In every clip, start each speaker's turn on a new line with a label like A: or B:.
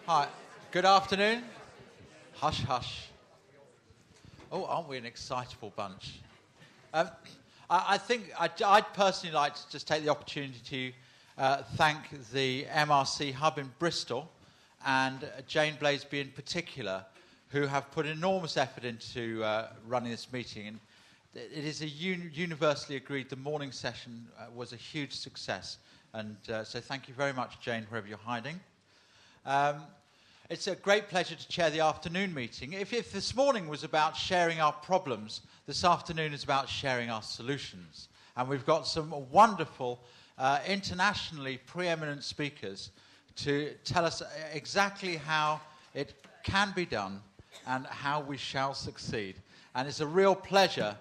A: Hi, good afternoon. Hush, hush. Oh, aren't we an excitable bunch? I think I'd personally like to just take the opportunity to thank the MRC Hub in Bristol and Jane Blaisby in particular, who have put enormous effort into running this meeting. And it is universally agreed the morning session was a huge success. And so thank you very much, Jane, wherever you're hiding. It's a great pleasure to chair the afternoon meeting. If this morning was about sharing our problems, this afternoon is about sharing our solutions. And we've got some wonderful, internationally preeminent speakers to tell us exactly how it can be done and how we shall succeed. And it's a real pleasure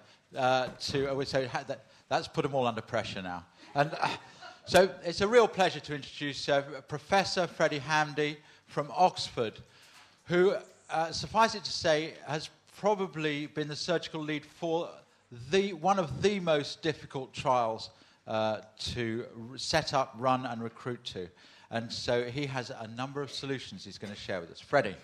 A: that's put them all under pressure now. And so it's a real pleasure to introduce Professor Freddie Hamdy from Oxford, who, suffice it to say, has probably been the surgical lead for one of the most difficult trials to set up, run, and recruit to. And so he has a number of solutions he's going to share with us. Freddie.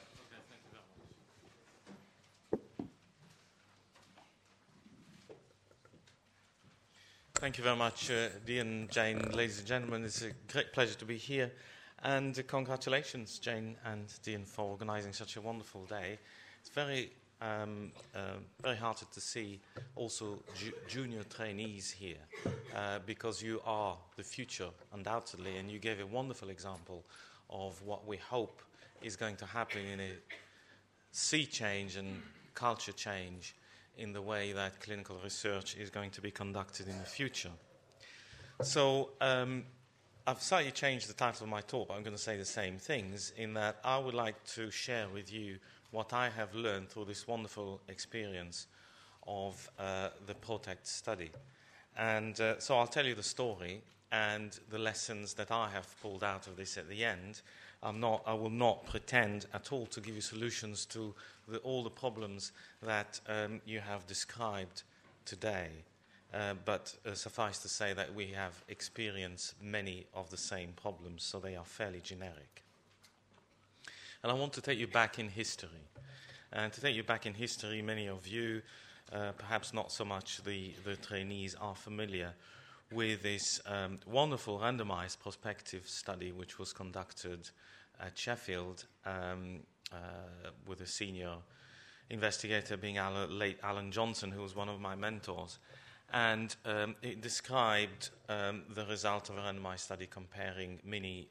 B: Thank you very much, Dean, Jane, ladies and gentlemen. It's a great pleasure to be here. And congratulations, Jane and Dean, for organising such a wonderful day. It's very heartened to see also junior trainees here, because you are the future, undoubtedly, and you gave a wonderful example of what we hope is going to happen in a sea change and culture change in the way that clinical research is going to be conducted in the future. So I've slightly changed the title of my talk, but I'm going to say the same things, in that I would like to share with you what I have learned through this wonderful experience of the PROTECT study. And so I'll tell you the story and the lessons that I have pulled out of this at the end. I will not pretend at all to give you solutions to all the problems that you have described today. But suffice to say that we have experienced many of the same problems, so they are fairly generic. And I want to take you back in history. And to take you back in history, many of you, perhaps not so much the trainees, are familiar with this wonderful randomized prospective study which was conducted at Sheffield with a senior investigator being late Alan Johnson, who was one of my mentors. And it described the result of a randomized study comparing mini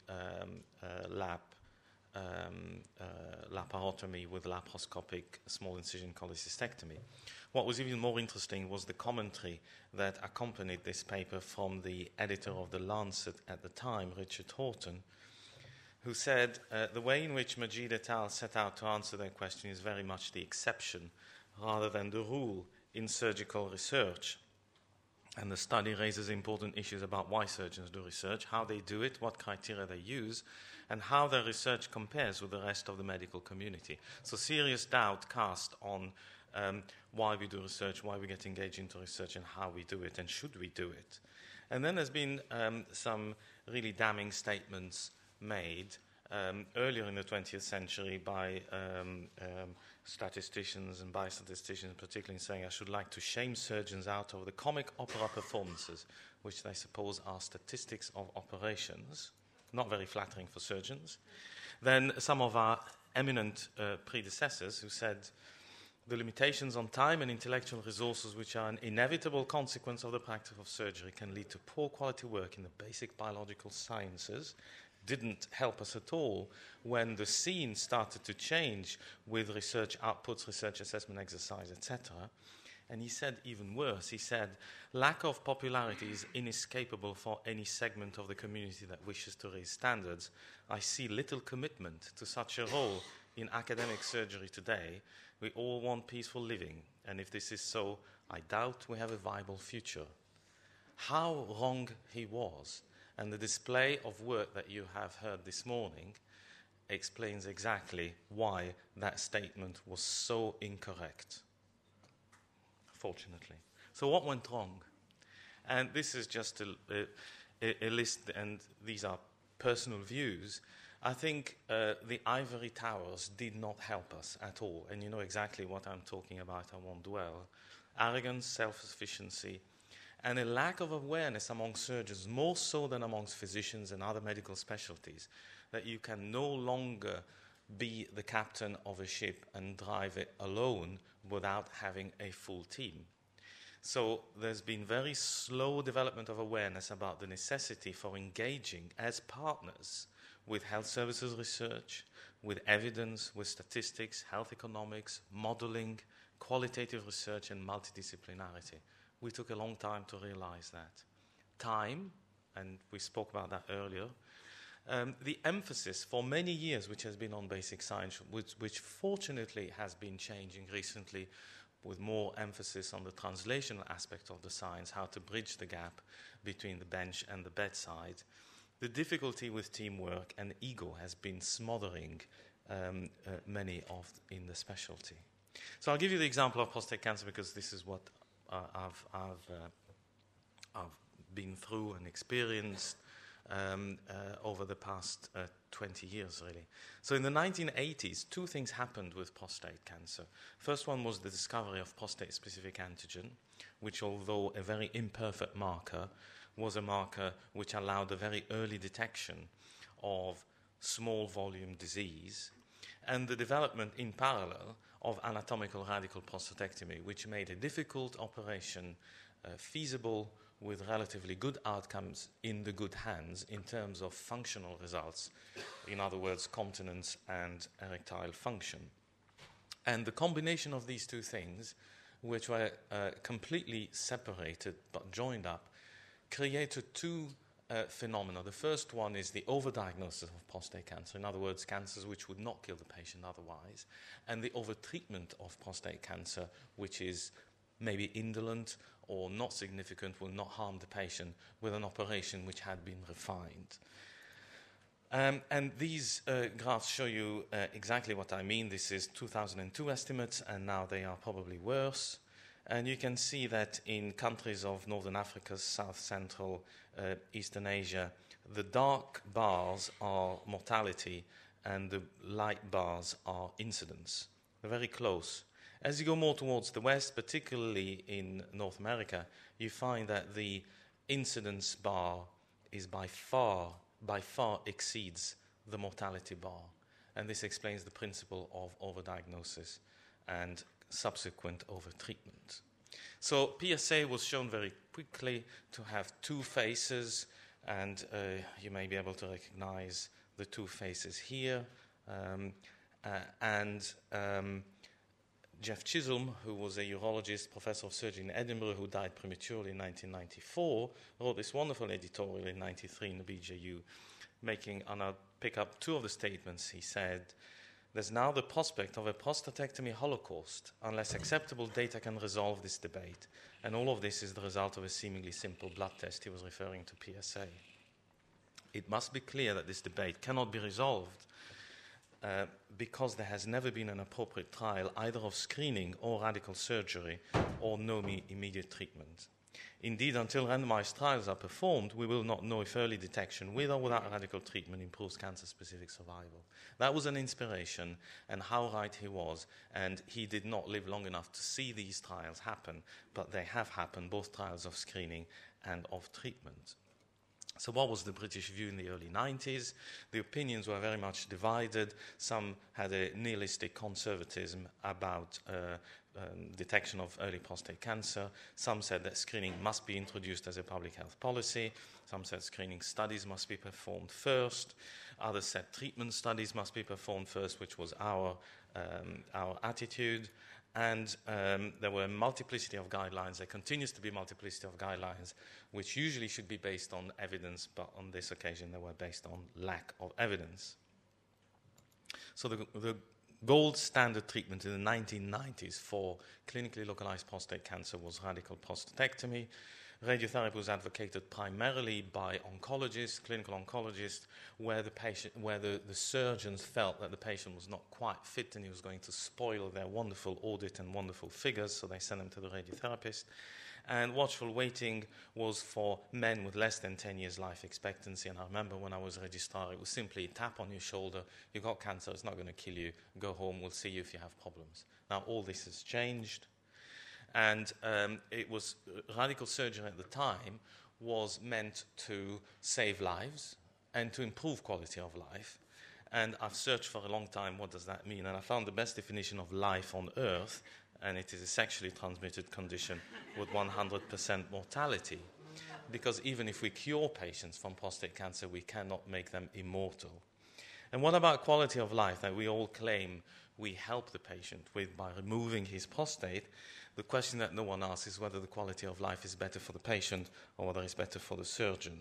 B: laparotomy with laparoscopic small incision cholecystectomy. What was even more interesting was the commentary that accompanied this paper from the editor of The Lancet at the time, Richard Horton, who said the way in which Majid et al. Set out to answer their question is very much the exception rather than the rule in surgical research. And the study raises important issues about why surgeons do research, how they do it, what criteria they use, and how their research compares with the rest of the medical community. So serious doubt cast on why we do research, why we get engaged into research, and how we do it, and should we do it. And then there's been some really damning statements made earlier in the 20th century by statisticians and biostatisticians, particularly saying I should like to shame surgeons out of the comic opera performances, which they suppose are statistics of operations, not very flattering for surgeons. Then some of our eminent predecessors who said the limitations on time and intellectual resources, which are an inevitable consequence of the practice of surgery, can lead to poor quality work in the basic biological sciences, didn't help us at all when the scene started to change with research outputs, research assessment exercise, etc. And he said even worse. He said, lack of popularity is inescapable for any segment of the community that wishes to raise standards. I see little commitment to such a role in academic surgery today. We all want peaceful living, and if this is so, I doubt we have a viable future. How wrong he was. And the display of work that you have heard this morning explains exactly why that statement was so incorrect, fortunately. So what went wrong? And this is just a list, and these are personal views, I think the ivory towers did not help us at all, and you know exactly what I'm talking about, I won't dwell. Arrogance, self-sufficiency, and a lack of awareness among surgeons, more so than amongst physicians and other medical specialties, that you can no longer be the captain of a ship and drive it alone without having a full team. So there's been very slow development of awareness about the necessity for engaging as partners with health services research, with evidence, with statistics, health economics, modeling, qualitative research, and multidisciplinarity. We took a long time to realize that. Time, and we spoke about that earlier, the emphasis for many years, which has been on basic science, which fortunately has been changing recently with more emphasis on the translational aspect of the science, how to bridge the gap between the bench and the bedside. The difficulty with teamwork and ego has been smothering many in the specialty. So I'll give you the example of prostate cancer because this is what I've been through and experienced over the past 20 years, really. So in the 1980s, two things happened with prostate cancer. First one was the discovery of prostate-specific antigen, which, although a very imperfect marker, was a marker which allowed the very early detection of small volume disease, and the development in parallel of anatomical radical prostatectomy, which made a difficult operation feasible with relatively good outcomes in the good hands in terms of functional results, in other words, continence and erectile function. And the combination of these two things, which were completely separated but joined up, created two phenomena. The first one is the overdiagnosis of prostate cancer, in other words, cancers which would not kill the patient otherwise, and the overtreatment of prostate cancer, which is maybe indolent or not significant, will not harm the patient with an operation which had been refined. And these graphs show you exactly what I mean. This is 2002 estimates, and now they are probably worse. And you can see that in countries of Northern Africa, South Central, Eastern Asia, the dark bars are mortality and the light bars are incidence. They're very close. As you go more towards the west, particularly in North America, you find that the incidence bar is by far exceeds the mortality bar. And this explains the principle of overdiagnosis and subsequent overtreatment. So PSA was shown very quickly to have two faces, and you may be able to recognize the two faces here. Jeff Chisholm, who was a urologist, professor of surgery in Edinburgh, who died prematurely in 1994, wrote this wonderful editorial in 1993 in the BJU, and I'll pick up two of the statements. He said, "There's now the prospect of a prostatectomy holocaust unless acceptable data can resolve this debate. And all of this is the result of a seemingly simple blood test." He was referring to PSA. "It must be clear that this debate cannot be resolved because there has never been an appropriate trial either of screening or radical surgery or no immediate treatment. Indeed, until randomized trials are performed, we will not know if early detection with or without radical treatment improves cancer-specific survival." That was an inspiration, and how right he was. And he did not live long enough to see these trials happen, but they have happened, both trials of screening and of treatment. So what was the British view in the early 90s? The opinions were very much divided. Some had a nihilistic conservatism about detection of early prostate cancer. Some said that screening must be introduced as a public health policy. Some said screening studies must be performed first. Others said treatment studies must be performed first, which was our attitude. And there were a multiplicity of guidelines. There continues to be multiplicity of guidelines, which usually should be based on evidence, but on this occasion they were based on lack of evidence. So the gold standard treatment in the 1990s for clinically localized prostate cancer was radical prostatectomy. Radiotherapy was advocated primarily by oncologists, clinical oncologists, where the surgeons felt that the patient was not quite fit and he was going to spoil their wonderful audit and wonderful figures, so they sent him to the radiotherapist. And watchful waiting was for men with less than 10 years life expectancy. And I remember when I was registrar, it was simply a tap on your shoulder. You got cancer, it's not going to kill you. Go home, we'll see you if you have problems. Now, all this has changed. And it was radical surgery at the time was meant to save lives and to improve quality of life. And I've searched for a long time, what does that mean? And I found the best definition of life on Earth, and it is a sexually transmitted condition with 100% mortality. Because even if we cure patients from prostate cancer, we cannot make them immortal. And what about quality of life that we all claim we help the patient with by removing his prostate? The question that no one asks is whether the quality of life is better for the patient or whether it's better for the surgeon.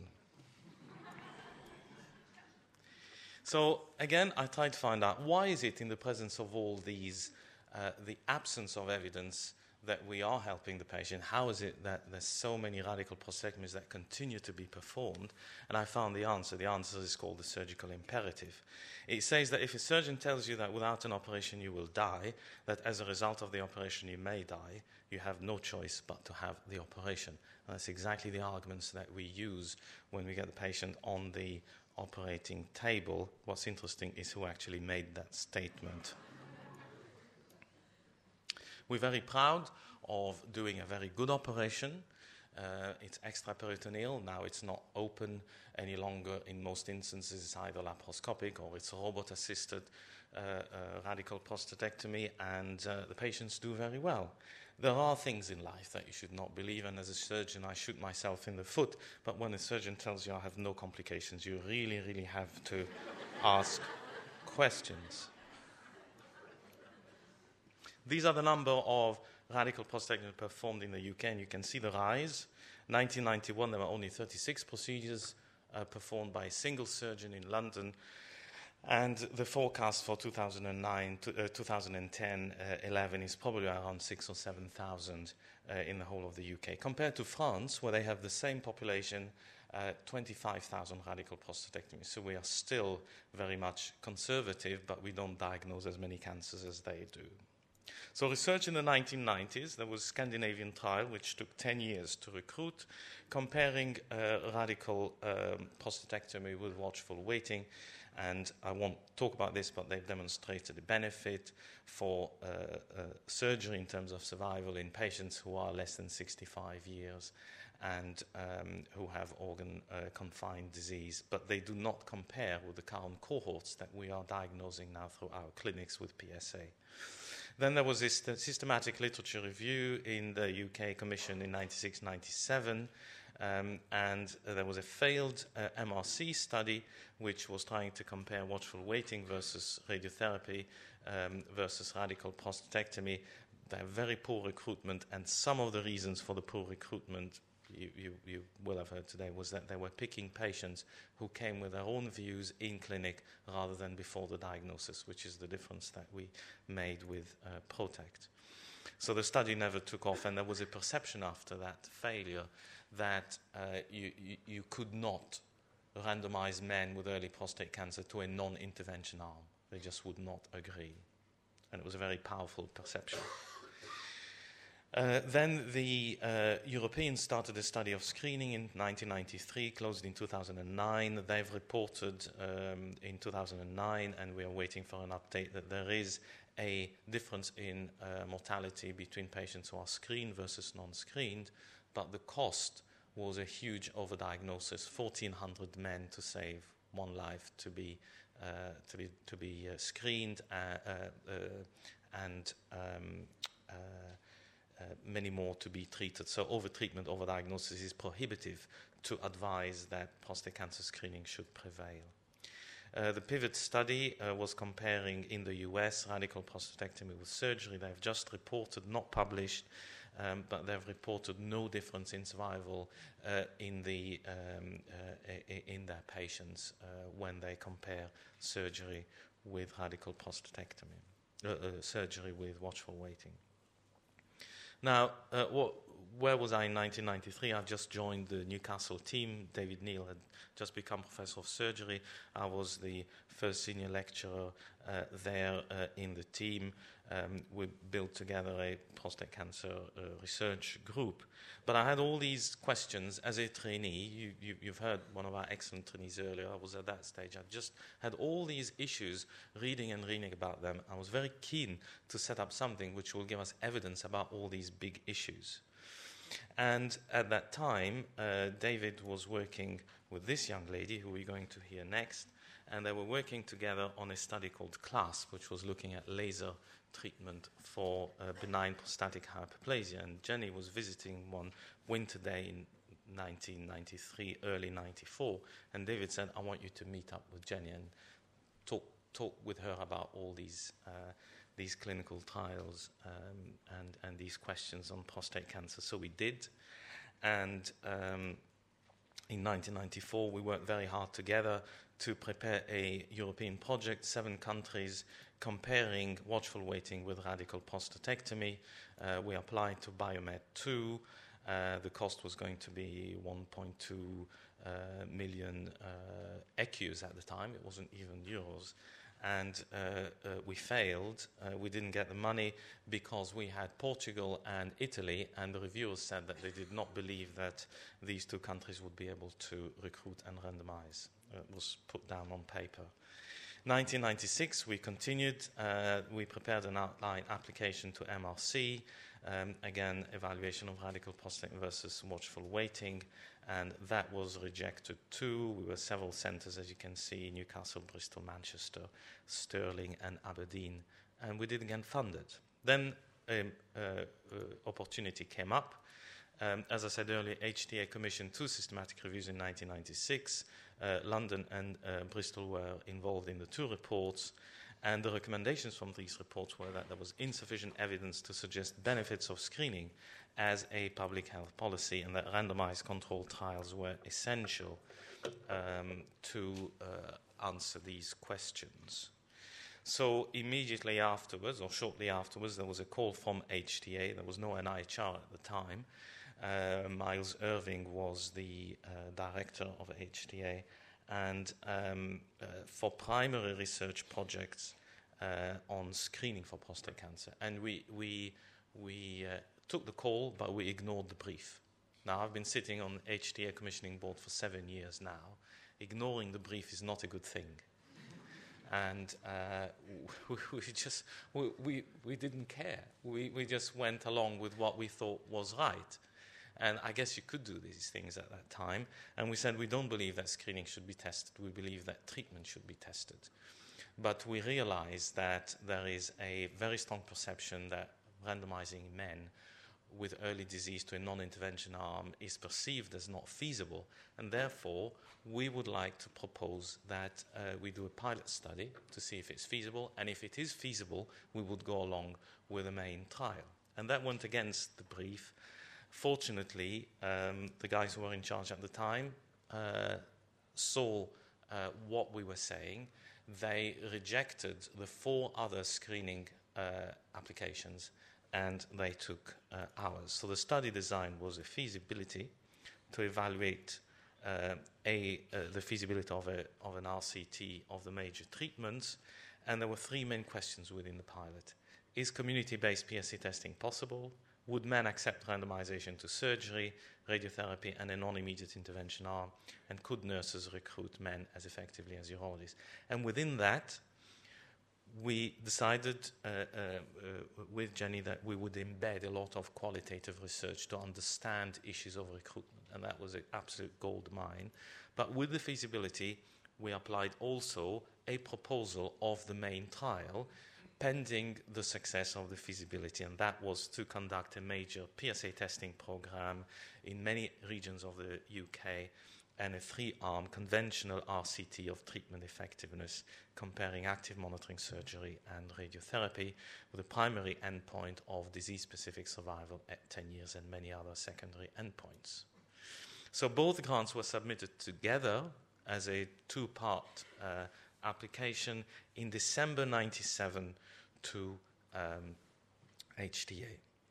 B: So again, I tried to find out why is it in the presence of all these, the absence of evidence that we are helping the patient, how is it that there's so many radical prostatectomies that continue to be performed? And I found the answer. The answer is called the surgical imperative. It says that if a surgeon tells you that without an operation you will die, that as a result of the operation you may die, you have no choice but to have the operation. And that's exactly the arguments that we use when we get the patient on the operating table. What's interesting is who actually made that statement. We're very proud of doing a very good operation. It's extraperitoneal. Now it's not open any longer. In most instances, it's either laparoscopic or it's robot-assisted radical prostatectomy, and the patients do very well. There are things in life that you should not believe, and as a surgeon, I shoot myself in the foot. But when a surgeon tells you I have no complications, you really, really have to ask questions. These are the number of radical prostatectomy performed in the UK, and you can see the rise. 1991, there were only 36 procedures performed by a single surgeon in London, and the forecast for 2010, 11 is probably around 6,000 or 7,000 in the whole of the UK. Compared to France, where they have the same population, 25,000 radical prostatectomies. So we are still very much conservative, but we don't diagnose as many cancers as they do. So research in the 1990s, there was a Scandinavian trial which took 10 years to recruit, comparing radical prostatectomy with watchful waiting. And I won't talk about this, but they've demonstrated a benefit for surgery in terms of survival in patients who are less than 65 years and who have organ-confined disease. But they do not compare with the current cohorts that we are diagnosing now through our clinics with PSA. Then there was this systematic literature review in the UK Commission in 96-97, and there was a failed MRC study which was trying to compare watchful waiting versus radiotherapy versus radical prostatectomy. They have very poor recruitment, and some of the reasons for the poor recruitment you will have heard today was that they were picking patients who came with their own views in clinic rather than before the diagnosis, which is the difference that we made with Protect. So the study never took off, and there was a perception after that failure that you could not randomize men with early prostate cancer to a non-intervention arm. They just would not agree. And it was a very powerful perception. Then the Europeans started a study of screening in 1993, closed in 2009. They've reported in 2009, and we are waiting for an update, that there is a difference in mortality between patients who are screened versus non-screened, but the cost was a huge overdiagnosis. 1,400 men to save one life to be screened, and many more to be treated. So overtreatment, overdiagnosis is prohibitive to advise that prostate cancer screening should prevail. The PIVOT study was comparing in the US radical prostatectomy with surgery. They've just reported, not published, but they've reported no difference in survival in their patients when they compare surgery with radical prostatectomy, surgery with watchful waiting. Now, where was I in 1993? I just joined the Newcastle team. David Neal had just become professor of surgery. I was the first senior lecturer there in the team. We built together a prostate cancer research group. But I had all these questions as a trainee. You've heard one of our excellent trainees earlier. I was at that stage. I just had all these issues, reading and reading about them. I was very keen to set up something which will give us evidence about all these big issues. And at that time, David was working with this young lady, who we're going to hear next, and they were working together on a study called CLASP, which was looking at laser treatment for benign prostatic hyperplasia. And Jenny was visiting one winter day in 1993, early 94, and David said, I want you to meet up with Jenny and talk with her about all these clinical trials and these questions on prostate cancer. So we did, and in 1994 we worked very hard together to prepare a European project, 7 countries, comparing watchful waiting with radical prostatectomy. We applied to Biomed 2. The cost was going to be 1.2 million ECUs at the time. It wasn't even euros. And we failed. We didn't get the money because we had Portugal and Italy, and the reviewers said that they did not believe that these 2 countries would be able to recruit and randomize. It was put down on paper. 1996, we continued. We prepared an outline application to MRC, again, evaluation of radical prostatectomy versus watchful waiting, and that was rejected too. We were several centres, as you can see, Newcastle, Bristol, Manchester, Stirling and Aberdeen, and we didn't get funded. Then opportunity came up. As I said earlier, HTA commissioned 2 systematic reviews in 1996. London and Bristol were involved in the 2 reports, and the recommendations from these reports were that there was insufficient evidence to suggest benefits of screening as a public health policy, and that randomized controlled trials were essential to answer these questions. So immediately afterwards, or shortly afterwards, there was a call from HTA. There was no NIHR at the time. Miles Irving was the director of HTA, and for primary research projects on screening for prostate cancer. And we took the call, but we ignored the brief. Now, I've been sitting on HTA commissioning board for 7 years now. Ignoring the brief is not a good thing. And we didn't care. We just went along with what we thought was right. And I guess you could do these things at that time. And we said we don't believe that screening should be tested. We believe that treatment should be tested. But we realized that there is a very strong perception that randomizing men with early disease to a non-intervention arm is perceived as not feasible. And therefore, we would like to propose that we do a pilot study to see if it's feasible. And if it is feasible, we would go along with a main trial. And that went against the brief. Fortunately, the guys who were in charge at the time saw what we were saying. They rejected the 4 other screening applications, and they took ours. So the study design was a feasibility to evaluate the feasibility of an RCT of the major treatments, and there were 3 main questions within the pilot. Is community-based PSA testing possible? Would men accept randomization to surgery, radiotherapy, and a non-immediate intervention arm? And could nurses recruit men as effectively as urologists? And within that, we decided with Jenny that we would embed a lot of qualitative research to understand issues of recruitment, and that was an absolute gold mine. But with the feasibility, we applied also a proposal of the main trial, pending the success of the feasibility, and that was to conduct a major PSA testing program in many regions of the UK and a 3-arm conventional RCT of treatment effectiveness comparing active monitoring surgery and radiotherapy with a primary endpoint of disease-specific survival at 10 years and many other secondary endpoints. So both grants were submitted together as a 2-part application in December 1997 to HTA.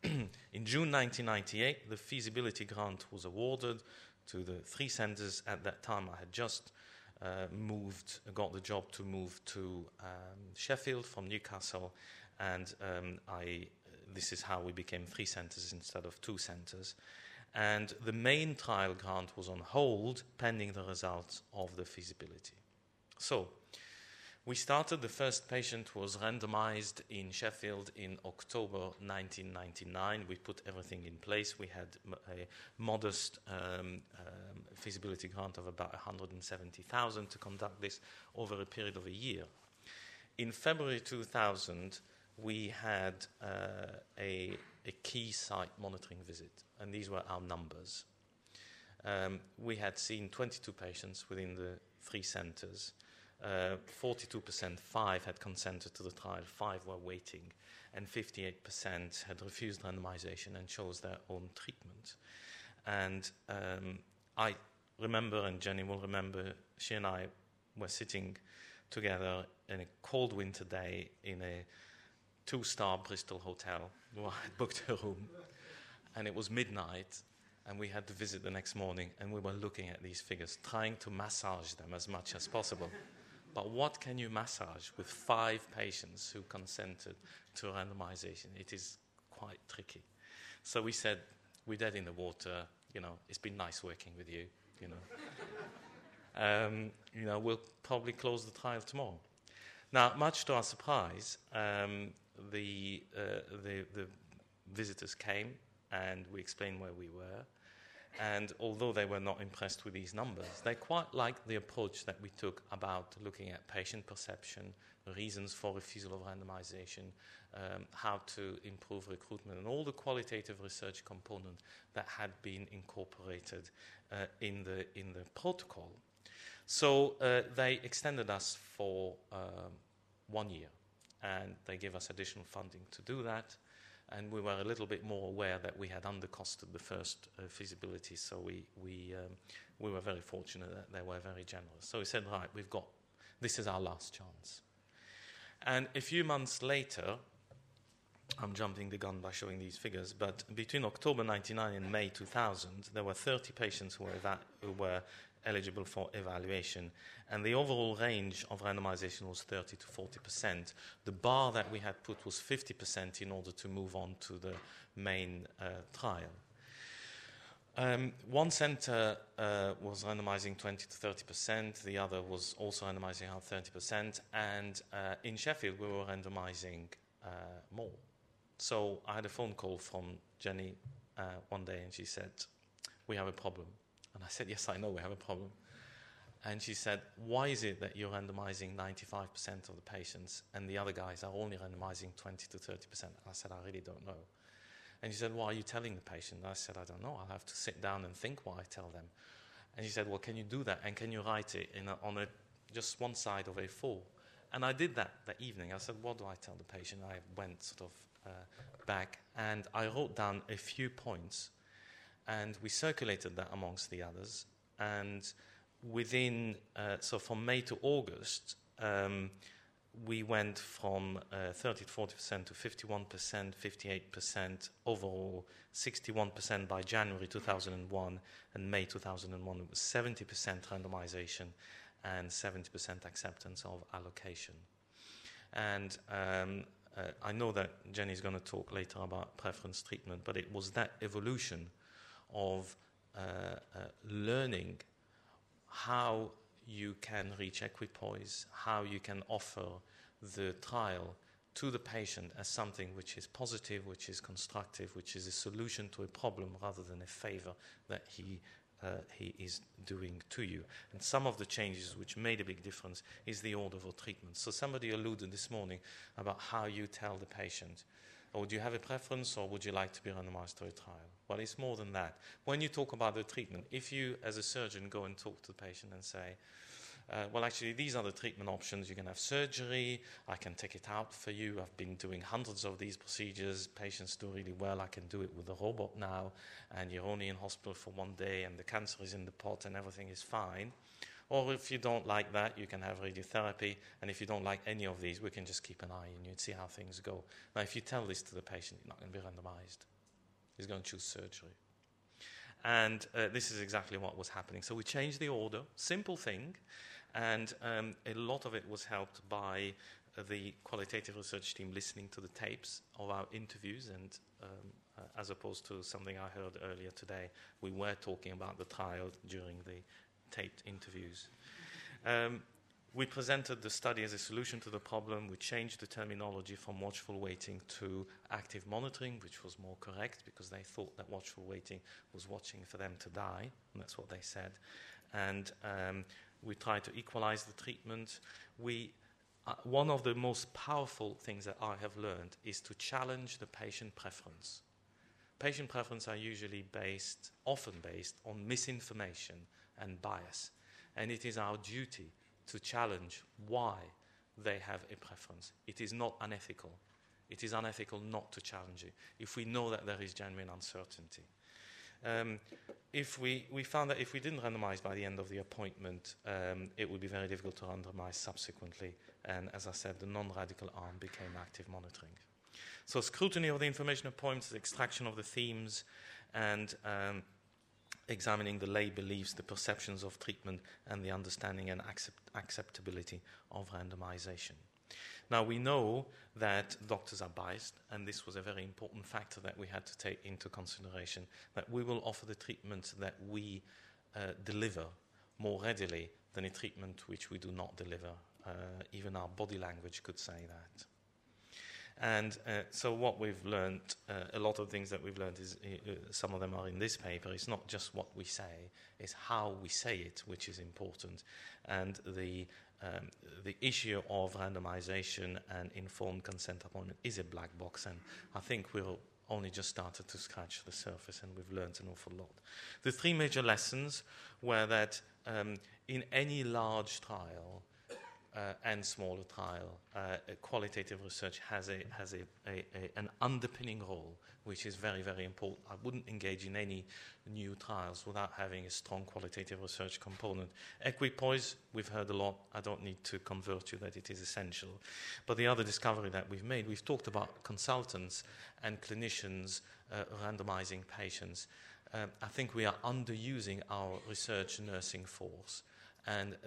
B: In June 1998, the feasibility grant was awarded to the 3 centers. At that time, I had just got the job to move to Sheffield from Newcastle, and this is how we became 3 centers instead of 2 centers. And the main trial grant was on hold pending the results of the feasibility. So we started, the first patient was randomized in Sheffield in October 1999. We put everything in place. We had a modest feasibility grant of about 170,000 to conduct this over a period of a year. In February 2000, we had a key site monitoring visit, and these were our numbers. We had seen 22 patients within the 3 centers. 42%, 5 had consented to the trial, 5 were waiting, and 58% had refused randomization and chose their own treatment. And I remember, and Jenny will remember, she and I were sitting together in a cold winter day in a 2-star Bristol hotel where I had booked a room, and it was midnight, and we had to visit the next morning, and we were looking at these figures, trying to massage them as much as possible. But what can you massage with 5 patients who consented to randomization? It is quite tricky. So we said, we're dead in the water, it's been nice working with you, we'll probably close the trial tomorrow. Now, much to our surprise, the visitors came and we explained where we were. And although they were not impressed with these numbers, they quite liked the approach that we took about looking at patient perception, reasons for refusal of randomization, how to improve recruitment, and all the qualitative research component that had been incorporated in the protocol. So they extended us for 1 year, and they gave us additional funding to do that. And we were a little bit more aware that we had undercosted the first feasibility, so we were very fortunate that they were very generous. So we said, right, this is our last chance. And a few months later, I'm jumping the gun by showing these figures, but between October 1999 and May 2000, there were 30 patients who were eligible for evaluation, and the overall range of randomization was 30 to 40%. The bar that we had put was 50% in order to move on to the main trial. One center was randomizing 20 to 30%, the other was also randomizing around 30%, and in Sheffield we were randomizing more. So I had a phone call from Jenny one day, and she said, "We have a problem." And I said, "Yes, I know we have a problem." And she said, "Why is it that you're randomizing 95% of the patients and the other guys are only randomizing 20 to 30%? And I said, "I really don't know." And she said, "Why are you telling the patient?" And I said, "I don't know. I'll have to sit down and think what I tell them." And she said, "Well, can you do that? And can you write it on just one side of A4? And I did that evening. I said, "What do I tell the patient?" I went sort of back, and I wrote down a few points. And we circulated that amongst the others. And so from May to August, we went from 30 to 40% to 51%, 58% overall, 61% by January 2001, and May 2001 it was 70% randomization and 70% acceptance of allocation. And I know that Jenny's going to talk later about preference treatment, but it was that evolution of learning how you can reach equipoise, how you can offer the trial to the patient as something which is positive, which is constructive, which is a solution to a problem rather than a favor that he is doing to you. And some of the changes which made a big difference is the order of treatment. So somebody alluded this morning about how you tell the patient, "Oh, do you have a preference, or would you like to be randomized to a trial?" Well, it's more than that. When you talk about the treatment, if you, as a surgeon, go and talk to the patient and say, "Well, actually, these are the treatment options. You can have surgery. I can take it out for you. I've been doing hundreds of these procedures. Patients do really well. I can do it with a robot now. And you're only in hospital for 1 day, and the cancer is in the pot, and everything is fine." Or if you don't like that, you can have radiotherapy. And if you don't like any of these, we can just keep an eye on you and see how things go. Now, if you tell this to the patient, you're not going to be randomized. He's going to choose surgery. And this is exactly what was happening. So we changed the order, simple thing, and a lot of it was helped by the qualitative research team listening to the tapes of our interviews, and as opposed to something I heard earlier today, we were talking about the trial during the taped interviews. We presented the study as a solution to the problem. We changed the terminology from watchful waiting to active monitoring, which was more correct because they thought that watchful waiting was watching for them to die, and that's what they said. And we tried to equalize the treatment. One of the most powerful things that I have learned is to challenge the patient preference. Patient preference are usually often based on misinformation and bias, and it is our duty to challenge why they have a preference. It is not unethical. It is unethical not to challenge it if we know that there is genuine uncertainty. We found that if we didn't randomize by the end of the appointment, it would be very difficult to randomize subsequently. And as I said, the non-radical arm became active monitoring. So scrutiny of the information appointments, extraction of the themes, and examining the lay beliefs, the perceptions of treatment, and the understanding and acceptability of randomization. Now, we know that doctors are biased, and this was a very important factor that we had to take into consideration, that we will offer the treatment that we deliver more readily than a treatment which we do not deliver. Even our body language could say that. And so what we've learned, a lot of things that we've learned, is some of them are in this paper. It's not just what we say, it's how we say it, which is important. And the issue of randomization and informed consent appointment is a black box, and I think we've only just started to scratch the surface, and we've learned an awful lot. The three major lessons were that in any large trial, and smaller trial, qualitative research has an underpinning role, which is very, very important. I wouldn't engage in any new trials without having a strong qualitative research component. Equipoise, we've heard a lot. I don't need to convert you that it is essential. But the other discovery that we've made, we've talked about consultants and clinicians randomizing patients. I think we are underusing our research nursing force. And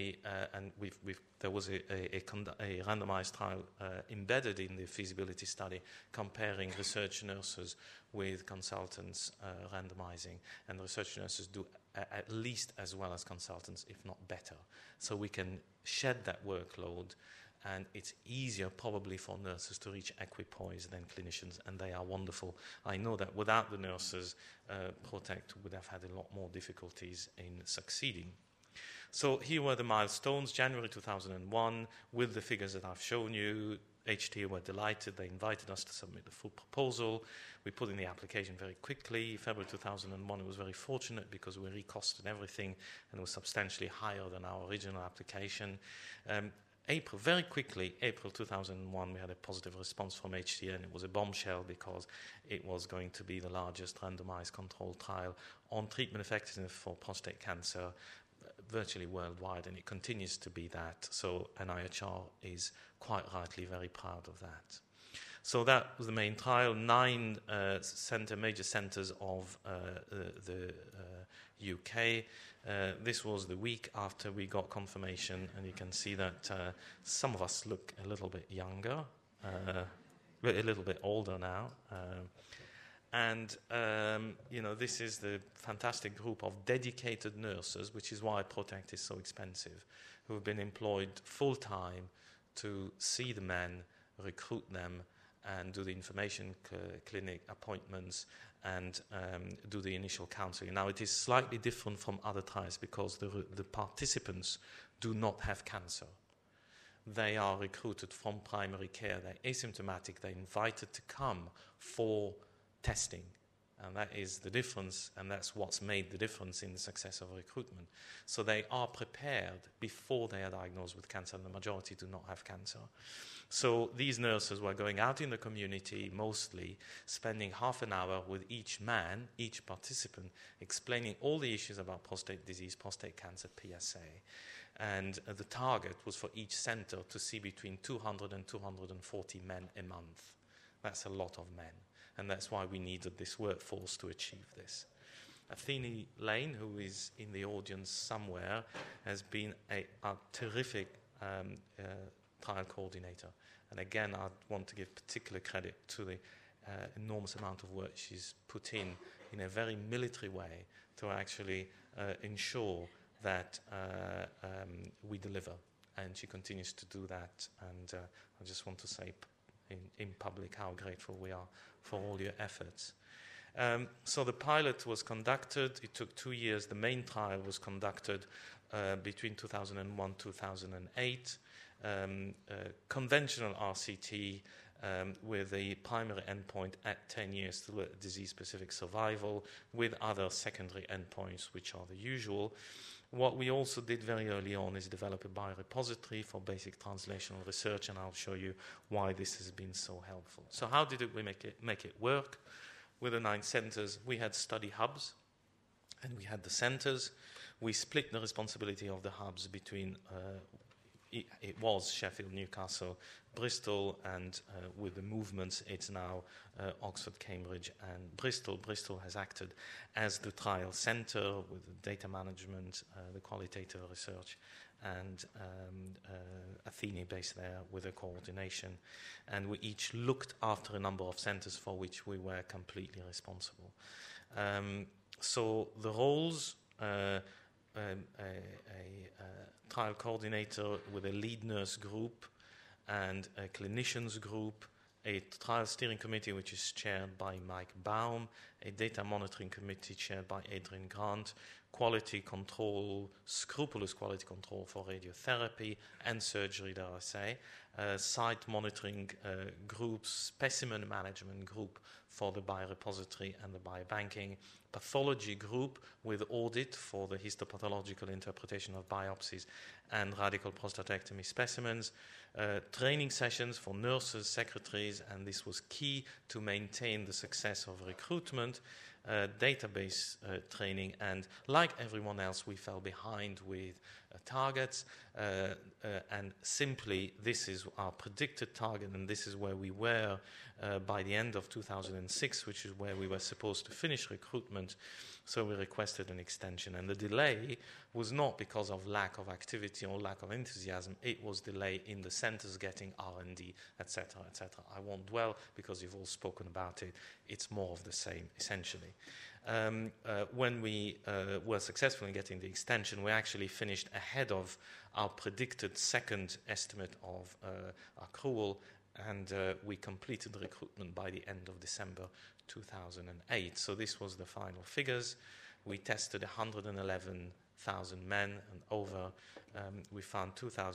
B: there was a randomized trial embedded in the feasibility study comparing research nurses with consultants randomizing. And research nurses do at least as well as consultants, if not better. So we can shed that workload, and it's easier probably for nurses to reach equipoise than clinicians, and they are wonderful. I know that without the nurses, Protect would have had a lot more difficulties in succeeding. So here were the milestones, January 2001, with the figures that I've shown you. HTA were delighted. They invited us to submit the full proposal. We put in the application very quickly. February 2001, it was very fortunate because we recosted everything, and it was substantially higher than our original application. Very quickly, April 2001, we had a positive response from HTA, and it was a bombshell because it was going to be the largest randomized controlled trial on treatment effectiveness for prostate cancer virtually worldwide, and it continues to be that. So NIHR is quite rightly very proud of that. So that was the main trial. 9 major centres of the UK. This was the week after we got confirmation, and you can see that some of us look a little bit younger, a little bit older now. This is the fantastic group of dedicated nurses, which is why Protect is so expensive, who have been employed full-time to see the men, recruit them, and do the information clinic appointments, and do the initial counselling. Now, it is slightly different from other trials because the participants do not have cancer. They are recruited from primary care. They're asymptomatic. They're invited to come for testing, and that is the difference, and that's what's made the difference in the success of recruitment. So they are prepared before they are diagnosed with cancer, and the majority do not have cancer. So these nurses were going out in the community, mostly spending half an hour with each man, each participant, explaining all the issues about prostate disease, prostate cancer, PSA. And the target was for each center to see between 200 and 240 men a month. That's a lot of men. and that's why we needed this workforce to achieve this. Athene Lane, who is in the audience somewhere, has been a terrific trial coordinator. And again, I want to give particular credit to the enormous amount of work she's put in a very military way to actually ensure that we deliver. And she continues to do that. And I just want to say in public how grateful we are for all your efforts. So the pilot was conducted. It took 2 years. The main trial was conducted between 2001 and 2008. Conventional RCT with a primary endpoint at 10 years to look at disease-specific survival with other secondary endpoints, which are the usual. What we also did very early on is develop a biorepository for basic translational research, and I'll show you why this has been so helpful. So how did we make it work? With the 9 centers, we had study hubs, and we had the centers. We split the responsibility of the hubs between it was Sheffield, Newcastle, Bristol, and with the movements, it's now Oxford, Cambridge, and Bristol. Bristol has acted as the trial centre with the data management, the qualitative research, and Athene based there with the coordination. And we each looked after a number of centres for which we were completely responsible. So the roles, a trial coordinator with a lead nurse group and a clinicians group, a trial steering committee which is chaired by Mike Baum, a data monitoring committee chaired by Adrian Grant, quality control, scrupulous quality control for radiotherapy and surgery, dare I say, site monitoring groups, specimen management group for the biorepository and the biobanking, pathology group with audit for the histopathological interpretation of biopsies and radical prostatectomy specimens, training sessions for nurses, secretaries, and this was key to maintain the success of recruitment, database training, and like everyone else, we fell behind with targets, and simply this is our predicted target, and this is where we were by the end of 2006, which is where we were supposed to finish recruitment. So we requested an extension, and the delay was not because of lack of activity or lack of enthusiasm. It was delay in the centers getting R&D, etc., etc. I won't dwell because you've all spoken about it. It's more of the same, essentially. When we were successful in getting the extension, we actually finished ahead of our predicted second estimate of accrual, and we completed the recruitment by the end of December 2008. So this was the final figures. We tested 111,000 men, and over we found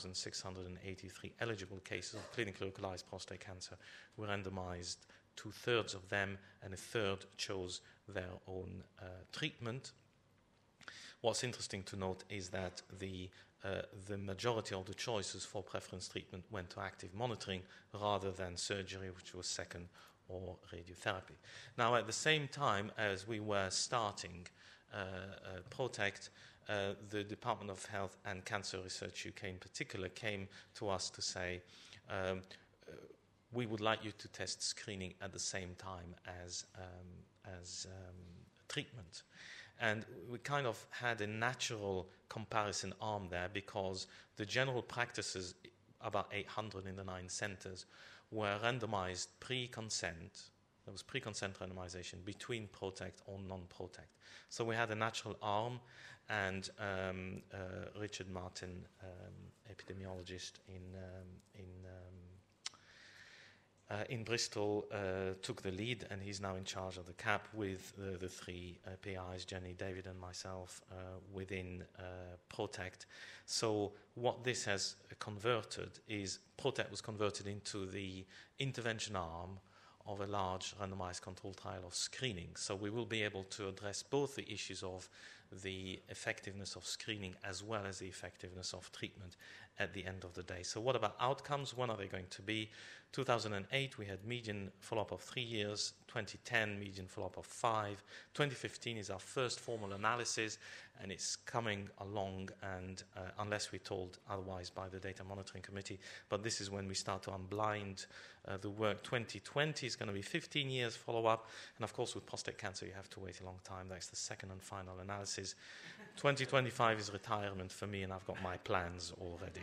B: 2,683 eligible cases of clinically localized prostate cancer. We randomized 2/3 of them, and a third chose their own treatment. What's interesting to note is that the majority of the choices for preference treatment went to active monitoring rather than surgery, which was second, or radiotherapy. Now, at the same time as we were starting PROTECT, the Department of Health and Cancer Research UK in particular came to us to say, we would like you to test screening at the same time as treatment. And we kind of had a natural comparison arm there because the general practices, about 800 in the 9 centers, were randomized pre-consent. There was pre-consent randomization between PROTECT or non-PROTECT. So we had a natural arm, and Richard Martin, epidemiologist in Bristol, took the lead, and he's now in charge of the CAP with the 3 PIs, Jenny, David, and myself, within PROTECT. So what this has converted is PROTECT was converted into the intervention arm of a large randomized controlled trial of screening. So we will be able to address both the issues of the effectiveness of screening as well as the effectiveness of treatment at the end of the day. So what about outcomes? When are they going to be? 2008, we had median follow-up of 3 years. 2010, median follow-up of 5. 2015 is our first formal analysis, and it's coming along, and unless we're told otherwise by the Data Monitoring Committee, but this is when we start to unblind the work. 2020 is going to be 15 years follow-up, and of course with prostate cancer you have to wait a long time. That's the second and final analysis. 2025 is retirement for me, and I've got my plans already.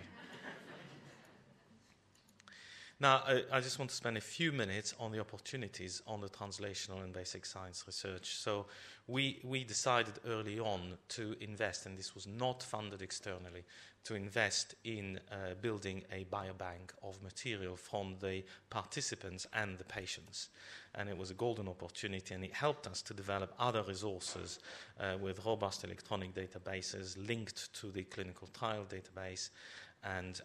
B: Now, I just want to spend a few minutes on the opportunities on the translational and basic science research. So we decided early on to invest, and this was not funded externally, to invest in building a biobank of material from the participants and the patients. And it was a golden opportunity, and it helped us to develop other resources with robust electronic databases linked to the clinical trial database, and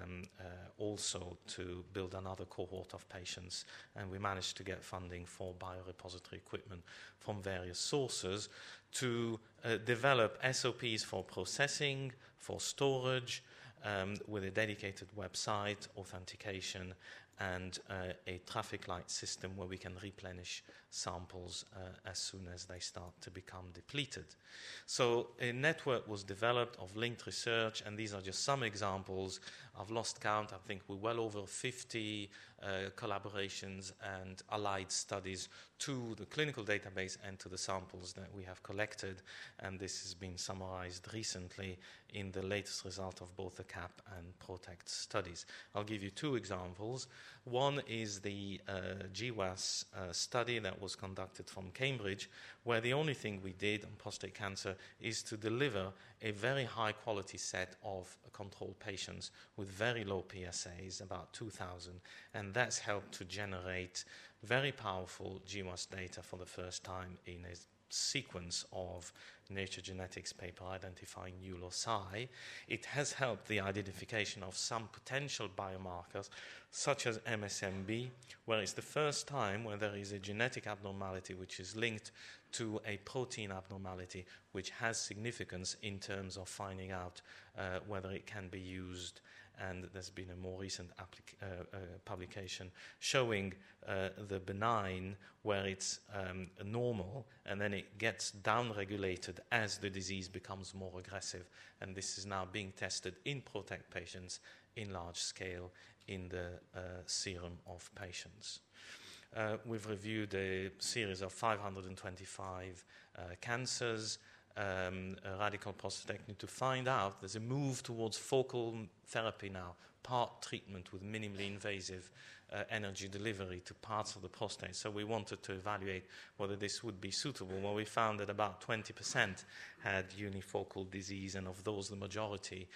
B: also to build another cohort of patients. And we managed to get funding for biorepository equipment from various sources to develop SOPs for processing, for storage, with a dedicated website, authentication, and a traffic light system where we can replenish samples as soon as they start to become depleted. So a network was developed of linked research, and these are just some examples. I've lost count. I think we're well over 50 collaborations and allied studies to the clinical database and to the samples that we have collected, and this has been summarized recently in the latest result of both the CAP and PROTECT studies. I'll give you two examples. One is the GWAS study that was conducted from Cambridge, where the only thing we did on prostate cancer is to deliver a very high quality set of control patients with very low PSAs, about 2,000, and that's helped to generate very powerful GWAS data for the first time in a sequence of Nature Genetics paper identifying new loci. It has helped the identification of some potential biomarkers, such as MSMB, where it's the first time where there is a genetic abnormality which is linked to a protein abnormality, which has significance in terms of finding out whether it can be used. And there's been a more recent publication showing the benign, where it's normal, and then it gets downregulated as the disease becomes more aggressive. And this is now being tested in PROTECT patients in large scale in the serum of patients. We've reviewed a series of 525 cancers, radical prostatectomy, to find out there's a move towards focal therapy now, part treatment with minimally invasive energy delivery to parts of the prostate. So we wanted to evaluate whether this would be suitable. Well, we found that about 20% had unifocal disease, and of those, the majority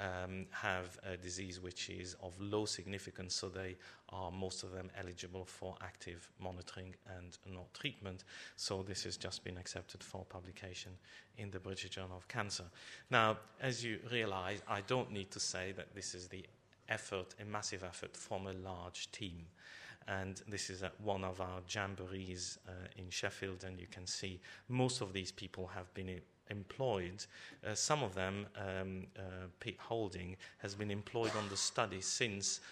B: have a disease which is of low significance, so they are, most of them, eligible for active monitoring and not treatment. So this has just been accepted for publication in the British Journal of Cancer. Now, as you realize, I don't need to say that this is the effort, a massive effort from a large team. And this is at one of our jamborees in Sheffield, and you can see most of these people have been employed. Some of them, Pete Holding, has been employed on the study since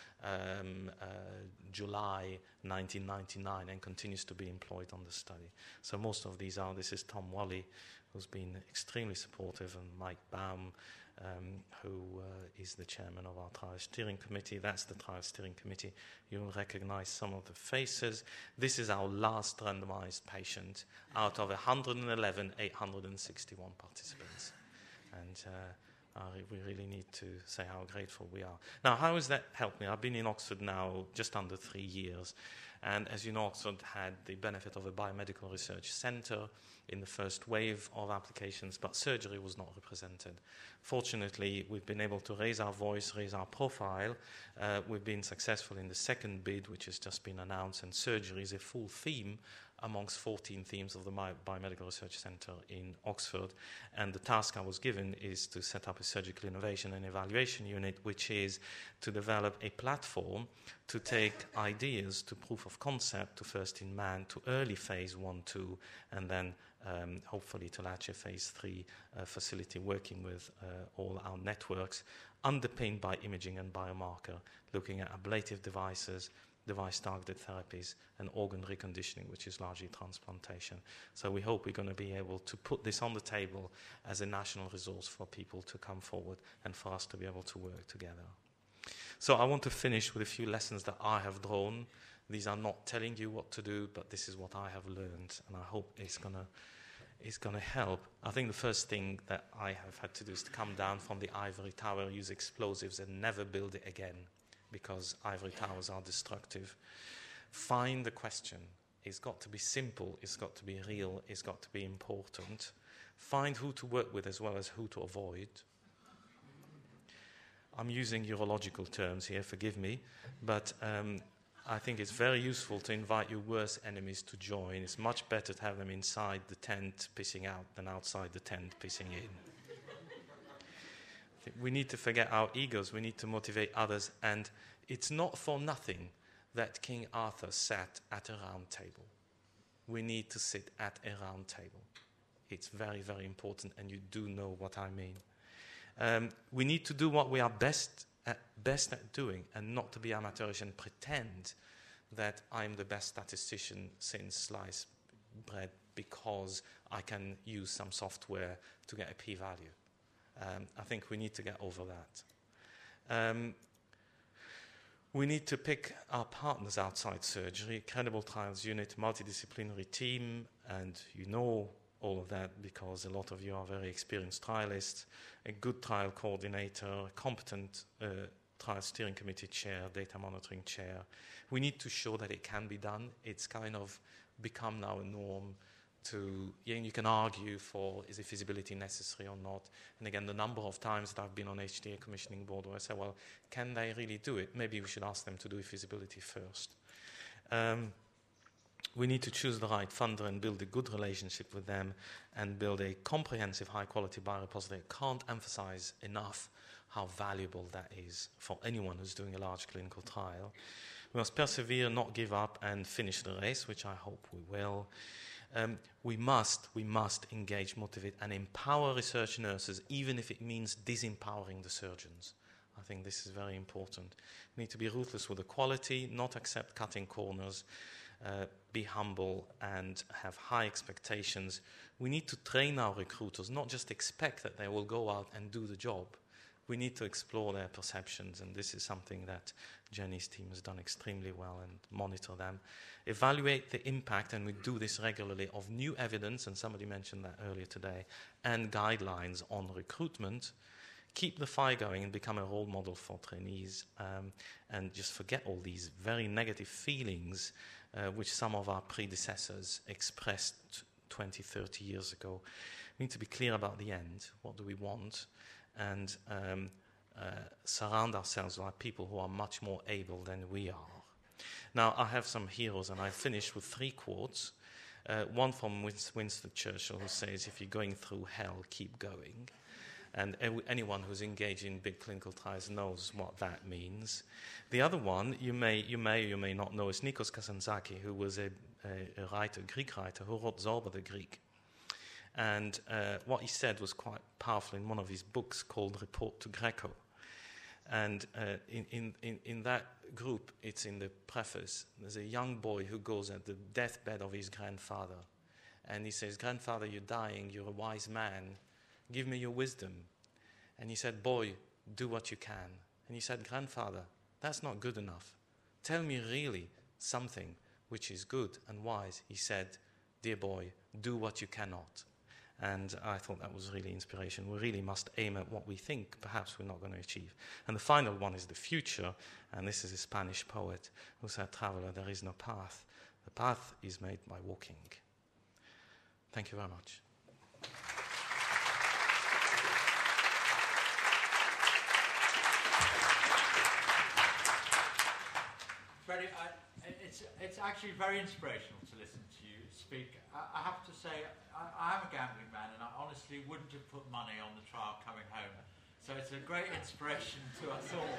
B: July 1999 and continues to be employed on the study. So most of these are, this is Tom Wally, who's been extremely supportive, and Mike Baum, who is the chairman of our trial steering committee. That's the trial steering committee. You'll recognize some of the faces. This is our last randomized patient out of 111, 861 participants. And we really need to say how grateful we are. Now, how has that helped me? I've been in Oxford now just under 3 years. And as you know, Oxford had the benefit of a biomedical research centre in the first wave of applications, but surgery was not represented. Fortunately, we've been able to raise our voice, raise our profile. We've been successful in the second bid, which has just been announced, and surgery is a full theme amongst 14 themes of the Biomedical Research Centre in Oxford. And the task I was given is to set up a surgical innovation and evaluation unit, which is to develop a platform to take ideas to proof of concept, to first in man, to early phase 1-2, and then hopefully to launch a phase 3 facility working with all our networks, underpinned by imaging and biomarker, looking at ablative devices, device-targeted therapies, and organ reconditioning, which is largely transplantation. So we hope we're going to be able to put this on the table as a national resource for people to come forward and for us to be able to work together. So I want to finish with a few lessons that I have drawn. These are not telling you what to do, but this is what I have learned, and I hope it's going to help. I think the first thing that I have had to do is to come down from the ivory tower, use explosives, and never build it again, because ivory towers are destructive. Find the question. It's got to be simple, it's got to be real, it's got to be important. Find who to work with as well as who to avoid. I'm using urological terms here, forgive me, but I think it's very useful to invite your worst enemies to join. It's much better to have them inside the tent pissing out than outside the tent pissing in. I think we need to forget our egos, we need to motivate others, and it's not for nothing that King Arthur sat at a round table. We need to sit at a round table. It's very, very important, and you do know what I mean. We need to do what we are best at doing, and not to be amateurish and pretend that I'm the best statistician since sliced bread because I can use some software to get a p-value. I think we need to get over that. We need to pick our partners outside surgery, credible trials unit, multidisciplinary team, and you know all of that because a lot of you are very experienced trialists, a good trial coordinator, a competent trial steering committee chair, data monitoring chair. We need to show that it can be done. It's kind of become now a norm to, you can argue for is the feasibility necessary or not. And again, the number of times that I've been on HTA commissioning board where I say, well, can they really do it? Maybe we should ask them to do feasibility first. We need to choose the right funder and build a good relationship with them and build a comprehensive high-quality biorepository. I can't emphasize enough how valuable that is for anyone who's doing a large clinical trial. We must persevere, not give up, and finish the race, which I hope we will. We must engage, motivate, and empower research nurses, even if it means disempowering the surgeons. I think this is very important. We need to be ruthless with the quality, not accept cutting corners, be humble, and have high expectations. We need to train our recruiters, not just expect that they will go out and do the job. We need to explore their perceptions, and this is something that Jenny's team has done extremely well, and monitor them. Evaluate the impact, and we do this regularly, of new evidence, and somebody mentioned that earlier today, and guidelines on recruitment. Keep the fire going and become a role model for trainees, and just forget all these very negative feelings which some of our predecessors expressed 20, 30 years ago. We need to be clear about the end. What do we want? And surround ourselves by people who are much more able than we are. Now, I have some heroes, and I finish with 3 quotes. One from Winston Churchill, who says, if you're going through hell, keep going. And anyone who's engaged in big clinical trials knows what that means. The other one, you may or you may not know, is Nikos Kazantzakis, who was a writer, Greek writer, who wrote Zorba the Greek. And what he said was quite powerful in one of his books called Report to Greco. And in that group, it's in the preface, there's a young boy who goes at the deathbed of his grandfather. And he says, grandfather, you're dying, you're a wise man, give me your wisdom. And he said, boy, do what you can. And he said, grandfather, that's not good enough. Tell me really something which is good and wise. He said, dear boy, do what you cannot. And I thought that was really inspiration. We really must aim at what we think perhaps we're not going to achieve. And the final one is the future. And this is a Spanish poet who said, traveler, there is no path. The path is made by walking. Thank you very much.
A: Freddie, it's actually very inspirational to listen to you speak. I have to say, I am a gambling man, and I honestly wouldn't have put money on the trial coming home. So it's a great inspiration to us all.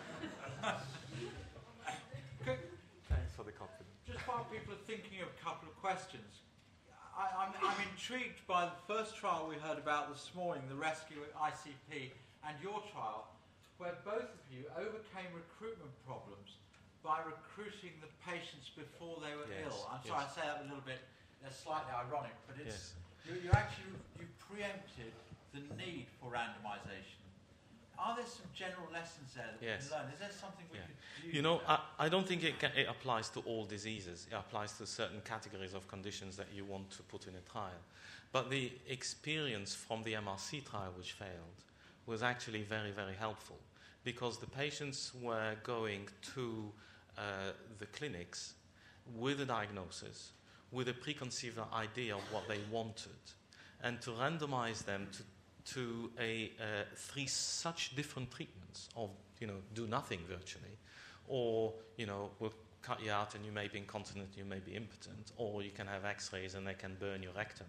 B: Thanks for the compliment.
A: Just while people are thinking of a couple of questions, I'm intrigued by the first trial we heard about this morning, the rescue at ICP, and your trial, where both of you overcame recruitment problems by recruiting the patients before they were
B: Yes,
A: ill. I'm
B: yes.
A: sorry, I say that a little bit slightly ironic, but it's
B: Yes.
A: you preempted the need for randomization. Are there some general lessons there that we
B: Yes.
A: can learn? Is there something we
B: Yeah.
A: could use?
B: You know, I don't think it applies to all diseases. It applies to certain categories of conditions that you want to put in a trial. But the experience from the MRC trial, which failed, was actually very, very helpful, because the patients were going to the clinics with a diagnosis, with a preconceived idea of what they wanted, and to randomize them to 3 such different treatments of, do nothing virtually, or, we'll cut you out and you may be incontinent, you may be impotent, or you can have x-rays and they can burn your rectum.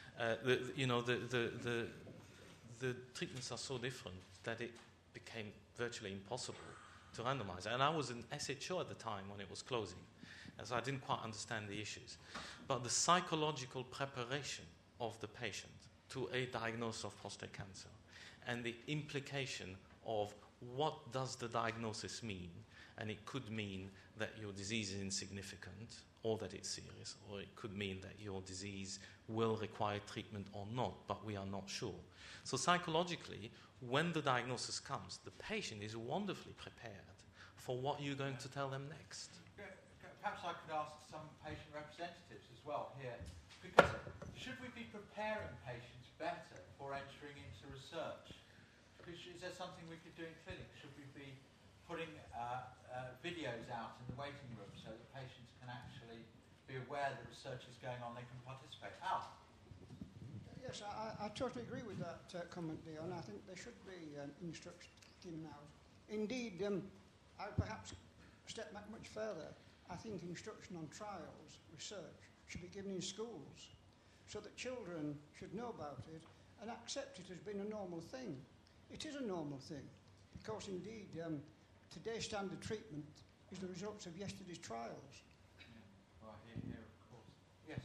B: The treatments are so different that it became virtually impossible to randomize. And I was in SHO at the time when it was closing, so I didn't quite understand the issues. But the psychological preparation of the patient to a diagnosis of prostate cancer and the implication of what does the diagnosis mean, and it could mean that your disease is insignificant or that it's serious, or it could mean that your disease will require treatment or not, but we are not sure. So psychologically, when the diagnosis comes, the patient is wonderfully prepared for what you're going to tell them next.
A: Perhaps I could ask some patient representatives as well here, because should we be preparing patients better for entering into research? Is there something we could do in clinics? Should we be putting videos out in the waiting room so that patients can actually be aware that research is going on, they can participate? Al?
C: Yes, I totally agree with that comment, Dion. I think there should be instruction given out. Indeed, I would perhaps step back much further. I think instruction on trials, research, should be given in schools so that children should know about it and accept it as being a normal thing. It is a normal thing because indeed today's standard treatment is the results of yesterday's trials.
A: Yeah. Well, here, of course. Yes.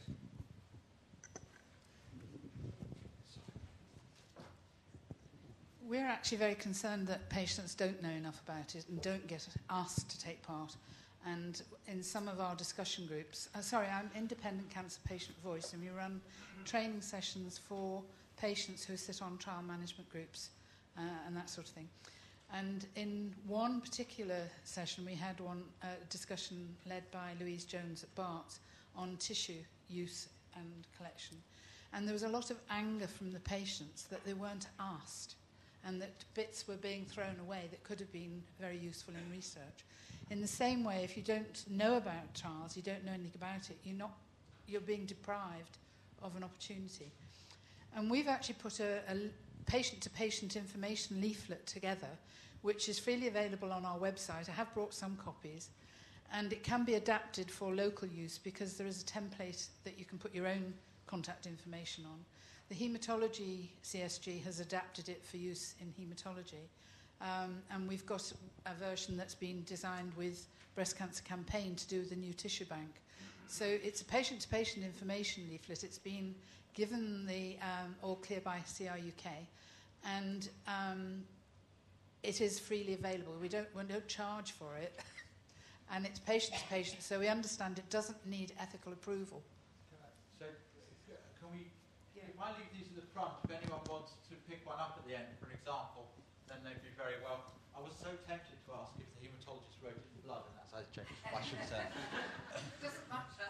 D: We're actually very concerned that patients don't know enough about it and don't get asked to take part. And in some of our discussion groups, I'm Independent Cancer Patient Voice, and we run training sessions for patients who sit on trial management groups and that sort of thing. And in one particular session, we had one discussion led by Louise Jones at Barts on tissue use and collection. And there was a lot of anger from the patients that they weren't asked, and that bits were being thrown away that could have been very useful in research. In the same way, if you don't know about trials, you don't know anything about it, you're being deprived of an opportunity. And we've actually put a patient-to-patient information leaflet together, which is freely available on our website. I have brought some copies, and it can be adapted for local use because there is a template that you can put your own contact information on. The Haematology CSG has adapted it for use in haematology. And we've got a version that's been designed with Breast Cancer Campaign to do with the new tissue bank. So it's a patient-to-patient information leaflet. It's been given the all clear by CRUK, and it is freely available. We don't charge for it, and it's patient-to-patient, so we understand it doesn't need ethical approval.
A: So can we... If I leave these at the front, if anyone wants to pick one up at the end, for an example, then they'd be very welcome. I was so tempted to ask if the haematologist wrote it in blood, and that's I should say.
D: Doesn't matter.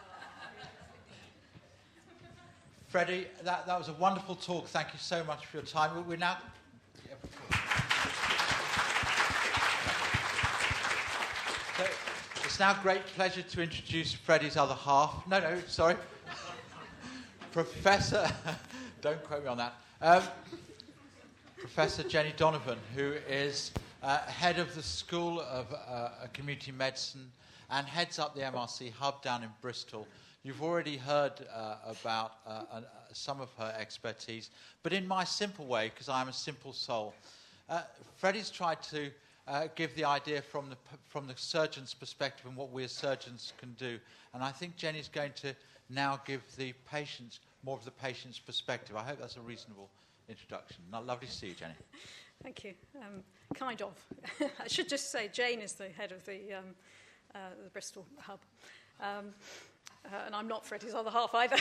A: Freddie, that was a wonderful talk. Thank you so much for your time. We're now... So it's now a great pleasure to introduce Freddie's other half. No, sorry. Professor... Don't quote me on that. Professor Jenny Donovan, who is head of the School of Community Medicine and heads up the MRC hub down in Bristol. You've already heard about some of her expertise, but in my simple way, because I'm a simple soul, Freddie's tried to give the idea from the surgeon's perspective and what we as surgeons can do. And I think Jenny's going to now give the patients more of the patient's perspective. I hope that's a reasonable introduction. Lovely to see you, Jenny.
E: Thank you. Kind of. I should just say Jane is the head of the the Bristol hub. And I'm not Freddie's other half either.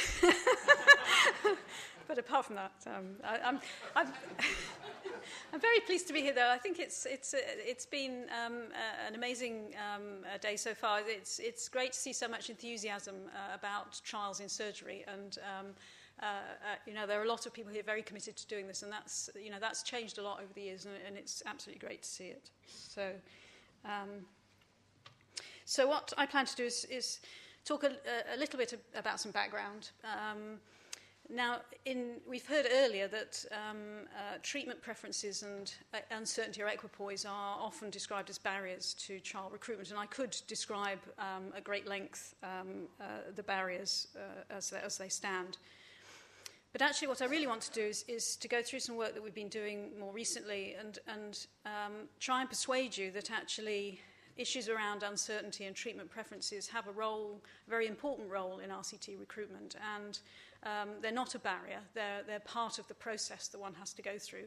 E: But apart from that, I'm very pleased to be here, though. I think it's been an amazing day so far. It's great to see so much enthusiasm about trials in surgery, and there are a lot of people here very committed to doing this, and that's changed a lot over the years, and it's absolutely great to see it. So what I plan to do is talk a little bit about some background. Now, we've heard earlier that treatment preferences and uncertainty or equipoise are often described as barriers to trial recruitment, and I could describe at great length the barriers as they stand. But actually what I really want to do is to go through some work that we've been doing more recently and try and persuade you that actually issues around uncertainty and treatment preferences have a very important role in RCT recruitment, and they're not a barrier. They're part of the process that one has to go through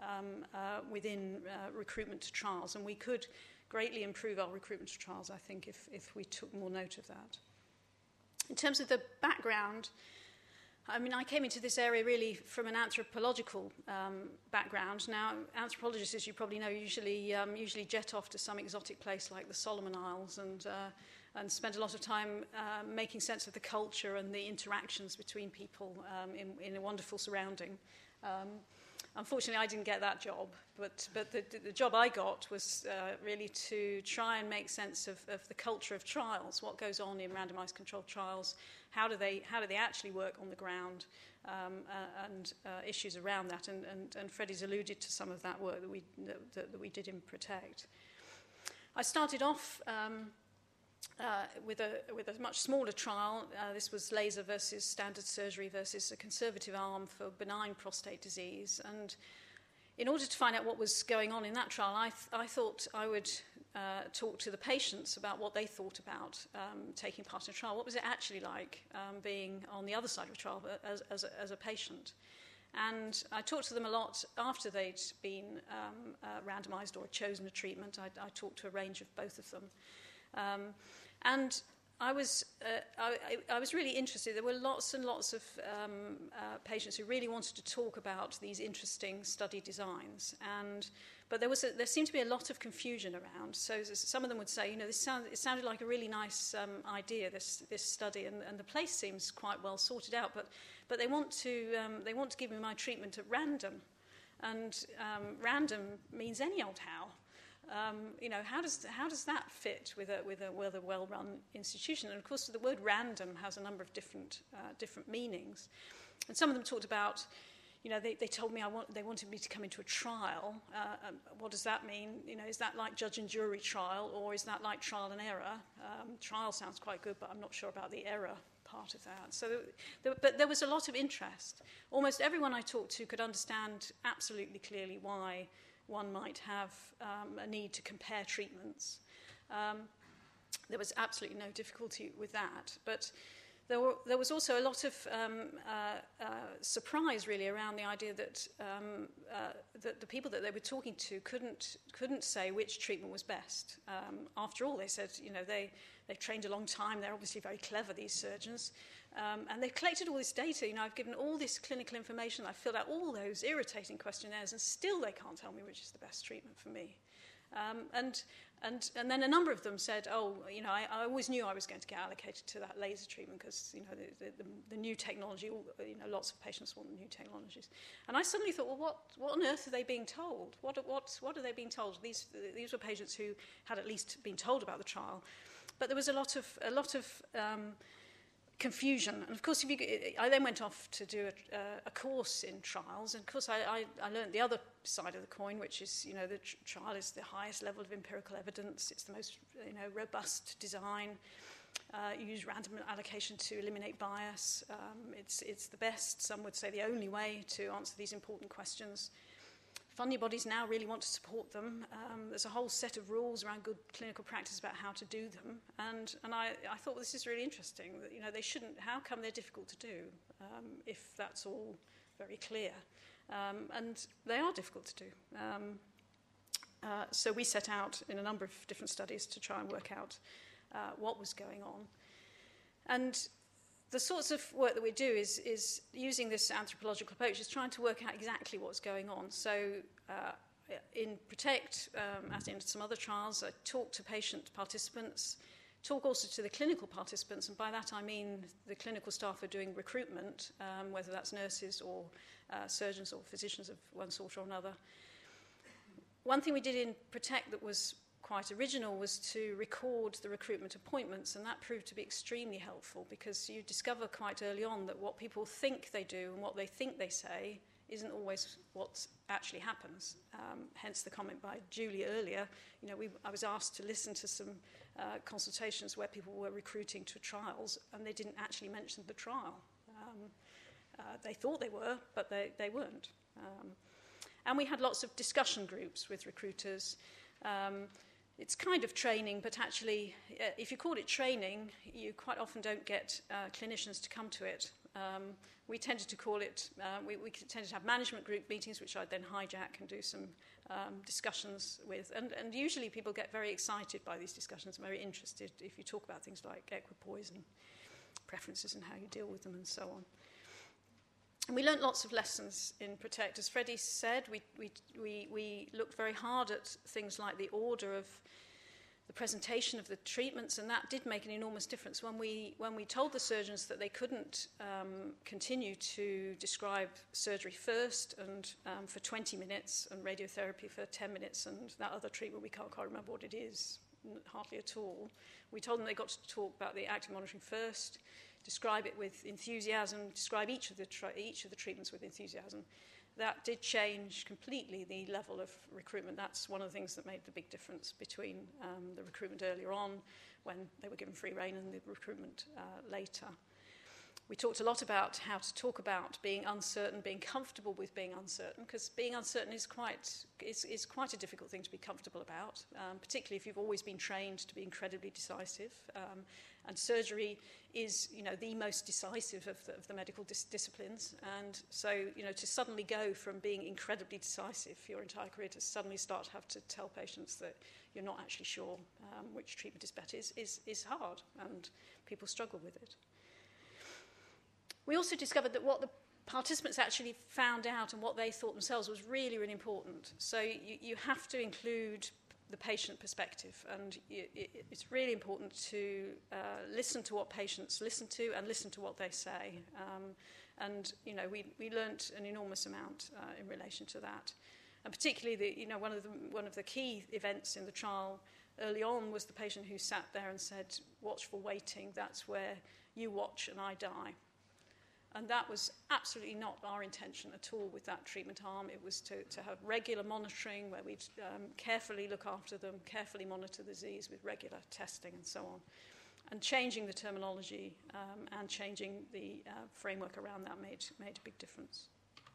E: within recruitment to trials, and we could greatly improve our recruitment to trials, I think, if we took more note of that. In terms of the background, I mean, I came into this area really from an anthropological background. Now, anthropologists, as you probably know, usually jet off to some exotic place like the Solomon Isles and spend a lot of time making sense of the culture and the interactions between people in a wonderful surrounding. Unfortunately, I didn't get that job, but the job I got was really to try and make sense of the culture of trials, what goes on in randomized controlled trials, how do they actually work on the ground, and issues around that. And Freddie's alluded to some of that work that we did in PROTECT. I started off with a much smaller trial. This was laser versus standard surgery versus a conservative arm for benign prostate disease. And in order to find out what was going on in that trial, I thought I would talk to the patients about what they thought about taking part in a trial. What was it actually like being on the other side of a trial as a patient? And I talked to them a lot after they'd been randomized or chosen a treatment. I talked to a range of both of them. And I was really interested. There were lots and lots of patients who really wanted to talk about these interesting study designs, but there seemed to be a lot of confusion around. So some of them would say, it sounded like a really nice idea, this study, and the place seems quite well sorted out, but they want to give me my treatment at random, and random means any old how. How does that fit with a well-run institution? And of course, the word random has a number of different meanings. And some of them talked about, they told me they wanted me to come into a trial. What does that mean? Is that like judge and jury trial, or is that like trial and error? Trial sounds quite good, but I'm not sure about the error part of that. So, but there was a lot of interest. Almost everyone I talked to could understand absolutely clearly why one might have a need to compare treatments. There was absolutely no difficulty with that. But there was also a lot of surprise, really, around the idea that the people that they were talking to couldn't say which treatment was best. After all, they said, they've trained a long time. They're obviously very clever, these surgeons. And they've collected all this data. I've given all this clinical information. I've filled out all those irritating questionnaires, and still they can't tell me which is the best treatment for me. And then a number of them said, I always knew I was going to get allocated to that laser treatment because, the new technology, lots of patients want new technologies. And I suddenly thought, well, what on earth are they being told? What are they being told? These were patients who had at least been told about the trial. But there was a lot of confusion. And of course, I then went off to do a course in trials, and of course I learned the other side of the coin, which is, the trial is the highest level of empirical evidence. It's the most, robust design. You use random allocation to eliminate bias. It's the best, some would say the only way to answer these important questions. Funding bodies now really want to support them. There's a whole set of rules around good clinical practice about how to do them. And I thought, well, this is really interesting. That, they shouldn't, how come they're difficult to do if that's all very clear? And they are difficult to do. So we set out in a number of different studies to try and work out what was going on. And the sorts of work that we do is using this anthropological approach, is trying to work out exactly what's going on. So in PROTECT, as in some other trials, I talk to patient participants, talk also to the clinical participants, and by that I mean the clinical staff are doing recruitment, whether that's nurses or surgeons or physicians of one sort or another. One thing we did in PROTECT that was quite original was to record the recruitment appointments, and that proved to be extremely helpful, because you discover quite early on that what people think they do and what they think they say isn't always what actually happens. Hence the comment by Julie earlier. You know, I was asked to listen to some consultations where people were recruiting to trials, and they didn't actually mention the trial. They thought they were, but they weren't. And we had lots of discussion groups with recruiters. It's kind of training, but actually, if you call it training, you quite often don't get clinicians to come to it. We tended to call it, we tended to have management group meetings, which I'd then hijack and do some discussions with. And usually people get very excited by these discussions, very interested if you talk about things like equipoise and preferences and how you deal with them and so on. And we learned lots of lessons in PROTECT. As Freddie said, we looked very hard at things like the order of the presentation of the treatments, and that did make an enormous difference. When we told the surgeons that they couldn't continue to describe surgery first and for 20 minutes and radiotherapy for 10 minutes and that other treatment, we can't quite remember what it is, hardly at all. We told them they got to talk about the active monitoring first, describe it with enthusiasm, describe each of the treatments with enthusiasm. That did change completely the level of recruitment. That's one of the things that made the big difference between the recruitment earlier on, when they were given free rein, and the recruitment later. We talked a lot about how to talk about being uncertain, being comfortable with being uncertain, because being uncertain is quite a difficult thing to be comfortable about, particularly if you've always been trained to be incredibly decisive. And surgery is, you know, the most decisive of the medical disciplines. And so, you know, to suddenly go from being incredibly decisive for your entire career to suddenly start to have to tell patients that you're not actually sure which treatment is better is hard, and people struggle with it. We also discovered that what the participants actually found out and what they thought themselves was really, really important. So you have to include the patient perspective, and it's really important to listen to what patients listen to and listen to what they say. And you know, we learnt an enormous amount in relation to that, and particularly one of the key events in the trial early on was the patient who sat there and said, "Watchful waiting. That's where you watch and I die." And that was absolutely not our intention at all with that treatment arm. It was to have regular monitoring where we'd carefully look after them, carefully monitor the disease with regular testing and so on. And changing the terminology and changing the framework around that made a big difference.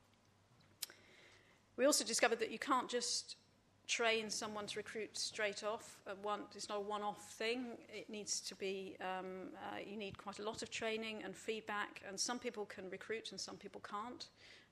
E: We also discovered that you can't just train someone to recruit straight off. It's not a one-off thing. It needs to be, you need quite a lot of training and feedback, and some people can recruit and some people can't.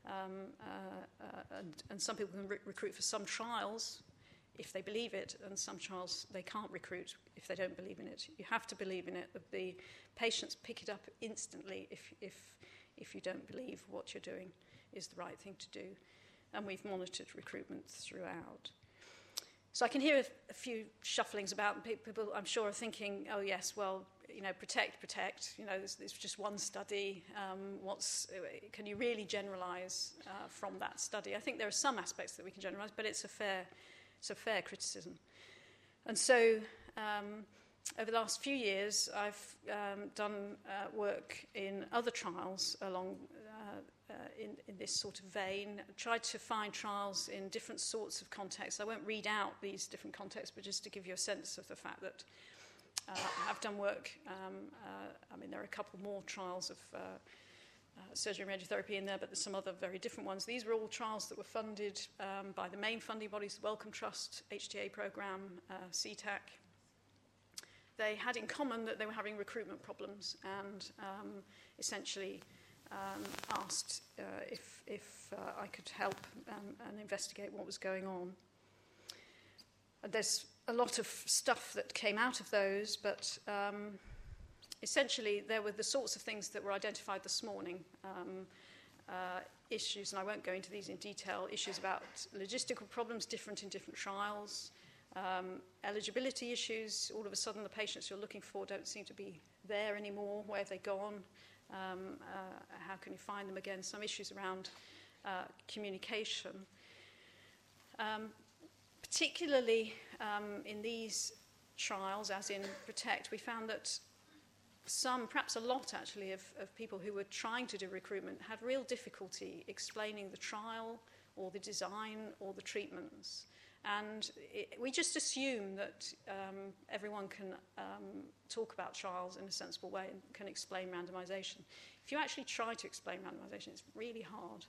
E: And some people can recruit for some trials if they believe it, and some trials they can't recruit if they don't believe in it. You have to believe in it. The patients pick it up instantly if you don't believe what you're doing is the right thing to do. And we've monitored recruitment throughout. So I can hear a few shufflings about. People, I'm sure, are thinking, oh, yes, well, you know, protect. You know, there's just one study. Can you really generalise from that study? I think there are some aspects that we can generalise, but it's a fair criticism. And so over the last few years, I've done work in other trials along in this sort of vein, tried to find trials in different sorts of contexts. I won't read out these different contexts, but just to give you a sense of the fact that I've done work. I mean, there are a couple more trials of surgery and radiotherapy in there, but there's some other very different ones. These were all trials that were funded by the main funding bodies, the Wellcome Trust, HTA program, CTAC. They had in common that they were having recruitment problems, and essentially asked if I could help and investigate what was going on. And there's a lot of stuff that came out of those, but essentially there were the sorts of things that were identified this morning. Issues, and I won't go into these in detail, issues about logistical problems different in different trials, eligibility issues. All of a sudden the patients you're looking for don't seem to be there anymore. Where have they gone? How can you find them again? Some issues around communication. Particularly in these trials, as in PROTECT, we found that some, perhaps a lot actually, of people who were trying to do recruitment had real difficulty explaining the trial or the design or the treatments. And we just assume that everyone can talk about trials in a sensible way and can explain randomization. If you actually try to explain randomization, it's really hard.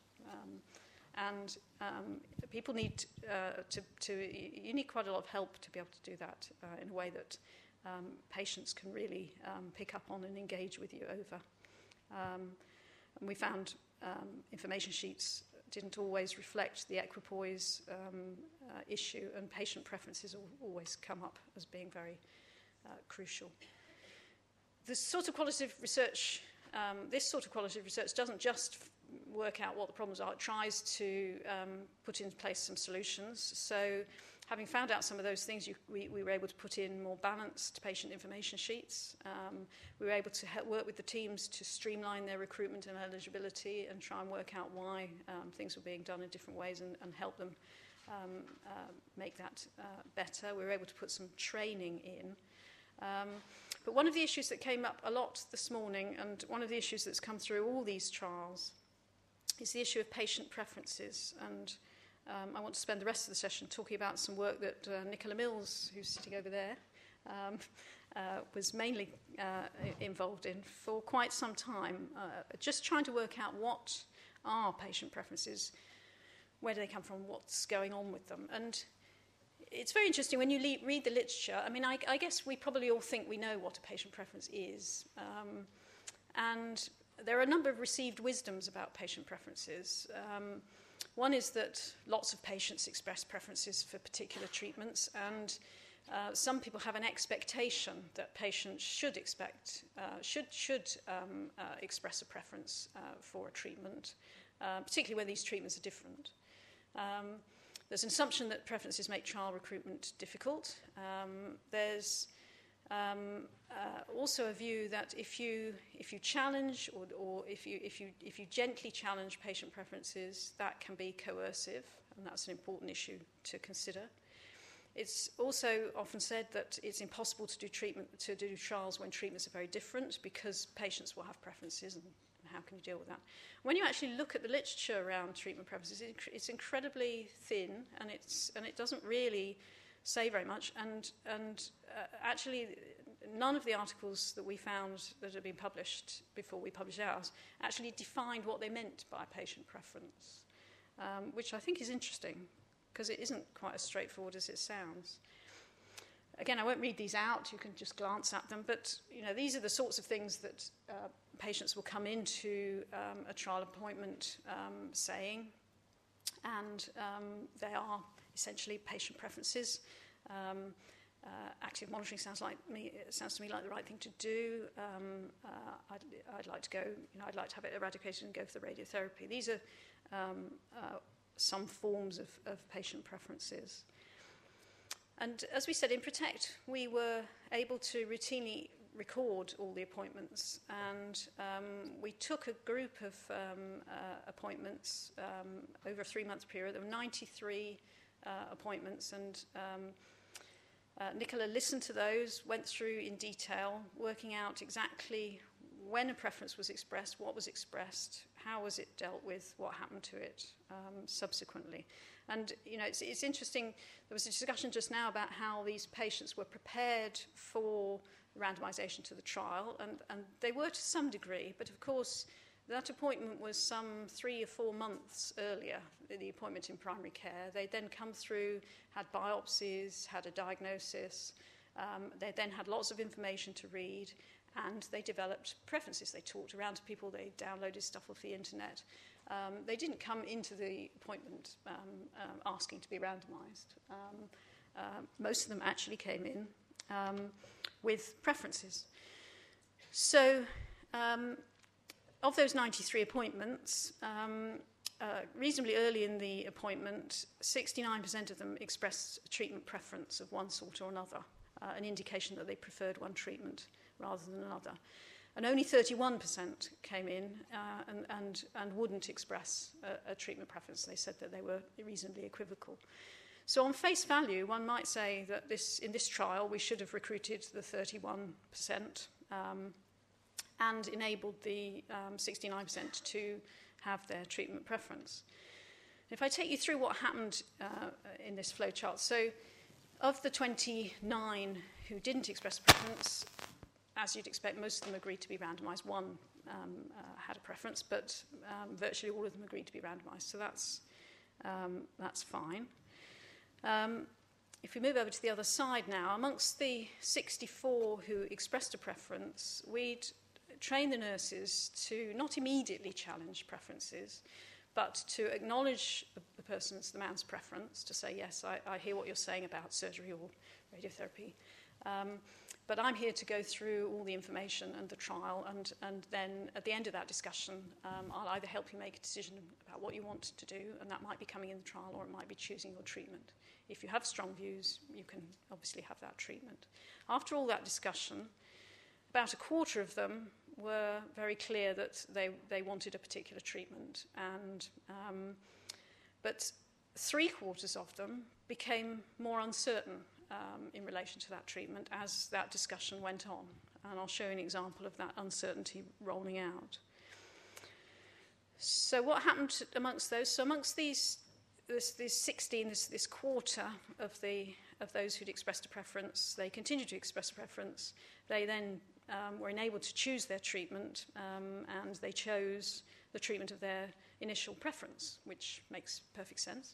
E: People need you need quite a lot of help to be able to do that in a way that patients can really pick up on and engage with you over. And we found information sheets didn't always reflect the equipoise issue, and patient preferences always come up as being very crucial. This sort of qualitative research doesn't just work out what the problems are, it tries to put in place some solutions. So having found out some of those things, we were able to put in more balanced patient information sheets. We were able to work with the teams to streamline their recruitment and eligibility and try and work out why things were being done in different ways and help them make that better. We were able to put some training in. But one of the issues that came up a lot this morning, and one of the issues that's come through all these trials, is the issue of patient preferences. And I want to spend the rest of the session talking about some work that Nicola Mills, who's sitting over there, was mainly involved in for quite some time, just trying to work out what are patient preferences, where do they come from, what's going on with them. And it's very interesting when you read the literature. I mean, I guess we probably all think we know what a patient preference is. And there are a number of received wisdoms about patient preferences. One is that lots of patients express preferences for particular treatments, and some people have an expectation that patients should express a preference for a treatment, particularly when these treatments are different. There's an assumption that preferences make trial recruitment difficult. There's also a view that if you challenge or if you gently challenge patient preferences, that can be coercive, and that's an important issue to consider. It's also often said that it's impossible to do trials when treatments are very different, because patients will have preferences, and how can you deal with that? When you actually look at the literature around treatment preferences, it's incredibly thin, and it doesn't really say very much, and actually none of the articles that we found that had been published before we published ours actually defined what they meant by patient preference, which I think is interesting, because it isn't quite as straightforward as it sounds. Again, I won't read these out, you can just glance at them, but these are the sorts of things that patients will come into a trial appointment saying, and they are essentially patient preferences. Active monitoring sounds to me like the right thing to do. I'd like to go, I'd like to have it eradicated and go for the radiotherapy. These are some forms of patient preferences. And as we said in PROTECT, we were able to routinely record all the appointments, and we took a group of appointments over a 3-month period. There were 93 appointments, and Nicola listened to those, went through in detail, working out exactly when a preference was expressed, what was expressed, how was it dealt with, what happened to it subsequently. And it's interesting, there was a discussion just now about how these patients were prepared for randomization to the trial, and they were to some degree, but of course that appointment was some 3 or 4 months earlier, the appointment in primary care. They then come through, had biopsies, had a diagnosis, they then had lots of information to read, and they developed preferences. They talked around to people, they downloaded stuff off the internet. They didn't come into the appointment asking to be randomized. most of them actually came in with preferences. So of those 93 appointments, reasonably early in the appointment, 69% of them expressed a treatment preference of one sort or another, an indication that they preferred one treatment rather than another. And only 31% came in and wouldn't express a treatment preference. They said that they were reasonably equivocal. So on face value, one might say that in this trial we should have recruited the 31% and enabled the 69% to have their treatment preference. If I take you through what happened in this flowchart, so of the 29 who didn't express a preference, as you'd expect, most of them agreed to be randomised. One had a preference, but virtually all of them agreed to be randomised, so that's fine. If we move over to the other side now, amongst the 64 who expressed a preference, we'd train the nurses to not immediately challenge preferences, but to acknowledge the man's preference, to say, yes, I hear what you're saying about surgery or radiotherapy, but I'm here to go through all the information and the trial, and then at the end of that discussion, I'll either help you make a decision about what you want to do, and that might be coming in the trial, or it might be choosing your treatment. If you have strong views, you can obviously have that treatment. After all that discussion, about a quarter of them were very clear that they wanted a particular treatment, but 3/4 of them became more uncertain in relation to that treatment as that discussion went on. And I'll show you an example of that uncertainty rolling out. So what happened amongst those? So amongst this 16, this quarter of those who'd expressed a preference, they continued to express a preference. They then were enabled to choose their treatment, and they chose the treatment of their initial preference, which makes perfect sense.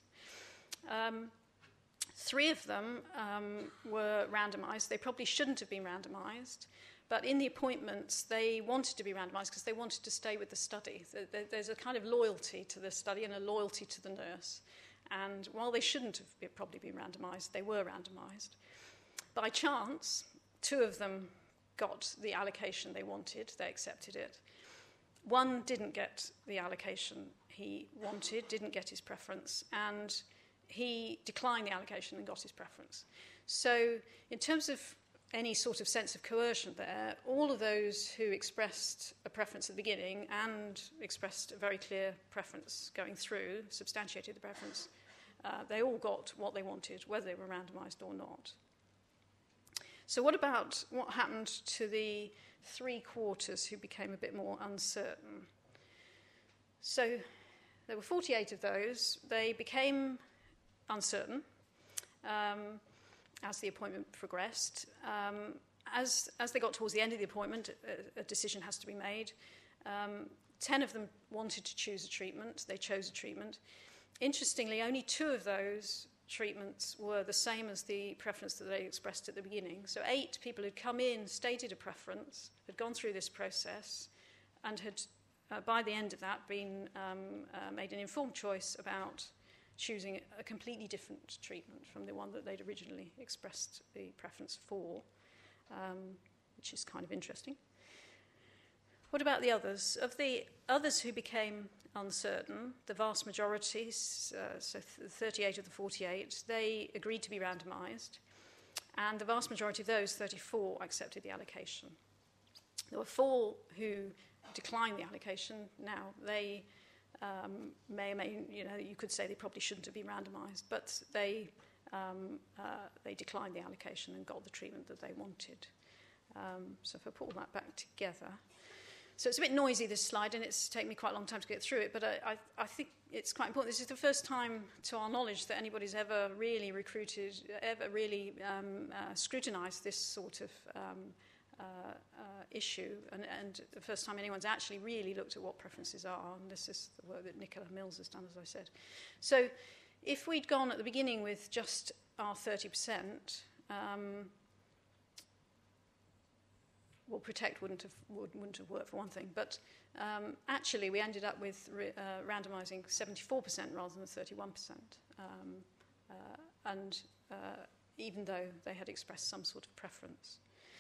E: 3 of them were randomised. They probably shouldn't have been randomised, but in the appointments, they wanted to be randomised because they wanted to stay with the study. There's a kind of loyalty to the study and a loyalty to the nurse. And while they shouldn't have probably been randomised, they were randomised. By chance, 2 of them got the allocation they wanted. They accepted it. 1 didn't get the allocation he wanted, didn't get his preference, and he declined the allocation and got his preference. So in terms of any sort of sense of coercion there, all of those who expressed a preference at the beginning and expressed a very clear preference going through, substantiated the preference, they all got what they wanted, whether they were randomised or not. So what happened to the 3/4 who became a bit more uncertain? So there were 48 of those. They became uncertain as the appointment progressed. As they got towards the end of the appointment, a decision has to be made. 10 of them wanted to choose a treatment. They chose a treatment. Interestingly, only 2 of those treatments were the same as the preference that they expressed at the beginning. So 8 people had come in, stated a preference, had gone through this process, and had, by the end of that, been made an informed choice about choosing a completely different treatment from the one that they'd originally expressed the preference for, which is kind of interesting. What about the others? Of the others who became uncertain, the vast majority, so 38 of the 48, they agreed to be randomised, and the vast majority of those, 34, accepted the allocation. There were 4 who declined the allocation. Now, they may, you could say they probably shouldn't have been randomised, but they declined the allocation and got the treatment that they wanted. So if I put all that back together. So it's a bit noisy, this slide, and it's taken me quite a long time to get through it, but I think it's quite important. This is the first time, to our knowledge, that anybody's ever really scrutinised this sort of issue, and the first time anyone's actually really looked at what preferences are, and this is the work that Nicola Mills has done, as I said. So if we'd gone at the beginning with just our 30%, well, Protect wouldn't have worked for one thing, but actually we ended up with randomising 74% rather than 31%. And even though they had expressed some sort of preference.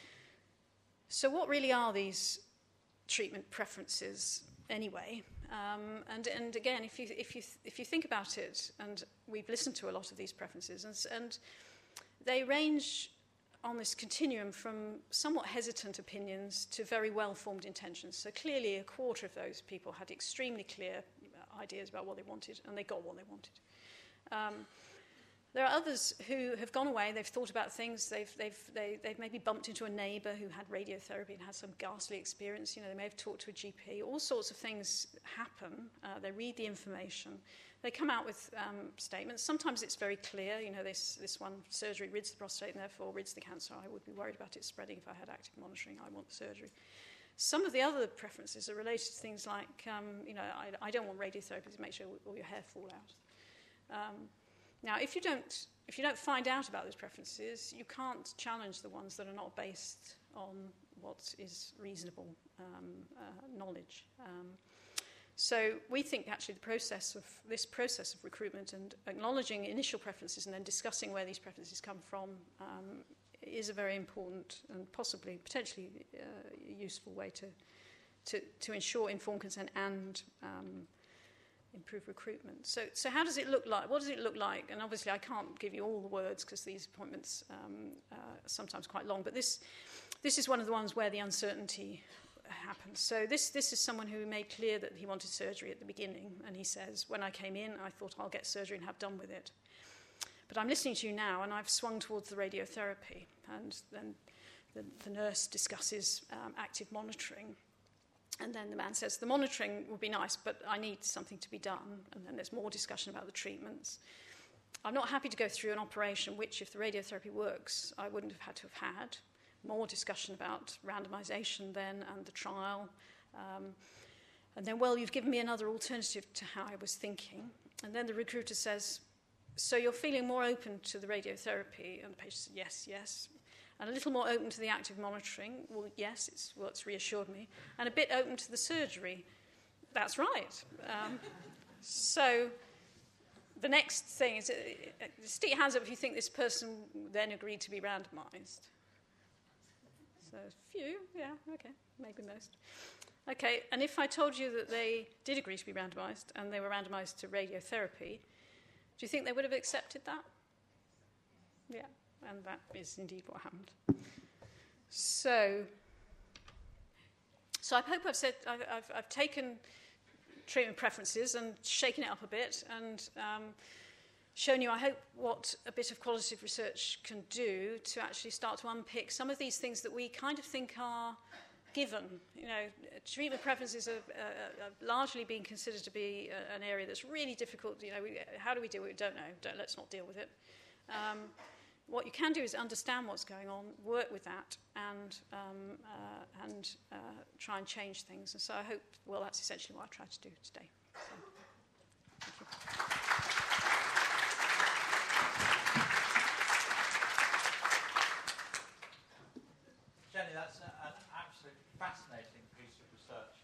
E: So what really are these treatment preferences anyway? And again, if you think about it, and we've listened to a lot of these preferences, and they range on this continuum from somewhat hesitant opinions to very well-formed intentions. So clearly a quarter of those people had extremely clear ideas about what they wanted, and they got what they wanted. There are others who have gone away, they've thought about things, they've maybe bumped into a neighbour who had radiotherapy and had some ghastly experience, they may have talked to a GP, all sorts of things happen, they read the information, they come out with statements, sometimes it's very clear, this one, surgery rids the prostate and therefore rids the cancer, I would be worried about it spreading if I had active monitoring, I want the surgery. Some of the other preferences are related to things like, I don't want radiotherapy to make sure all your hair fall out. Now, if you don't find out about those preferences, you can't challenge the ones that are not based on what is reasonable knowledge. So we think actually this process of recruitment and acknowledging initial preferences and then discussing where these preferences come from is a very important and possibly potentially useful way to ensure informed consent and improve recruitment. So how does it look like? What does it look like? And obviously I can't give you all the words because these appointments are sometimes quite long, but this is one of the ones where the uncertainty happens. So this is someone who made clear that he wanted surgery at the beginning, and he says, when I came in, I thought I'll get surgery and have done with it. But I'm listening to you now, and I've swung towards the radiotherapy, and then the nurse discusses active monitoring. And then the man says, the monitoring would be nice, but I need something to be done. And then there's more discussion about the treatments. I'm not happy to go through an operation which, if the radiotherapy works, I wouldn't have had to have had. More discussion about randomization then and the trial. And then, well, you've given me another alternative to how I was thinking. And then the recruiter says, so you're feeling more open to the radiotherapy? And the patient said, yes. And a little more open to the active monitoring. Well, yes, it's reassured me. And a bit open to the surgery. That's right. So the next thing is, stick your hands up if you think this person then agreed to be randomised. So a few, yeah, okay, maybe most. Okay, and if I told you that they did agree to be randomised and they were randomised to radiotherapy, do you think they would have accepted that? Yeah. And that is indeed what happened. So I hope I've taken treatment preferences and shaken it up a bit and shown you, I hope, what a bit of qualitative research can do to actually start to unpick some of these things that we kind of think are given. Treatment preferences are largely being considered to be an area that's really difficult. How do we deal with it? Don't know. Let's not deal with it. What you can do is understand what's going on, work with that, and try and change things. And so I hope, well, that's essentially what I tried to do today. So, thank you.
A: Jenny, that's an absolutely fascinating piece of research.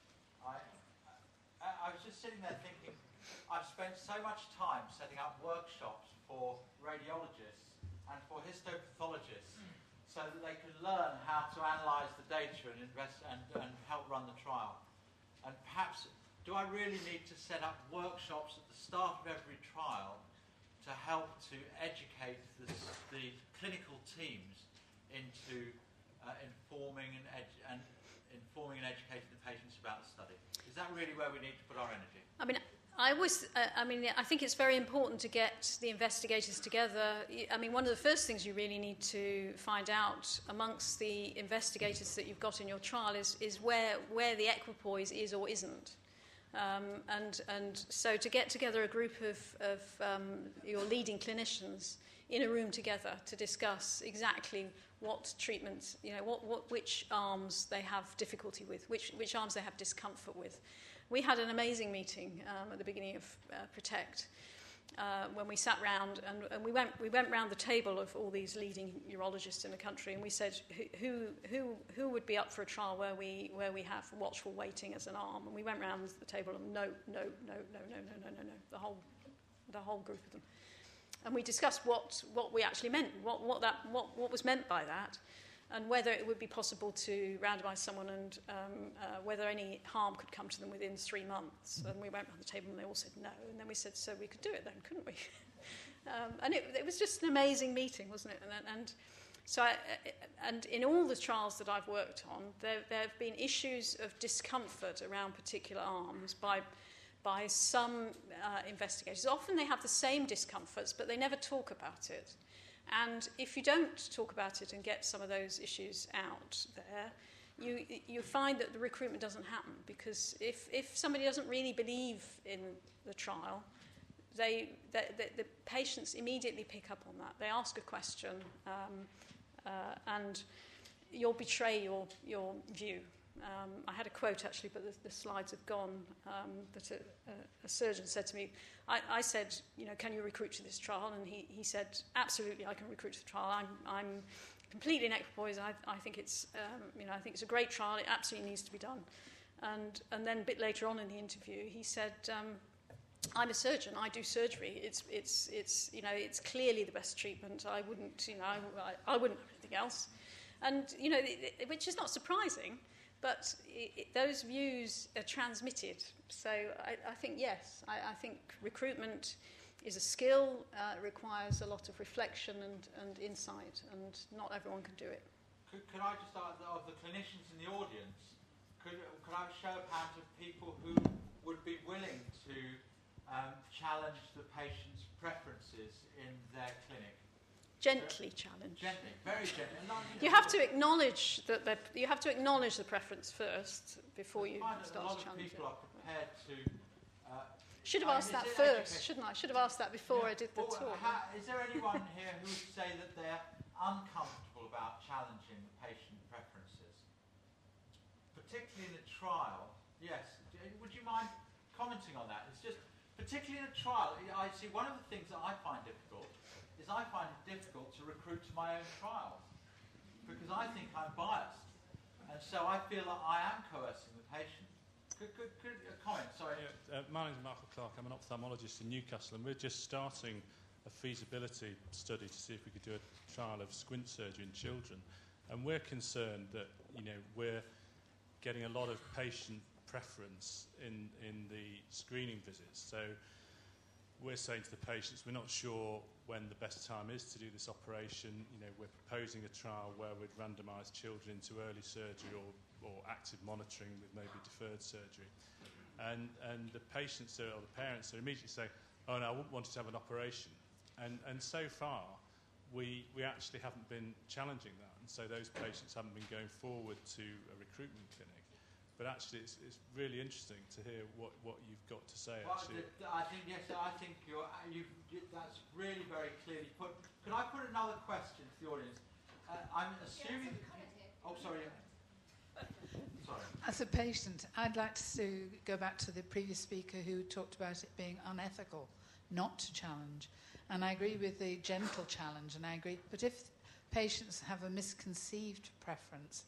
A: I was just sitting there thinking, I've spent so much time setting up workshops for radiologists and for histopathologists so that they can learn how to analyse the data and invest and help run the trial. And perhaps, do I really need to set up workshops at the start of every trial to help to educate the clinical teams into informing and educating the patients about the study? Is that really where we need to put our energy?
E: I think it's very important to get the investigators together. One of the first things you really need to find out amongst the investigators that you've got in your trial is where the equipoise is or isn't. And so to get together a group of your leading clinicians in a room together to discuss exactly what treatments, which arms they have difficulty with, which arms they have discomfort with. We had an amazing meeting at the beginning of Protect when we sat round and we went round the table of all these leading urologists in the country, and we said who would be up for a trial where we have watchful waiting as an arm, and we went round the table and no, the whole group of them. And we discussed what we actually meant, what was meant by that, and whether it would be possible to randomise someone and whether any harm could come to them within 3 months. And we went around the table and they all said no. And then we said, so we could do it then, couldn't we? And it was just an amazing meeting, wasn't it? And in all the trials that I've worked on, there have been issues of discomfort around particular arms by some investigators. Often they have the same discomforts, but they never talk about it. And if you don't talk about it and get some of those issues out there, you find that the recruitment doesn't happen, because if somebody doesn't really believe in the trial, the patients immediately pick up on that. They ask a question, and you'll betray your view. I had a quote actually, but the slides have gone, that a surgeon said to me, I said, can you recruit to this trial? And he said, absolutely, I can recruit to the trial. I'm completely in equipoise. I think it's, I think it's a great trial. It absolutely needs to be done. And then a bit later on in the interview, he said, I'm a surgeon. I do surgery. It's clearly the best treatment. I wouldn't, I wouldn't have anything else. And which is not surprising. But those views are transmitted. So I think, yes, I think recruitment is a skill. It requires a lot of reflection and insight, and not everyone can do it.
A: Could I just ask, of the clinicians in the audience, could I show a hand of people who would be willing to challenge the patient's preferences in their clinic?
E: Gently challenge.
A: Gently, very gently.
E: You have to acknowledge the preference first before you start to challenge it.
A: A lot of people are prepared to.
E: Should have asked that first, shouldn't I? Should have asked that before I did the talk.
A: Is there anyone here who would say that they're uncomfortable about challenging the patient preferences, particularly in a trial? Yes. Would you mind commenting on that? It's just particularly in a trial. I see one of the things that I find difficult is I find it difficult to recruit to my own trials because I think I'm biased, and so I feel that I am coercing the patient. Could a comment? Sorry.
F: Yeah, my name's Michael Clark. I'm an ophthalmologist in Newcastle, and we're just starting a feasibility study to see if we could do a trial of squint surgery in children. And we're concerned that we're getting a lot of patient preference in the screening visits. So we're saying to the patients, we're not sure when the best time is to do this operation. We're proposing a trial where we'd randomise children into early surgery or active monitoring with maybe deferred surgery. And the patients or the parents are immediately saying, oh no, I wouldn't want to have an operation. And so far, we actually haven't been challenging that. And so those patients haven't been going forward to a recruitment clinic. But actually, it's really interesting to hear what you've got to say.
A: Well,
F: actually,
A: I think yes. I think that's really very clearly put. Could I put another question to the audience? I'm assuming. Oh, sorry. Sorry.
D: As a patient, I'd like to go back to the previous speaker who talked about it being unethical not to challenge, and I agree with the gentle challenge, and I agree. But if patients have a misconceived preference,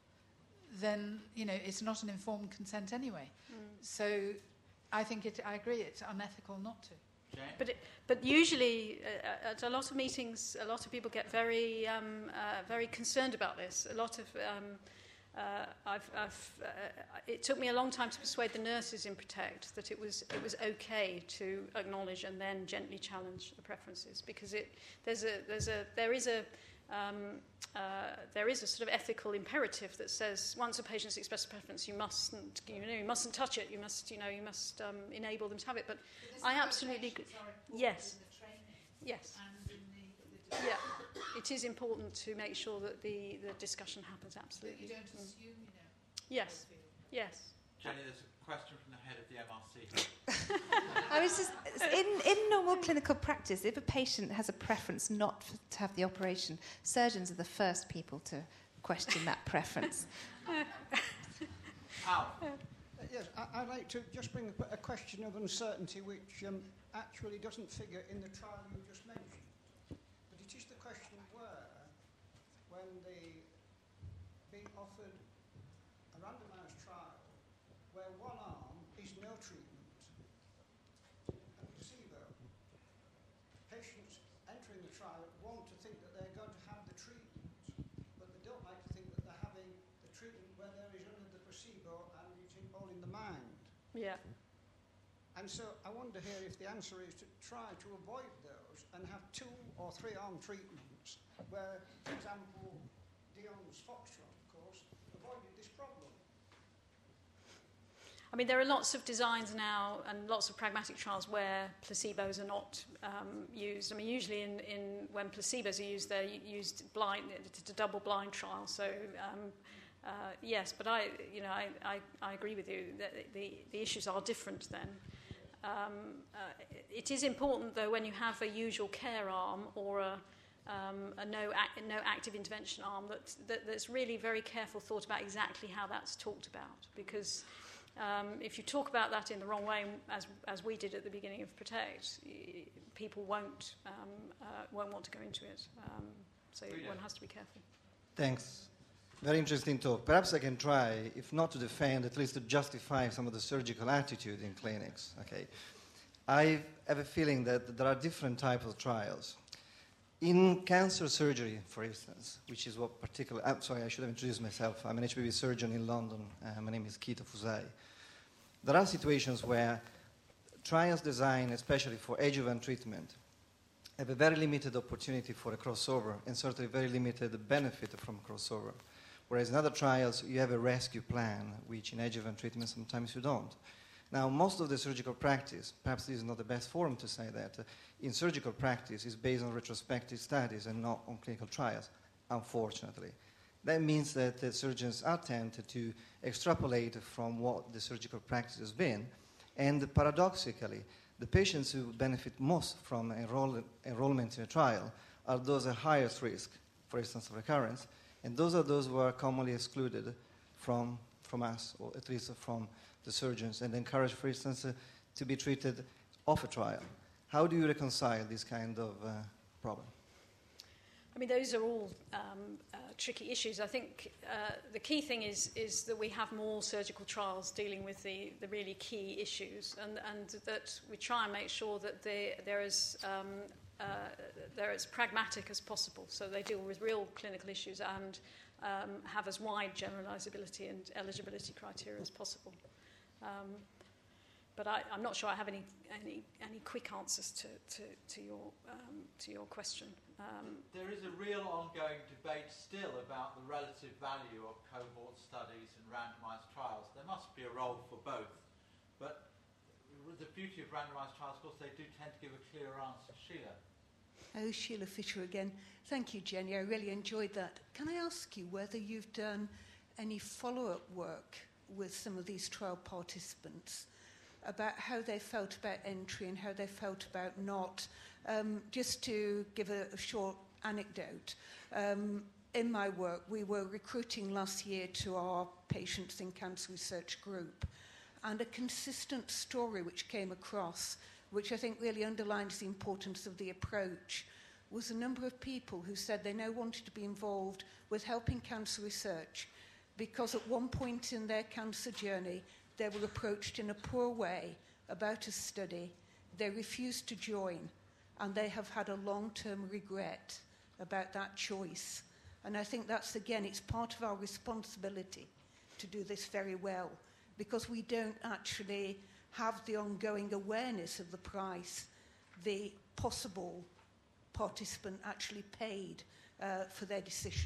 D: then it's not an informed consent anyway. So I agree it's unethical not to.
A: Jane?
E: But usually at a lot of meetings, a lot of people get very very concerned about this. A lot of it took me a long time to persuade the nurses in Protect that it was okay to acknowledge and then gently challenge the preferences, because there is a sort of ethical imperative that says once a patient's expressed a preference, you mustn't touch it. You must enable them to have it. But I absolutely yes. Yeah, it is important to make sure that the discussion happens. Absolutely.
D: You don't assume
E: Yes.
A: Jenny, there's a question from the head of the MRC.
G: I was just in normal clinical practice, if a patient has a preference not to have the operation, surgeons are the first people to question that preference.
A: Al?
C: Yes, I'd like to just bring up a question of uncertainty which actually doesn't figure in the trial you just mentioned. But it is the question when they being offered a randomised trial where one arm is no treatment and placebo, patients trial want to think that they're going to have the treatment, but they don't like to think that they're having the treatment where there is only the placebo and it's all in the mind.
E: Yeah.
C: And so I wonder here if the answer is to try to avoid those and have 2 or 3 arm treatments where, for example, Dion's Foxtrot, of course, avoided this problem.
E: I mean, there are lots of designs now and lots of pragmatic trials where placebos are not used. I mean, usually when placebos are used, they're used blind. It's a double-blind trial. So, yes, but I agree with you that the issues are different then. It is important, though, when you have a usual care arm or a no active intervention arm, that's really very careful thought about exactly how that's talked about, because if you talk about that in the wrong way, as we did at the beginning of Protect, people won't want to go into it. So one has to be careful.
H: Thanks. Very interesting talk. Perhaps I can try, if not to defend, at least to justify some of the surgical attitude in clinics. Okay, I have a feeling that there are different types of trials. In cancer surgery, for instance, which is what particularly... I'm sorry, I should have introduced myself. I'm an HPV surgeon in London. My name is Kito Fusai. There are situations where trials designed especially for adjuvant treatment have a very limited opportunity for a crossover and certainly very limited benefit from crossover. Whereas in other trials, you have a rescue plan, which in adjuvant treatment sometimes you don't. Now, most of the surgical practice, perhaps this is not the best forum to say that, in surgical practice is based on retrospective studies and not on clinical trials, unfortunately. That means that the surgeons are tempted to extrapolate from what the surgical practice has been, and paradoxically, the patients who benefit most from enrollment in a trial are those at highest risk, for instance, of recurrence, and those are those who are commonly excluded from us, or at least from the surgeons, and encouraged, for instance, to be treated off a trial. How do you reconcile this kind of problem?
E: I mean, those are all tricky issues. I think the key thing is that we have more surgical trials dealing with the really key issues, and that we try and make sure that they're as pragmatic as possible, so they deal with real clinical issues and have as wide generalizability and eligibility criteria as possible. But I'm not sure I have any quick answers to your question.
A: There is a real ongoing debate still about the relative value of cohort studies and randomized trials. There must be a role for both, but the beauty of randomized trials, of course, they do tend to give a clearer answer. Sheila.
I: Oh, Sheila Fisher again. Thank you, Jenny. I really enjoyed that. Can I ask you whether you've done any follow-up work with some of these trial participants about how they felt about entry and how they felt about not? Just to give a short anecdote, in my work, we were recruiting last year to our Patients in Cancer Research group, and a consistent story which came across, which I think really underlines the importance of the approach, was a number of people who said they now wanted to be involved with helping cancer research because at one point in their cancer journey, they were approached in a poor way about a study. They refused to join, and they have had a long-term regret about that choice. And I think that's, again, it's part of our responsibility to do this very well, because we don't actually have the ongoing awareness of the price the possible participant actually paid for their decision.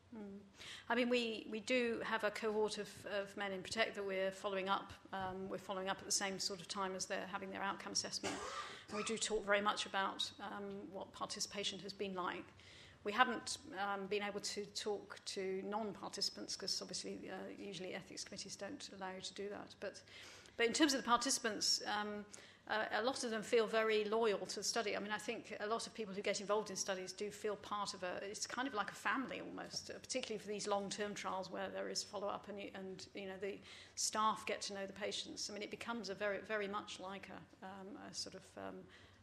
E: I mean, we do have a cohort of men in Protect that we're following up. We're following up at the same sort of time as they're having their outcome assessment. And we do talk very much about what participation has been like. We haven't been able to talk to non-participants because obviously usually ethics committees don't allow you to do that. But in terms of the participants, a lot of them feel very loyal to the study. I mean, I think a lot of people who get involved in studies do feel part of it's kind of like a family almost, particularly for these long-term trials where there is follow-up and you know, the staff get to know the patients. I mean, it becomes a very, very much like a sort of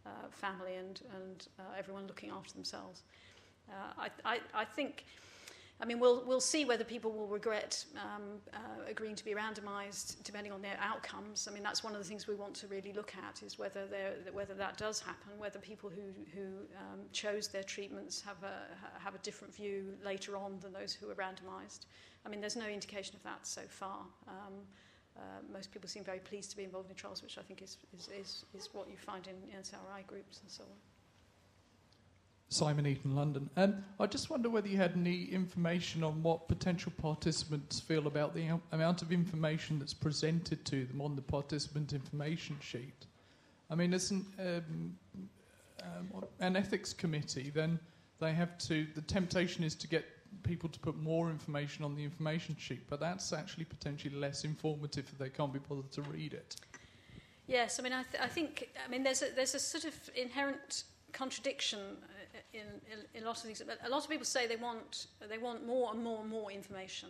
E: family and everyone looking after themselves. I think I mean, we'll see whether people will regret agreeing to be randomised depending on their outcomes. I mean, that's one of the things we want to really look at, is whether that does happen, whether people who chose their treatments have a different view later on than those who were randomised. I mean, there's no indication of that so far. Most people seem very pleased to be involved in trials, which I think is what you find in SRI groups and so on.
J: Simon Eaton, London. I just wonder whether you had any information on what potential participants feel about the amount of information that's presented to them on the participant information sheet. I mean, as an ethics committee, then they have to... The temptation is to get people to put more information on the information sheet, but that's actually potentially less informative if they can't be bothered to read it.
E: Yes, I mean, I think there's a sort of inherent contradiction in a lot of things. A lot of people say they want more and more and more information,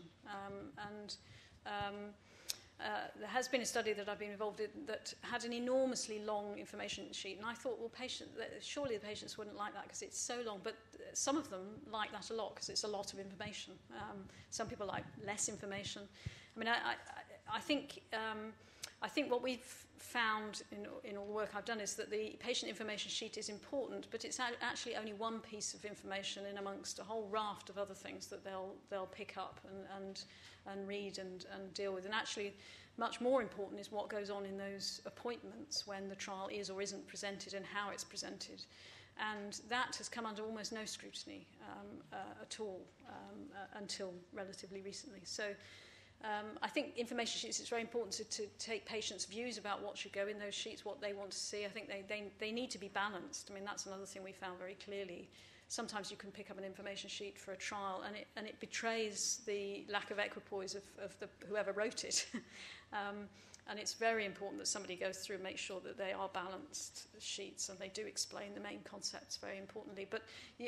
E: there has been a study that I've been involved in that had an enormously long information sheet, and I thought, well, surely the patients wouldn't like that because it's so long, but some of them like that a lot because it's a lot of information. Some people like less information. I mean, I think what we've found in all the work I've done is that the patient information sheet is important, but it's actually only one piece of information in amongst a whole raft of other things that they'll pick up and read and deal with. And actually, much more important is what goes on in those appointments when the trial is or isn't presented and how it's presented. And that has come under almost no scrutiny at all until relatively recently. So I think information sheets, it's very important to take patients' views about what should go in those sheets, what they want to see. I think they need to be balanced. I mean, that's another thing we found very clearly. Sometimes you can pick up an information sheet for a trial and it betrays the lack of equipoise of whoever wrote it. And it's very important that somebody goes through and makes sure that they are balanced sheets and they do explain the main concepts very importantly. But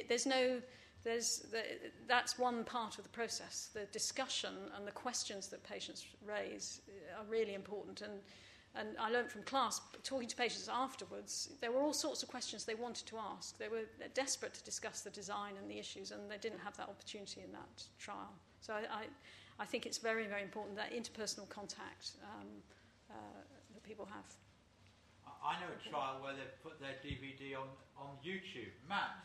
E: that's one part of the process. The discussion and the questions that patients raise are really important. And I learned from class, talking to patients afterwards, there were all sorts of questions they wanted to ask. They were desperate to discuss the design and the issues, and they didn't have that opportunity in that trial. So I think it's very, very important, that interpersonal contact that people have.
A: I know a trial where they've put their DVD on YouTube. Matt?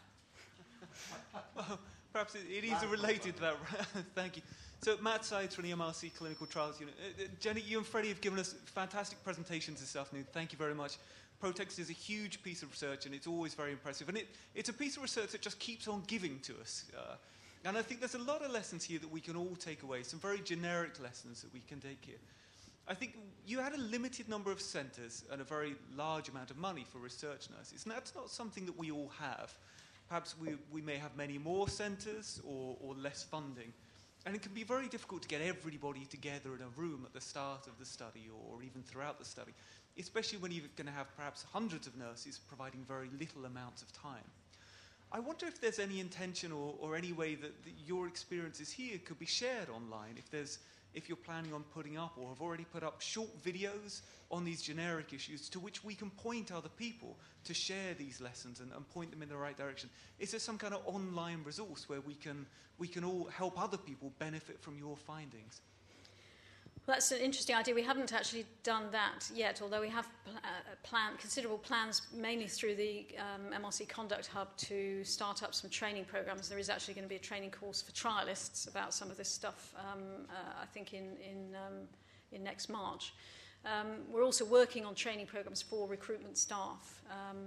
K: Well, perhaps it is related to that. Thank you. So, Matt Sides from the MRC Clinical Trials Unit. Jenny, you and Freddie have given us fantastic presentations this afternoon. Thank you very much. PROTECT is a huge piece of research, and it's always very impressive. And it's a piece of research that just keeps on giving to us. And I think there's a lot of lessons here that we can all take away, some very generic lessons that we can take here. I think you had a limited number of centres and a very large amount of money for research nurses, and that's not something that we all have. Perhaps we may have many more centres or less funding. And it can be very difficult to get everybody together in a room at the start of the study or even throughout the study, especially when you're going to have perhaps hundreds of nurses providing very little amounts of time. I wonder if there's any intention or any way that your experiences here could be shared online, if you're planning on putting up or have already put up short videos on these generic issues to which we can point other people to share these lessons and point them in the right direction. Is there some kind of online resource where we can all help other people benefit from your findings?
E: Well, that's an interesting idea. We haven't actually done that yet, although we have considerable plans, mainly through the MRC Conduct Hub, to start up some training programs. There is actually going to be a training course for trialists about some of this stuff, I think, in next March. We're also working on training programs for recruitment staff.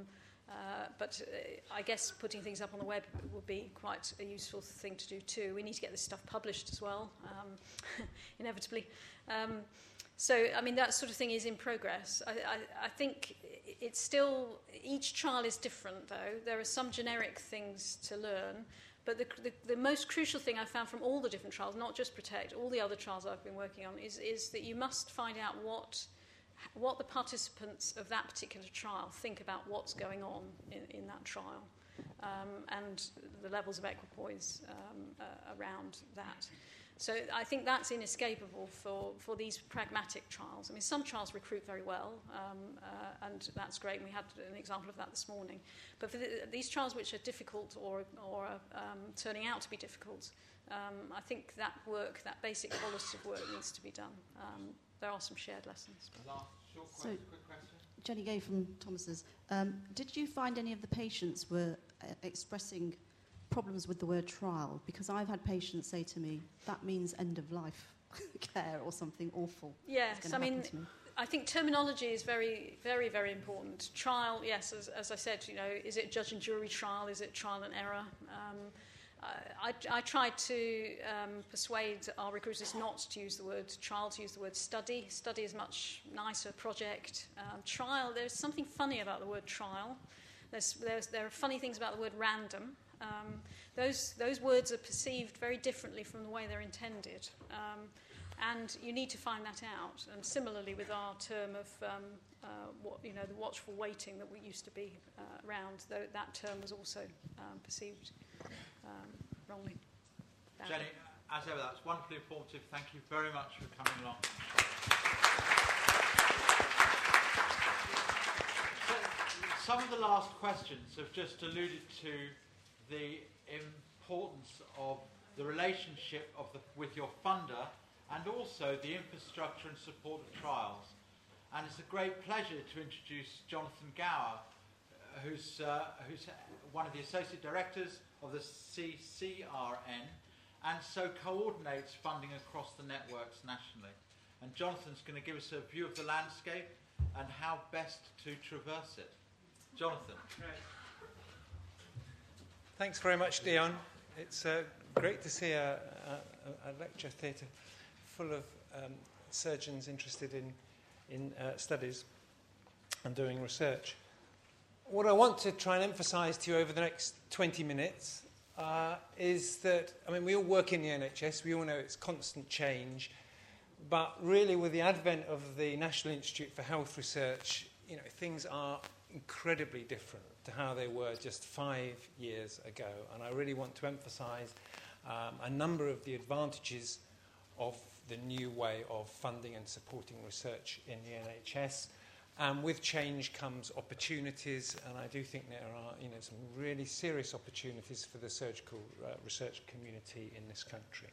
E: But I guess putting things up on the web would be quite a useful thing to do too. We need to get this stuff published as well, inevitably. So, I mean, that sort of thing is in progress. I think it's still, each trial is different though. There are some generic things to learn, but the most crucial thing I found from all the different trials, not just PROTECT, all the other trials I've been working on, is that you must find out what the participants of that particular trial think about what's going on in that trial. and the levels of equipoise around that. So I think that's inescapable for these pragmatic trials. I mean, some trials recruit very well, and that's great. And we had an example of that this morning. But for these trials which are difficult or turning out to be difficult, I think that work, that basic qualitative work, needs to be done. There are some shared lessons.
A: Last short question, quick question.
L: Jenny Gay from Thomas's. Did you find any of the patients were expressing problems with the word trial? Because I've had patients say to me, that means end of life care or something awful.
E: Yes, I mean, I think terminology is very, very, very important. Trial, yes, as I said, you know, is it judge and jury trial? Is it trial and error? I tried to persuade our recruiters not to use the word trial, to use the word study. Study is much nicer, project. Trial, there's something funny about the word trial. There are funny things about the word random. Those words are perceived very differently from the way they're intended. And you need to find that out. And similarly with our term of the watchful waiting that we used to be around, that term was also perceived wrongly.
A: Jenny, as ever, that's wonderfully informative. Thank you very much for coming along. Some of the last questions have just alluded to the importance of the relationship with your funder and also the infrastructure and support of trials. And it's a great pleasure to introduce Jonathan Gower, who's one of the associate directors of the CCRN and so coordinates funding across the networks nationally. And Jonathan's going to give us a view of the landscape and how best to traverse it. Jonathan.
M: Right. Thanks very much, Dion. It's great to see a lecture theatre full of surgeons interested in studies and doing research. What I want to try and emphasise to you over the next 20 minutes is that, I mean, we all work in the NHS, we all know it's constant change, but really with the advent of the National Institute for Health Research, you know, things are incredibly different to how they were just 5 years ago. And I really want to emphasise a number of the advantages of the new way of funding and supporting research in the NHS. And with change comes opportunities, and I do think there are, you know, some really serious opportunities for the surgical research community in this country.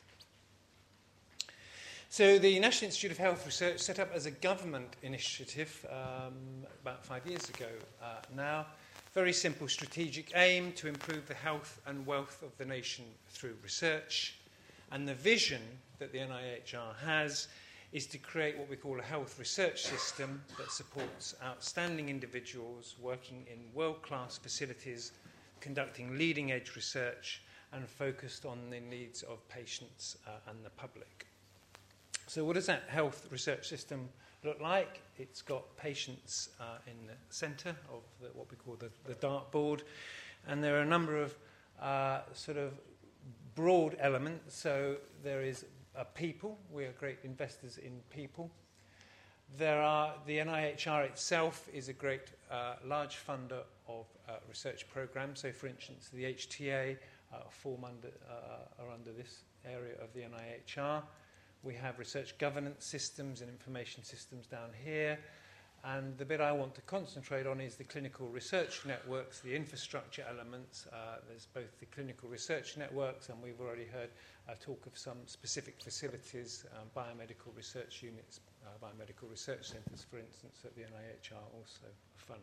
M: So the National Institute of Health Research, set up as a government initiative about 5 years ago now. Very simple strategic aim: to improve the health and wealth of the nation through research. And the vision that the NIHR has is to create what we call a health research system that supports outstanding individuals working in world-class facilities, conducting leading-edge research and focused on the needs of patients and the public. So what does that health research system look like? It's got patients in the centre of what we call the dartboard, and there are a number of sort of broad elements. So there is people. We are great investors in people. There are the NIHR itself is a great large funder of research programs. So, for instance, the HTA are under this area of the NIHR. We have research governance systems and information systems down here. And the bit I want to concentrate on is the clinical research networks, the infrastructure elements. There's both the clinical research networks, and we've already heard talk of some specific facilities, biomedical research units, biomedical research centres, for instance, that the NIHR also fund.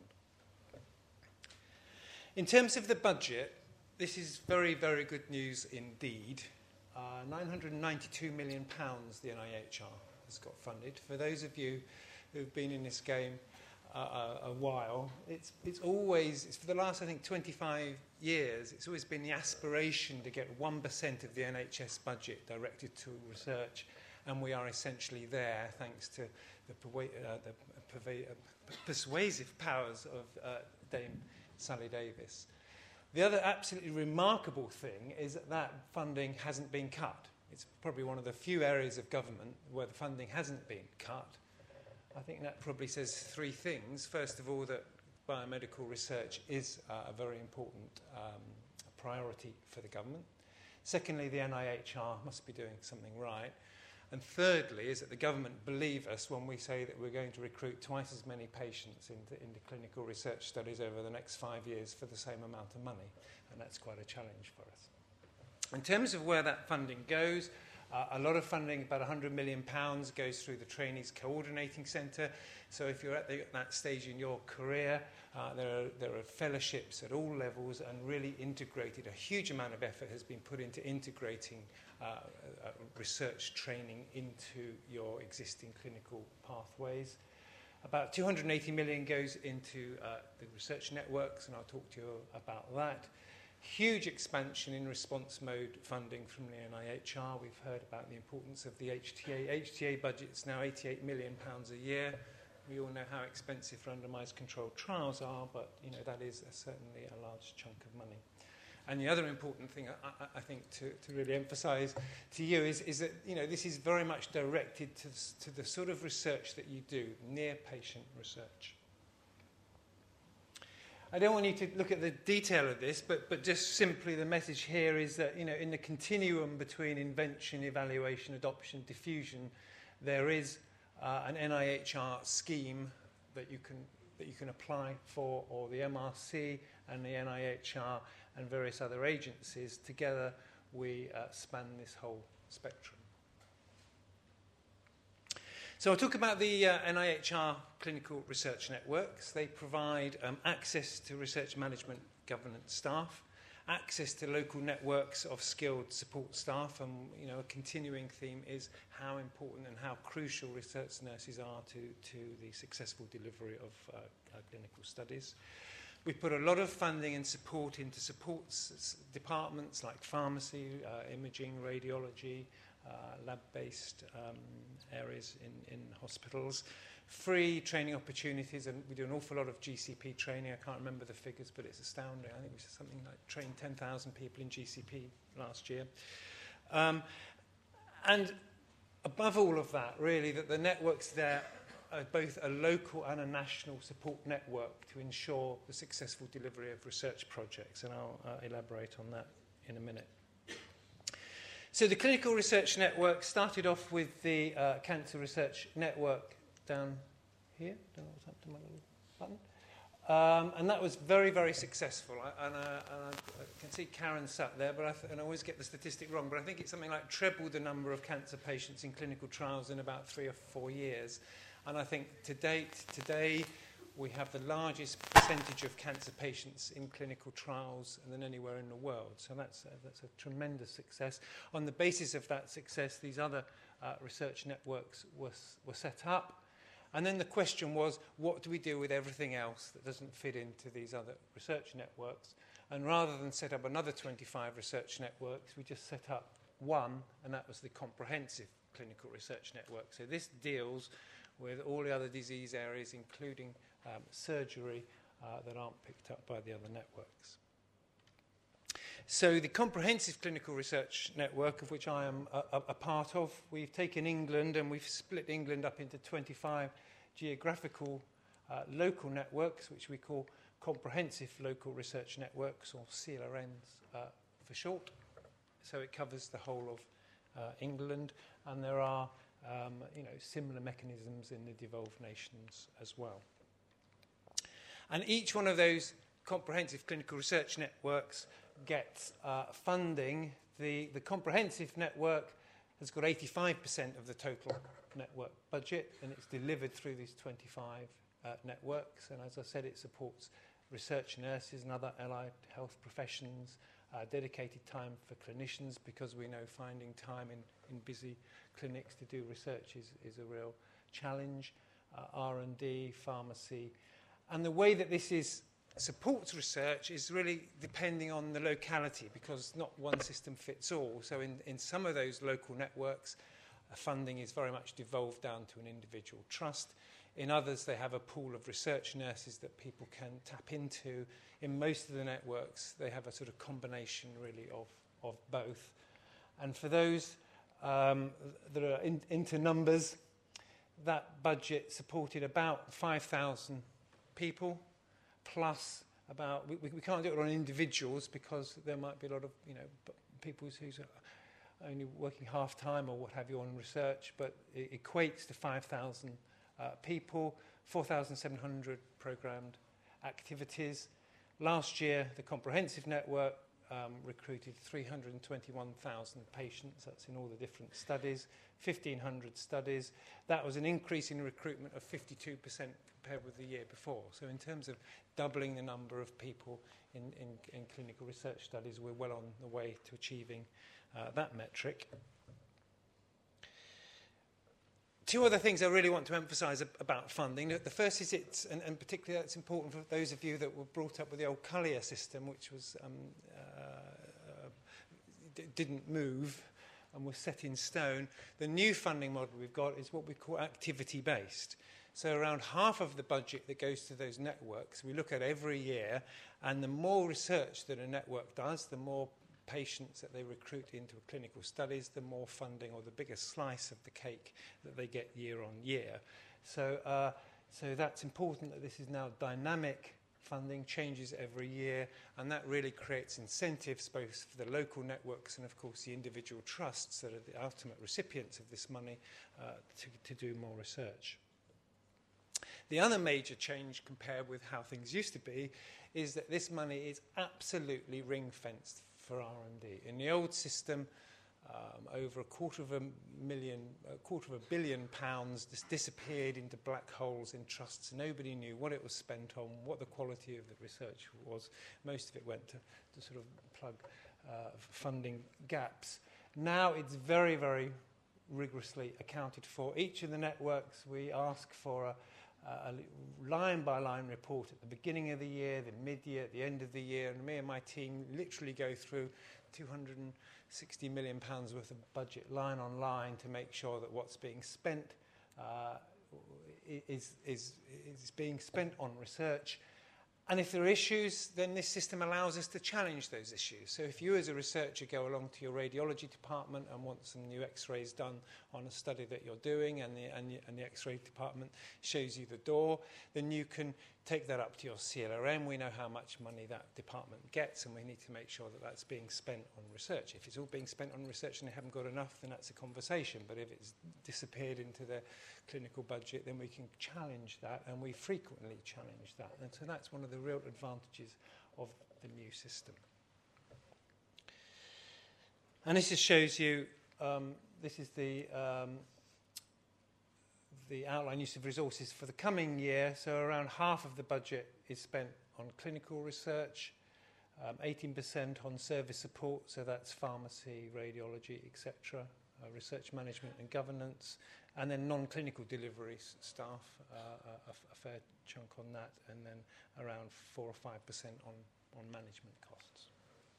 M: In terms of the budget, this is very, very good news indeed. £992 million the NIHR has got funded. For those of you who've been in this game a while, it's for the last, I think, 25 years, it's always been the aspiration to get 1% of the NHS budget directed to research, and we are essentially there thanks to the persuasive powers of Dame Sally Davis. The other absolutely remarkable thing is that funding hasn't been cut. It's probably one of the few areas of government where the funding hasn't been cut. I think that probably says three things. First of all, that biomedical research is a very important priority for the government. Secondly, the NIHR must be doing something right. And thirdly, is that the government believe us when we say that we're going to recruit twice as many patients into clinical research studies over the next 5 years for the same amount of money. And that's quite a challenge for us. In terms of where that funding goes, a lot of funding, about £100 million, goes through the Trainees Coordinating Centre. So if you're at that stage in your career, there are fellowships at all levels and really integrated. A huge amount of effort has been put into integrating research training into your existing clinical pathways. About 280 million goes into the research networks, and I'll talk to you about that. Huge expansion in response mode funding from the NIHR. We've heard about the importance of the HTA. HTA budget's now £88 million a year. We all know how expensive randomised controlled trials are, but that is certainly a large chunk of money. And the other important thing I think to really emphasise to you is that this is very much directed to the sort of research that you do, near patient research. I don't want you to look at the detail of this, but just simply the message here is that in the continuum between invention, evaluation, adoption, diffusion, there is an NIHR scheme that you can apply for, or the MRC and the NIHR and various other agencies. Together we span this whole spectrum. So I'll talk about the NIHR clinical research networks. They provide access to research management governance staff, access to local networks of skilled support staff, and a continuing theme is how important and how crucial research nurses are to the successful delivery of clinical studies. We put a lot of funding and support into departments like pharmacy, imaging, radiology, lab-based areas in hospitals, free training opportunities, and we do an awful lot of GCP training. I can't remember the figures, but it's astounding. I think we said something like trained 10,000 people in GCP last year. And above all of that, really, that the networks there are both a local and a national support network to ensure the successful delivery of research projects, and I'll elaborate on that in a minute. So the Clinical Research Network started off with the Cancer Research Network down here. Don't know what's happened to my little button. And that was very, very successful. I can see Karen sat there, and I always get the statistic wrong, but I think it's something like treble the number of cancer patients in clinical trials in about 3 or 4 years. And I think today, we have the largest percentage of cancer patients in clinical trials than anywhere in the world. So that's a tremendous success. On the basis of that success, these other research networks were set up. And then the question was, what do we do with everything else that doesn't fit into these other research networks? And rather than set up another 25 research networks, we just set up one, and that was the Comprehensive Clinical Research Network. So this deals with all the other disease areas, including surgery, that aren't picked up by the other networks. So the Comprehensive Clinical Research Network, of which I am a part of, we've taken England and we've split England up into 25 geographical local networks, which we call Comprehensive Local Research Networks, or CLRNs for short. So it covers the whole of England, and there are similar mechanisms in the devolved nations as well. And each one of those comprehensive clinical research networks gets funding. The comprehensive network has got 85% of the total network budget, and it's delivered through these 25 networks. And as I said, it supports research nurses and other allied health professions, dedicated time for clinicians, because we know finding time in busy clinics to do research is a real challenge, R&D, pharmacy. And the way that this supports research is really depending on the locality, because not one system fits all. So in some of those local networks, funding is very much devolved down to an individual trust. In others, they have a pool of research nurses that people can tap into. In most of the networks, they have a sort of combination, really, of both. And for those that are into numbers, that budget supported about 5,000 people, plus about, we can't do it on individuals because there might be a lot of, people who's only working half-time or what have you on research, but it equates to 5,000 people, 4,700 programmed activities. Last year, the Comprehensive Network recruited 321,000 patients. That's in all the different studies, 1,500 studies. That was an increase in recruitment of 52% compared with the year before. So in terms of doubling the number of people in clinical research studies, we're well on the way to achieving that metric. Two other things I really want to emphasise about funding. The first is and particularly that's important for those of you that were brought up with the old Collier system, which was didn't move and was set in stone. The new funding model we've got is what we call activity-based. So around half of the budget that goes to those networks, we look at every year, and the more research that a network does, the more patients that they recruit into clinical studies, the more funding or the bigger slice of the cake that they get year on year. So that's important that this is now dynamic funding, changes every year, and that really creates incentives both for the local networks and, of course, the individual trusts that are the ultimate recipients of this money to do more research. The other major change compared with how things used to be is that this money is absolutely ring-fenced for R&D. In the old system, over £250 million just disappeared into black holes in trusts. Nobody knew what it was spent on, what the quality of the research was. Most of it went to sort of plug funding gaps. Now it's very, very rigorously accounted for. Each of the networks, we ask for a line-by-line report at the beginning of the year, the mid-year, at the end of the year, and me and my team literally go through £260 million worth of budget line on line to make sure that what's being spent is being spent on research. And if there are issues, then this system allows us to challenge those issues. So if you as a researcher go along to your radiology department and want some new x-rays done on a study that you're doing and the x-ray department shows you the door, then you can take that up to your CLRM. We know how much money that department gets, and we need to make sure that that's being spent on research. If it's all being spent on research and they haven't got enough, then that's a conversation. But if it's disappeared into the clinical budget, then we can challenge that, and we frequently challenge that. And so that's one of the real advantages of the new system. And this just shows you, this is the outline use of resources for the coming year. So around half of the budget is spent on clinical research, 18% on service support, so that's pharmacy, radiology, etc., research management and governance, and then non-clinical delivery staff, a fair chunk on that, and then around 4 or 5% on management costs.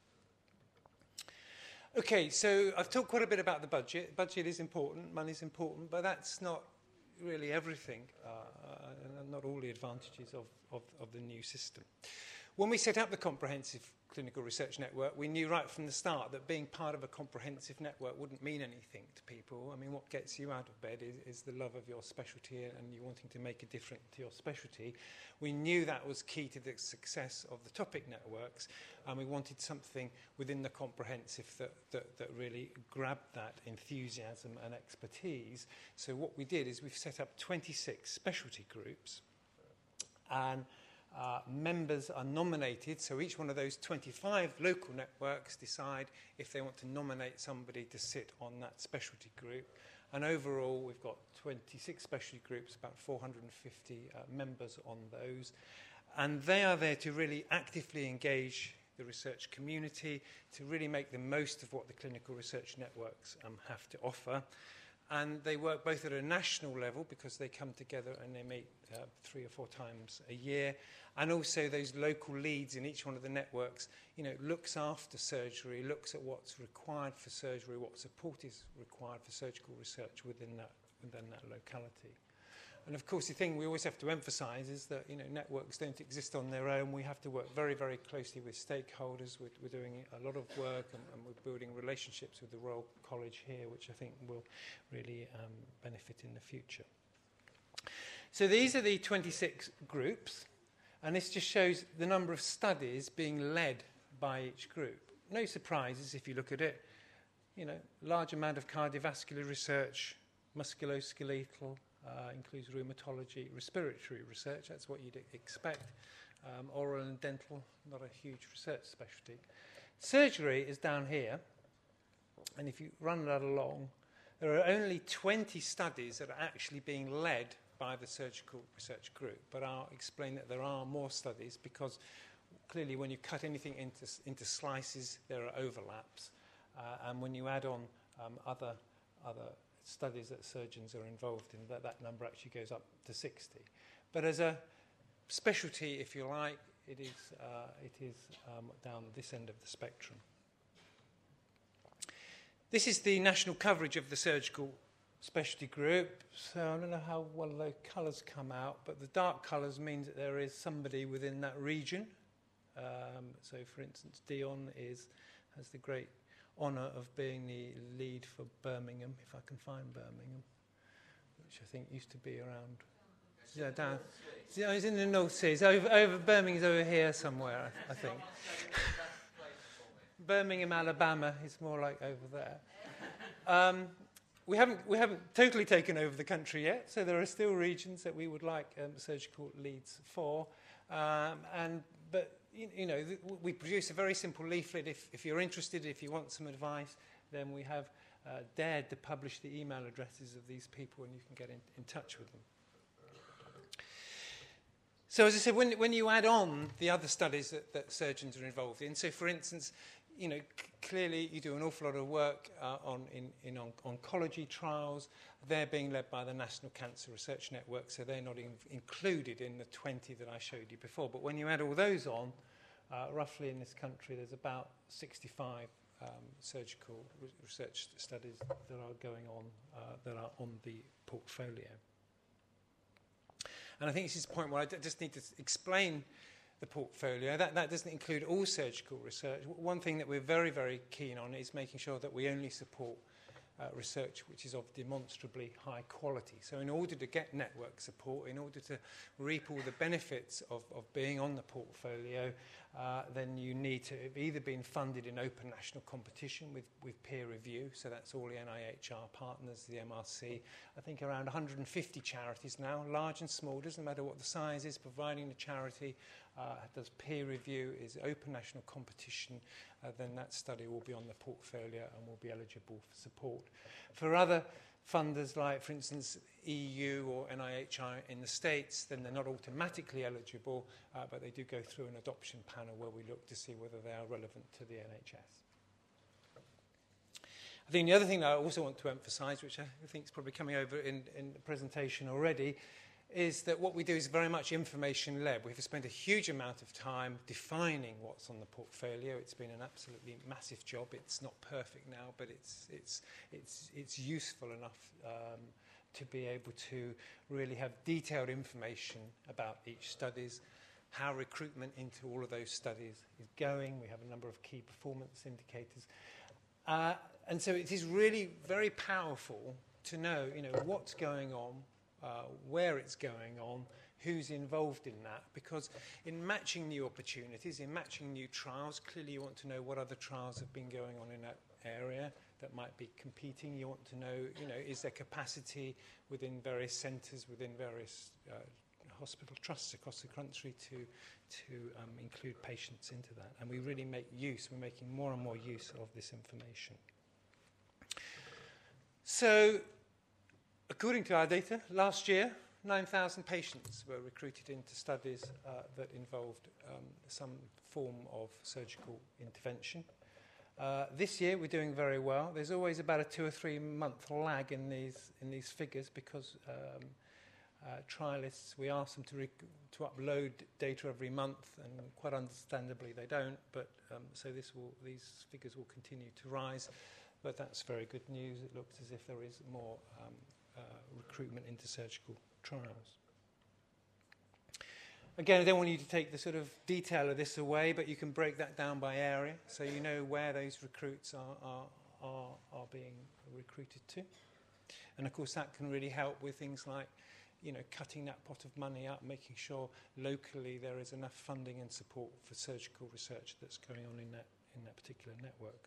M: Okay, so I've talked quite a bit about the budget. Budget is important, money's important, but that's not really everything, and not all the advantages of the new system. When we set up the Comprehensive Clinical Research Network, we knew right from the start that being part of a comprehensive network wouldn't mean anything to people. I mean, what gets you out of bed is the love of your specialty and you wanting to make a difference to your specialty. We knew that was key to the success of the topic networks, and we wanted something within the comprehensive that really grabbed that enthusiasm and expertise. So what we did is we've set up 26 specialty groups, and members are nominated, so each one of those 25 local networks decide if they want to nominate somebody to sit on that specialty group. And overall, we've got 26 specialty groups, about 450 members on those. And they are there to really actively engage the research community, to really make the most of what the clinical research networks have to offer. And they work both at a national level, because they come together and they meet 3 or 4 times a year, and also those local leads in each one of the networks, looks after surgery, looks at what's required for surgery, what support is required for surgical research within that locality. And of course, the thing we always have to emphasise is that networks don't exist on their own. We have to work very, very closely with stakeholders. We're doing a lot of work, and we're building relationships with the Royal College here, which I think will really benefit in the future. So these are the 26 groups. And this just shows the number of studies being led by each group. No surprises if you look at it. You know, large amount of cardiovascular research, musculoskeletal, includes rheumatology, respiratory research, that's what you'd expect. Oral and dental, not a huge research specialty. Surgery is down here, and if you run that along, there are only 20 studies that are actually being led by the surgical research group, but I'll explain that there are more studies because clearly when you cut anything into slices, there are overlaps. And when you add on other studies that surgeons are involved in, that number actually goes up to 60. But as a specialty, if you like, it is down this end of the spectrum. This is the national coverage of the surgical specialty group. So I don't know how well the colours come out, but the dark colours means that there is somebody within that region. So, for instance, Dion has the great honour of being the lead for Birmingham, if I can find Birmingham, which I think used to be around. Yeah, down. Yeah, it's in the North Sea. It's over Birmingham's over here somewhere, I think. Birmingham, Alabama is more like over there. We haven't totally taken over the country yet, so there are still regions that we would like surgical leads for. But you know, we produce a very simple leaflet. If you're interested, if you want some advice, then we have dared to publish the email addresses of these people, and you can get in touch with them. So as I said, when you add on the other studies that surgeons are involved in, so for instance, you know, clearly you do an awful lot of work in oncology trials. They're being led by the National Cancer Research Network, so they're not included in the 20 that I showed you before. But when you add all those on, roughly in this country there's about 65 surgical research studies that are going on, that are on the portfolio. And I think this is the point where I just need to explain the portfolio. That doesn't include all surgical research. One thing that we're very, very keen on is making sure that we only support research which is of demonstrably high quality. So in order to get network support, in order to reap all the benefits of being on the portfolio, then you need to have either been funded in open national competition with peer review, so that's all the NIHR partners, the MRC. I think around 150 charities now, large and small, doesn't matter what the size is, providing the charity does peer review, is open national competition, then that study will be on the portfolio and will be eligible for support. For other funders like, for instance, EU or NIHR in the States, then they're not automatically eligible, but they do go through an adoption panel where we look to see whether they are relevant to the NHS. I think the other thing that I also want to emphasise, which I think is probably coming over in the presentation already, is that what we do is very much information-led. We've spent a huge amount of time defining what's on the portfolio. It's been an absolutely massive job. It's not perfect now, but it's useful enough to be able to really have detailed information about each studies, how recruitment into all of those studies is going. We have a number of key performance indicators. And so it is really very powerful to know, what's going on, where it's going on, who's involved in that, because in matching new opportunities, in matching new trials, clearly you want to know what other trials have been going on in that area that might be competing. You want to know, is there capacity within various centres, within various hospital trusts across the country to include patients into that. And we really we're making more and more use of this information. So, according to our data, last year, 9,000 patients were recruited into studies that involved some form of surgical intervention. This year, we're doing very well. There's always about a 2 or 3 month lag in these figures because trialists, we ask them to upload data every month, and quite understandably they don't. But so these figures will continue to rise. But that's very good news. It looks as if there is more recruitment into surgical trials. Again, I don't want you to take the sort of detail of this away, but you can break that down by area, so you know where those recruits are being recruited to. And of course, that can really help with things like cutting that pot of money up, making sure locally there is enough funding and support for surgical research that's going on in that particular network.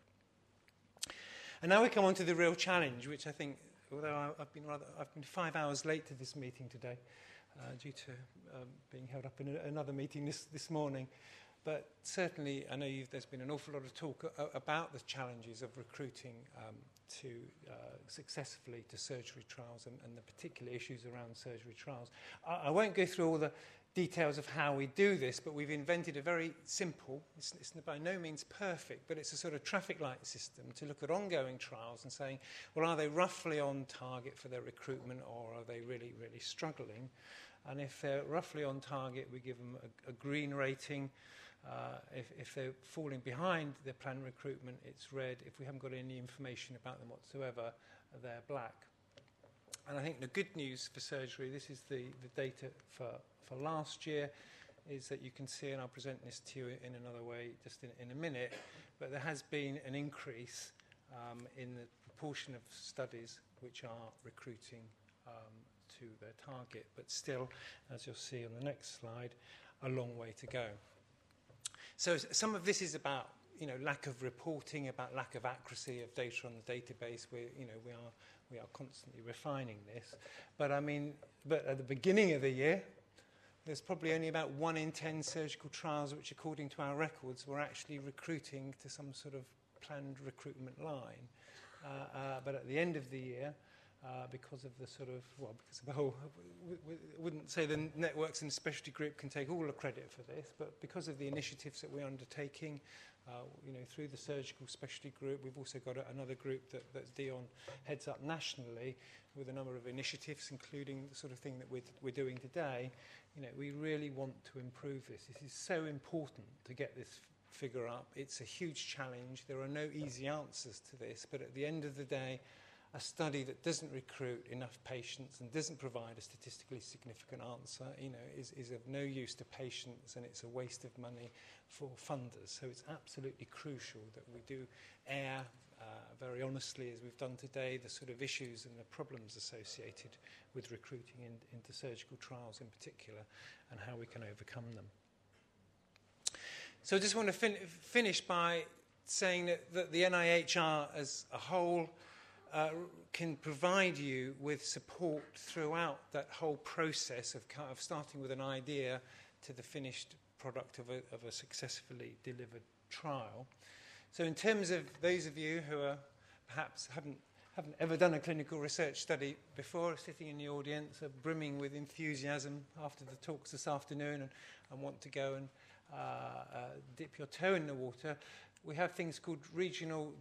M: And now we come on to the real challenge, which I think, although I've been 5 hours late to this meeting today, due to being held up in another meeting this morning. But certainly, I know there's been an awful lot of talk about the challenges of recruiting successfully to surgery trials and the particular issues around surgery trials. I won't go through all the details of how we do this, but we've invented a very simple, it's by no means perfect, but it's a sort of traffic light system to look at ongoing trials and saying, well, are they roughly on target for their recruitment, or are they really, really struggling? And if they're roughly on target, we give them a green rating. If they're falling behind their planned recruitment, it's red. If we haven't got any information about them whatsoever, they're black. And I think the good news for surgery, this is the data for last year, is that you can see, and I'll present this to you in another way just in a minute, but there has been an increase in the proportion of studies which are recruiting to their target, but still, as you'll see on the next slide, a long way to go. So some of this is about lack of reporting, about lack of accuracy of data on the database. We are constantly refining this, but at the beginning of the year, there's probably only about 1 in 10 surgical trials which, according to our records, were actually recruiting to some sort of planned recruitment line. But at the end of the year, because of the whole, I wouldn't say the networks and the specialty group can take all the credit for this, but because of the initiatives that we're undertaking, through the surgical specialty group, we've also got another group that Dion heads up nationally with a number of initiatives, including the sort of thing that we're doing today. We really want to improve this. This is so important to get this figure up. It's a huge challenge. There are no easy answers to this, but at the end of the day, a study that doesn't recruit enough patients and doesn't provide a statistically significant answer, is of no use to patients, and it's a waste of money for funders. So it's absolutely crucial that we do air very honestly, as we've done today, the sort of issues and the problems associated with recruiting into surgical trials in particular, and how we can overcome them. So I just want to finish by saying that the NIHR as a whole can provide you with support throughout that whole process of starting with an idea to the finished product of a successfully delivered trial. So in terms of those of you who are perhaps haven't ever done a clinical research study before, sitting in the audience, are brimming with enthusiasm after the talks this afternoon and want to go and dip your toe in the water, we have things called regional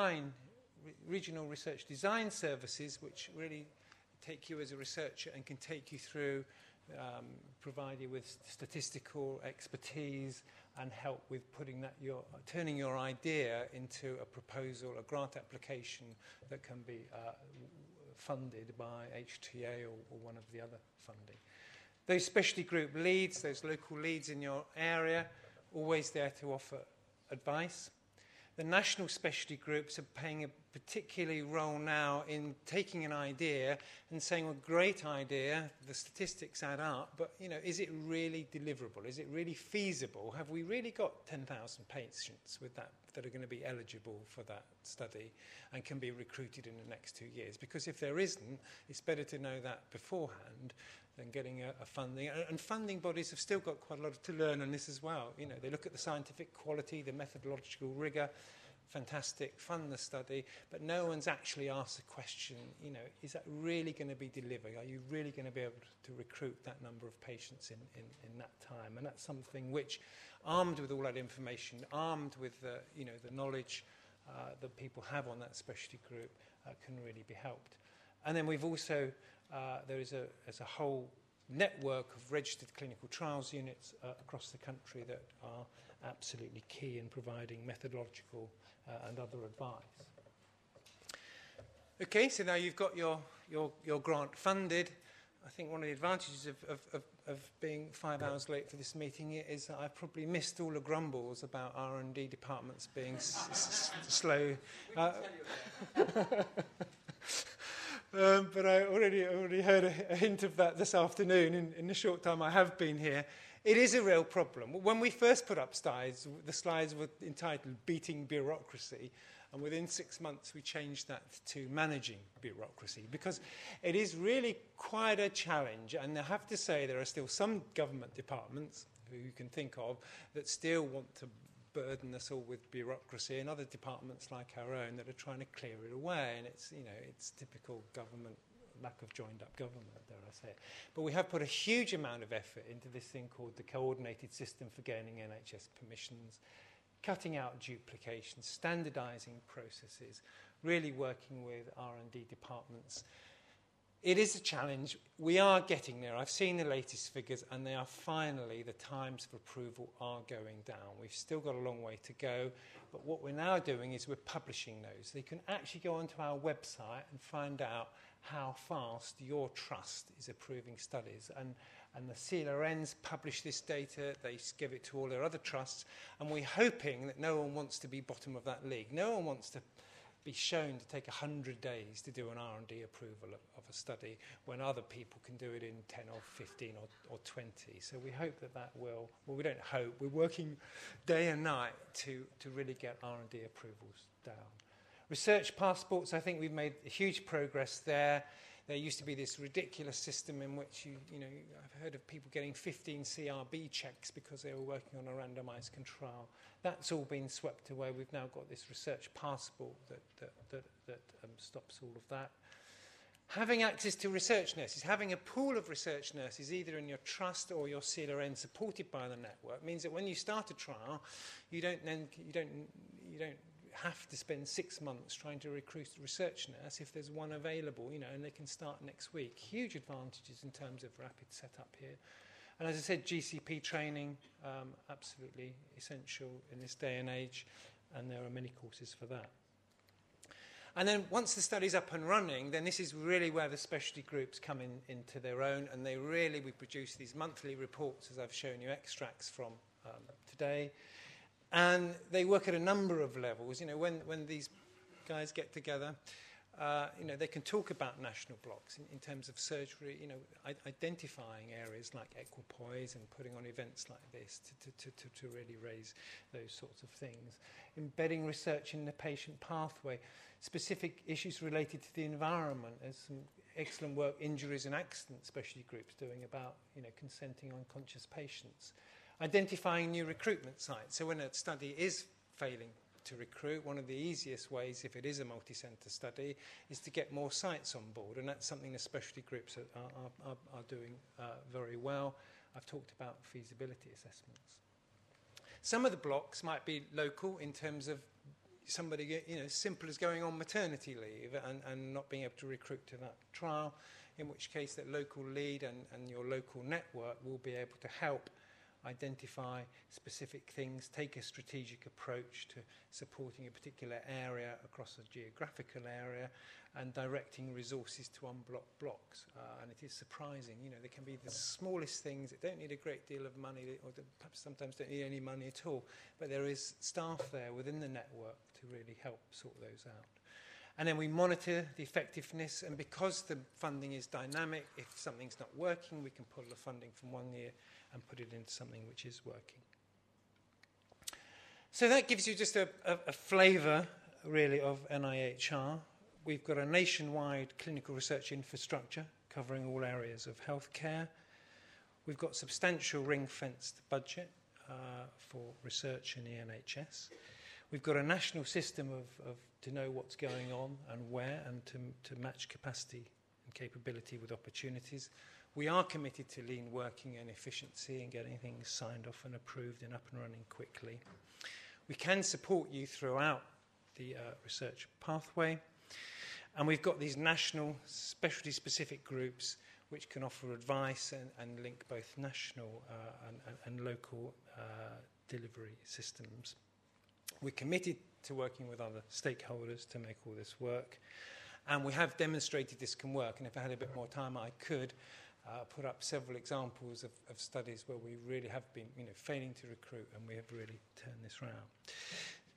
M: research design services, which really take you as a researcher and can take you through, provide you with statistical expertise and help with turning your idea into a proposal, a grant application that can be funded by HTA or one of the other funding. Those specialty group leads, those local leads in your area, always there to offer advice. The national specialty groups are playing a particular role now in taking an idea and saying, well, great idea, the statistics add up, but is it really deliverable? Is it really feasible? Have we really got 10,000 patients with that are going to be eligible for that study and can be recruited in the next 2 years? Because if there isn't, it's better to know that beforehand than getting a funding. And funding bodies have still got quite a lot to learn on this as well. They look at the scientific quality, the methodological rigor, fantastic, fund the study, but no one's actually asked the question, is that really going to be delivered? Are you really going to be able to recruit that number of patients in that time? And that's something which, armed with all that information, armed with the knowledge that people have on that specialty group, can really be helped. And then we've also, there's a whole network of registered clinical trials units across the country that are absolutely key in providing methodological and other advice. Okay, so now you've got your grant funded. I think one of the advantages of being 5 hours late for this meeting is that I've probably missed all the grumbles about R&D departments being slow. But I already heard a hint of that this afternoon in the short time I have been here. It is a real problem. When we first put up slides, the slides were entitled Beating Bureaucracy, and within 6 months we changed that to Managing Bureaucracy, because it is really quite a challenge. And I have to say there are still some government departments who you can think of that still want to burden us all with bureaucracy, and other departments like our own that are trying to clear it away. And it's, you know, it's typical government, lack of joined-up government, dare I say. But we have put a huge amount of effort into this thing called the Coordinated System for Gaining NHS Permissions, cutting out duplication, standardising processes, really working with R&D departments. It is a challenge. We are getting there. I've seen the latest figures, and they are finally, the times for approval are going down. We've still got a long way to go, but what we're now doing is we're publishing those. They can actually go onto our website and find out how fast your trust is approving studies. And the CLRNs publish this data, they give it to all their other trusts, and we're hoping that no one wants to be bottom of that league. No one wants to be shown to take 100 days to do an R&D approval of a study when other people can do it in 10 or 15 or 20. So we hope that will, well, we don't hope, we're working day and night to really get R&D approvals down. Research passports, I think we've made huge progress there. There used to be this ridiculous system in which, you know, I've heard of people getting 15 CRB checks because they were working on a randomised control. That's all been swept away. We've now got this research passport that stops all of that. Having access to research nurses, having a pool of research nurses either in your trust or your CLRN supported by the network means that when you start a trial, you don't have to spend 6 months trying to recruit a research nurse if there's one available, you know, and they can start next week. Huge advantages in terms of rapid setup here. And as I said, GCP training, absolutely essential in this day and age, and there are many courses for that. And then once the study's up and running, then this is really where the specialty groups come into their own, and we produce these monthly reports, as I've shown you extracts from today. And they work at a number of levels. You know, when these guys get together, you know, they can talk about national blocks in terms of surgery, you know, identifying areas like equipoise and putting on events like this to really raise those sorts of things. Embedding research in the patient pathway, specific issues related to the environment. There's some excellent work, injuries and accidents specialty groups doing about, you know, consenting unconscious patients. Identifying new recruitment sites. So when a study is failing to recruit, one of the easiest ways, if it is a multi-centre study, is to get more sites on board, and that's something the specialty groups are doing very well. I've talked about feasibility assessments. Some of the blocks might be local in terms of somebody, you know, as simple as going on maternity leave and not being able to recruit to that trial, in which case that local lead and your local network will be able to help identify specific things, take a strategic approach to supporting a particular area across a geographical area and directing resources to unblock blocks. And it is surprising, you know, there can be the smallest things that don't need a great deal of money or perhaps sometimes don't need any money at all, but there is staff there within the network to really help sort those out. And then we monitor the effectiveness, and because the funding is dynamic, if something's not working, we can pull the funding from one year and put it into something which is working. So that gives you just a flavour, really, of NIHR. We've got a nationwide clinical research infrastructure covering all areas of healthcare. We've got substantial ring-fenced budget for research in the NHS. We've got a national system of to know what's going on and where, and to match capacity and capability with opportunities. We are committed to lean working and efficiency and getting things signed off and approved and up and running quickly. We can support you throughout the research pathway. And we've got these national specialty-specific groups which can offer advice and link both national and local delivery systems. We're committed to working with other stakeholders to make all this work. And we have demonstrated this can work. And if I had a bit more time, I could put up several examples of studies where we really have been, you know, failing to recruit, and we have really turned this around.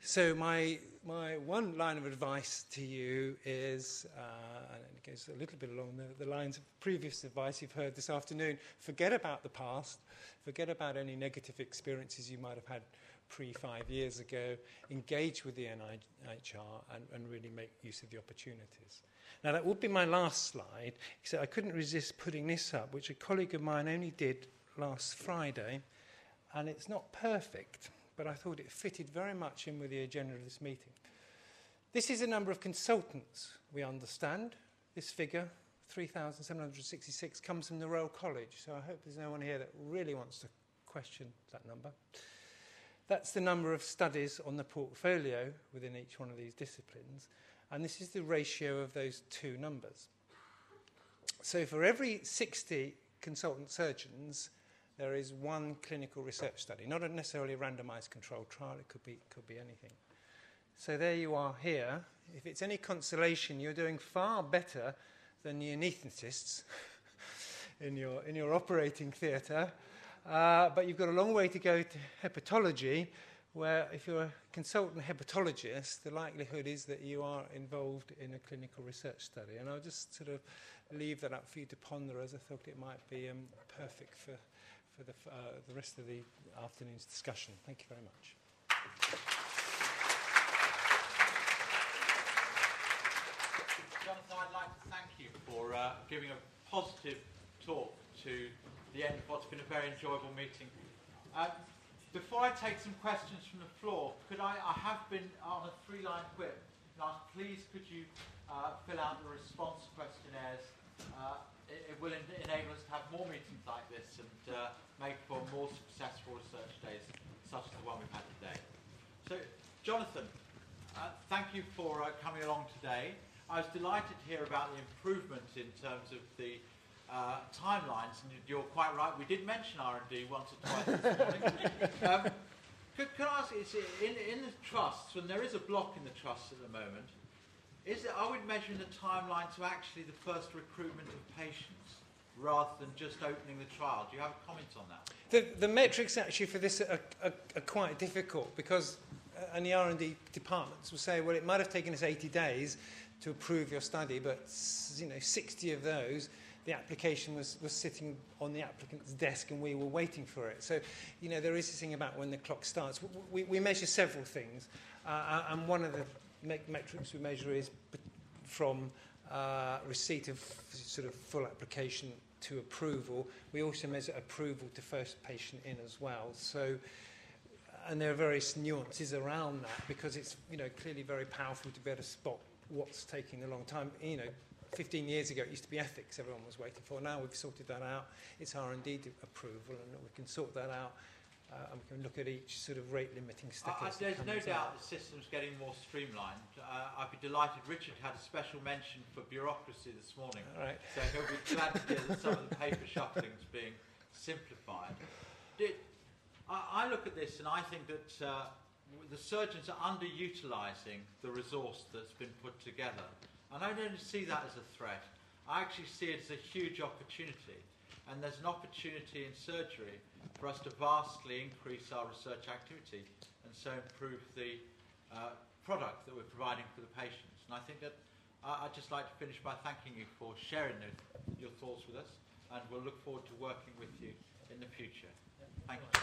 M: So my one line of advice to you is, and it goes a little bit along the lines of previous advice you've heard this afternoon, forget about the past, forget about any negative experiences you might have had pre-5 years ago, engage with the NIHR and really make use of the opportunities. Now that would be my last slide, except I couldn't resist putting this up, which a colleague of mine only did last Friday, and it's not perfect, but I thought it fitted very much in with the agenda of this meeting. This is the number of consultants we understand. This figure, 3,766, comes from the Royal College, so I hope there's no one here that really wants to question that number. That's the number of studies on the portfolio within each one of these disciplines, and this is the ratio of those two numbers. So for every 60 consultant surgeons, there is one clinical research study, not necessarily a randomized controlled trial, it could be anything. So there you are here. If it's any consolation, you're doing far better than the anaesthetists in your operating theatre, but you've got a long way to go to hepatology, where if you're a consultant hepatologist, the likelihood is that you are involved in a clinical research study. And I'll just sort of leave that up for you to ponder, as I thought it might be perfect for the rest of the afternoon's discussion. Thank you very much.
A: Jonathan, I'd like to thank you for giving a positive talk to the end of what's been a very enjoyable meeting. Before I take some questions from the floor, I have been on a 3-line whip, and ask, please could you fill out the response questionnaires. It will enable us to have more meetings like this and make for more successful research days, such as the one we've had today. So, Jonathan, thank you for coming along today. I was delighted to hear about the improvement in terms of the timelines, and you're quite right, we did mention R&D once or twice this morning. Could I ask, in the trusts, when there is a block in the trusts at the moment, are we measuring the timeline to actually the first recruitment of patients rather than just opening the trial? Do you have a comment on that?
M: The metrics actually for this are quite difficult, because and the R&D departments will say, well, it might have taken us 80 days to approve your study, but 60 of those, the application was sitting on the applicant's desk and we were waiting for it. So, there is this thing about when the clock starts. We measure several things, and one of the metrics we measure is from receipt of sort of full application to approval. We also measure approval to first patient in as well. So, and there are various nuances around that, because it's clearly very powerful to be able to spot what's taking a long time. 15 years ago, it used to be ethics everyone was waiting for. Now we've sorted that out. It's R&D approval, and we can sort that out. And we can look at each sort of rate-limiting sticker.
A: There's no doubt the system's getting more streamlined. I'd be delighted. Richard had a special mention for bureaucracy this morning.
M: Right. So
A: he'll be glad to hear that some of the paper shuffling's being simplified. I look at this and I think that the surgeons are underutilising the resource that's been put together. And I don't see that as a threat. I actually see it as a huge opportunity. And there's an opportunity in surgery for us to vastly increase our research activity and so improve the product that we're providing for the patients. And I think that I'd just like to finish by thanking you for sharing your thoughts with us, and we'll look forward to working with you in the future. Thank you.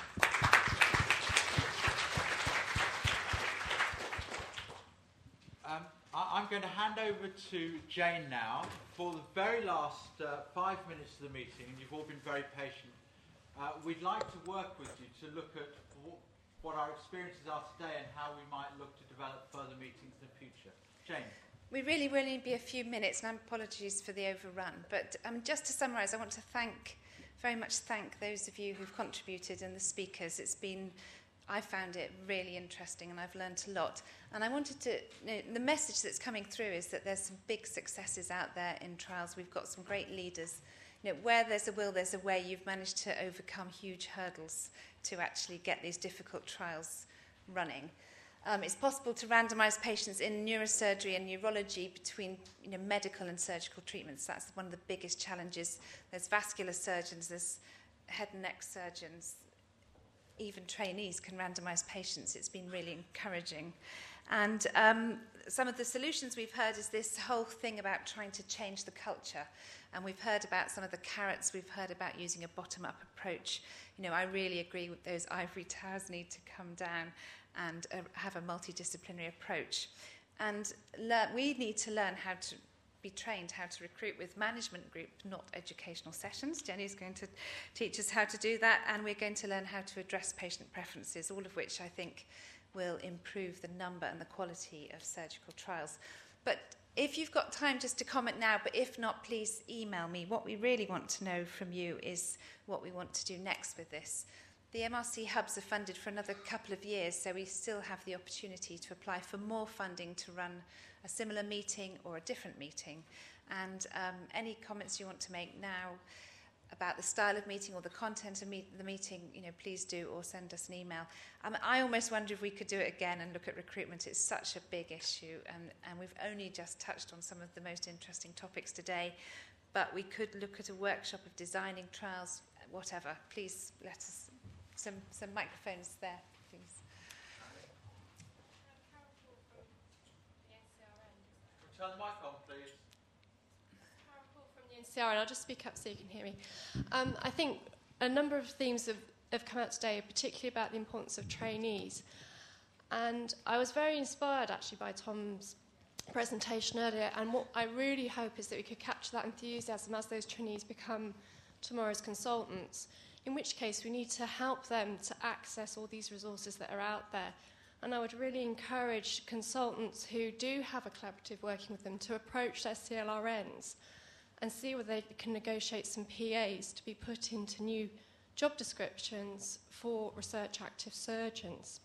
A: I'm going to hand over to Jane now for the very last 5 minutes of the meeting, and you've all been very patient. We'd like to work with you to look at what our experiences are today and how we might look to develop further meetings in the future. Jane.
G: We really will only be a few minutes, and apologies for the overrun. But just to summarise, I want to very much thank those of you who've contributed and the speakers. I found it really interesting, and I've learnt a lot. And I wanted to, the message that's coming through is that there's some big successes out there in trials. We've got some great leaders. Where there's a will, there's a way. You've managed to overcome huge hurdles to actually get these difficult trials running. It's possible to randomise patients in neurosurgery and neurology between medical and surgical treatments. That's one of the biggest challenges. There's vascular surgeons, there's head and neck surgeons, even trainees can randomise patients. It's been really encouraging. And some of the solutions we've heard is this whole thing about trying to change the culture. And we've heard about some of the carrots. We've heard about using a bottom-up approach. You know, I really agree with those ivory towers need to come down and have a multidisciplinary approach. And we need to learn how to be trained how to recruit with management group, not educational sessions. Jenny's going to teach us how to do that, and we're going to learn how to address patient preferences, all of which I think will improve the number and the quality of surgical trials. But if you've got time just to comment now, but if not, please email me. What we really want to know from you is what we want to do next with this. The MRC hubs are funded for another couple of years, so we still have the opportunity to apply for more funding to run a similar meeting or a different meeting. And any comments you want to make now about the style of meeting or the content of the meeting, you know, please do, or send us an email. I almost wonder if we could do it again and look at recruitment. It's such a big issue, and we've only just touched on some of the most interesting topics today, but we could look at a workshop of designing trials, whatever. Please let us, some microphones there, please.
A: Turn the mic on, please.
N: From the NCR, and I'll just speak up so you can hear me. I think a number of themes have come out today, particularly about the importance of trainees. And I was very inspired, actually, by Tom's presentation earlier. And what I really hope is that we could capture that enthusiasm as those trainees become tomorrow's consultants, in which case we need to help them to access all these resources that are out there. And I would really encourage consultants who do have a collaborative working with them to approach their CLRNs and see whether they can negotiate some PAs to be put into new job descriptions for research active surgeons,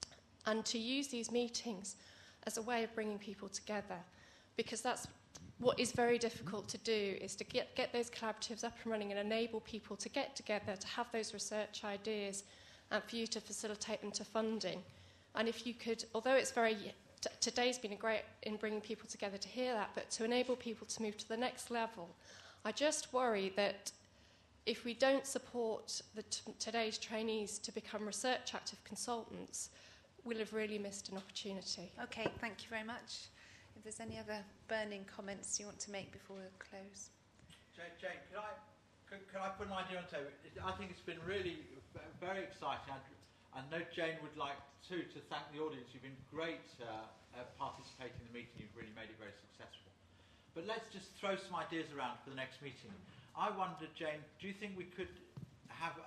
N: and to use these meetings as a way of bringing people together, because that's what is very difficult to do, is to get those collaboratives up and running and enable people to get together, to have those research ideas, and for you to facilitate them to funding. And if you could, although it's today's been great in bringing people together to hear that, but to enable people to move to the next level, I just worry that if we don't support today's trainees to become research active consultants, we'll have really missed an opportunity.
G: Okay, thank you very much. If there's any other burning comments you want to make before we close.
A: Jane, could I put an idea on the table? I think it's been really very exciting. I know Jane would like to thank the audience. You've been great participating in the meeting. You've really made it very successful. But let's just throw some ideas around for the next meeting. I wondered, Jane, do you think we could have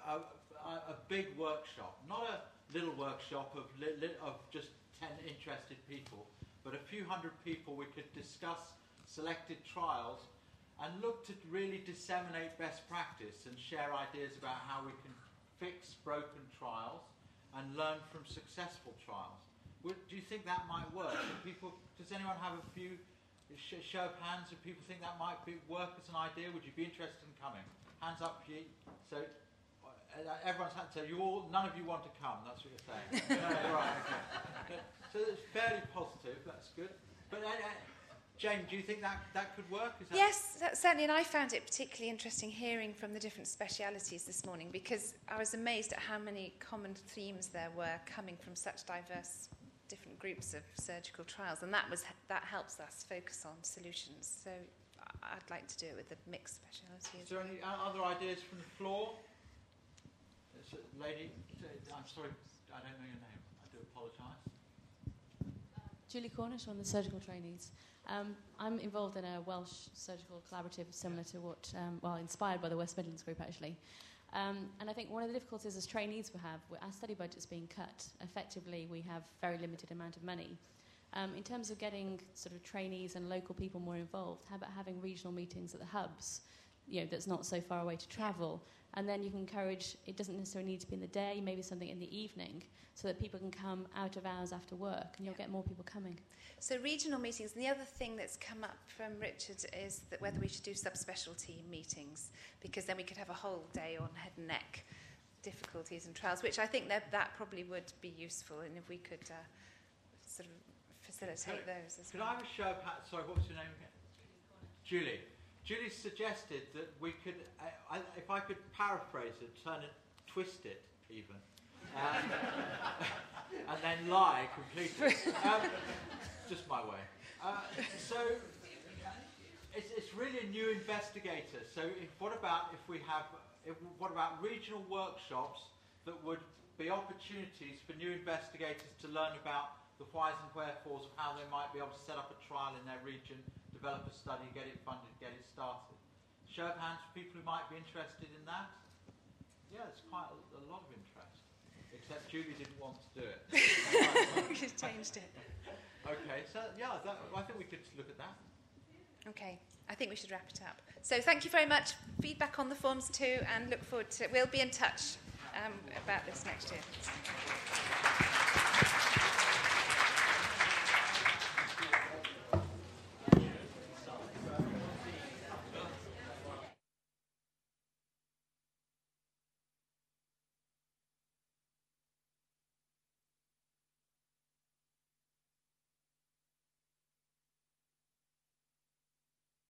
A: a big workshop, not a little workshop of just 10 interested people, but a few hundred people? We could discuss selected trials and look to really disseminate best practice and share ideas about how we can fix broken trials and learn from successful trials. Do you think that might work? Does anyone have a few show of hands if people think that might work as an idea? Would you be interested in coming? Hands up, Pete. So everyone's hand. So none of you want to come. That's what you're saying. No, right, okay. So it's fairly positive. That's good. But Jane, do you think that could work?
G: Yes, certainly, and I found it particularly interesting hearing from the different specialities this morning, because I was amazed at how many common themes there were coming from such diverse different groups of surgical trials, and that helps us focus on solutions. So I'd like to do it with a mixed speciality.
A: Is there any other ideas from the floor? There's a lady, I'm sorry, I don't know your name. I do apologise.
O: Julie Cornish, one of the surgical trainees. I'm involved in a Welsh surgical collaborative similar to what, inspired by the West Midlands group actually. And I think one of the difficulties as trainees we have, our study budget's being cut. Effectively, we have very limited amount of money. In terms of getting sort of trainees and local people more involved, how about having regional meetings at the hubs, that's not so far away to travel? And then you can encourage, it doesn't necessarily need to be in the day, maybe something in the evening, so that people can come out of hours after work, and you'll get more people coming.
G: So regional meetings, and the other thing that's come up from Richard is that whether we should do subspecialty meetings, because then we could have a whole day on head and neck difficulties and trials, which I think that probably would be useful, and if we could sort of facilitate those as well.
A: Could I have a show of hands? Sorry, what was your name again? Julie. Julie suggested that we could, if I could paraphrase it, twist it even, and then lie completely. Just my way. So it's really a new investigator. So what about regional workshops that would be opportunities for new investigators to learn about the whys and wherefores of how they might be able to set up a trial in their region, develop a study, get it funded, get it started. Show of hands for people who might be interested in that. Yeah, there's quite a lot of interest. Except Julie didn't want to do it.
G: She's changed it.
A: Okay, so yeah, I think we could look at that.
G: Okay, I think we should wrap it up. So thank you very much. Feedback on the forms too, and look forward to it. We'll be in touch about this next year.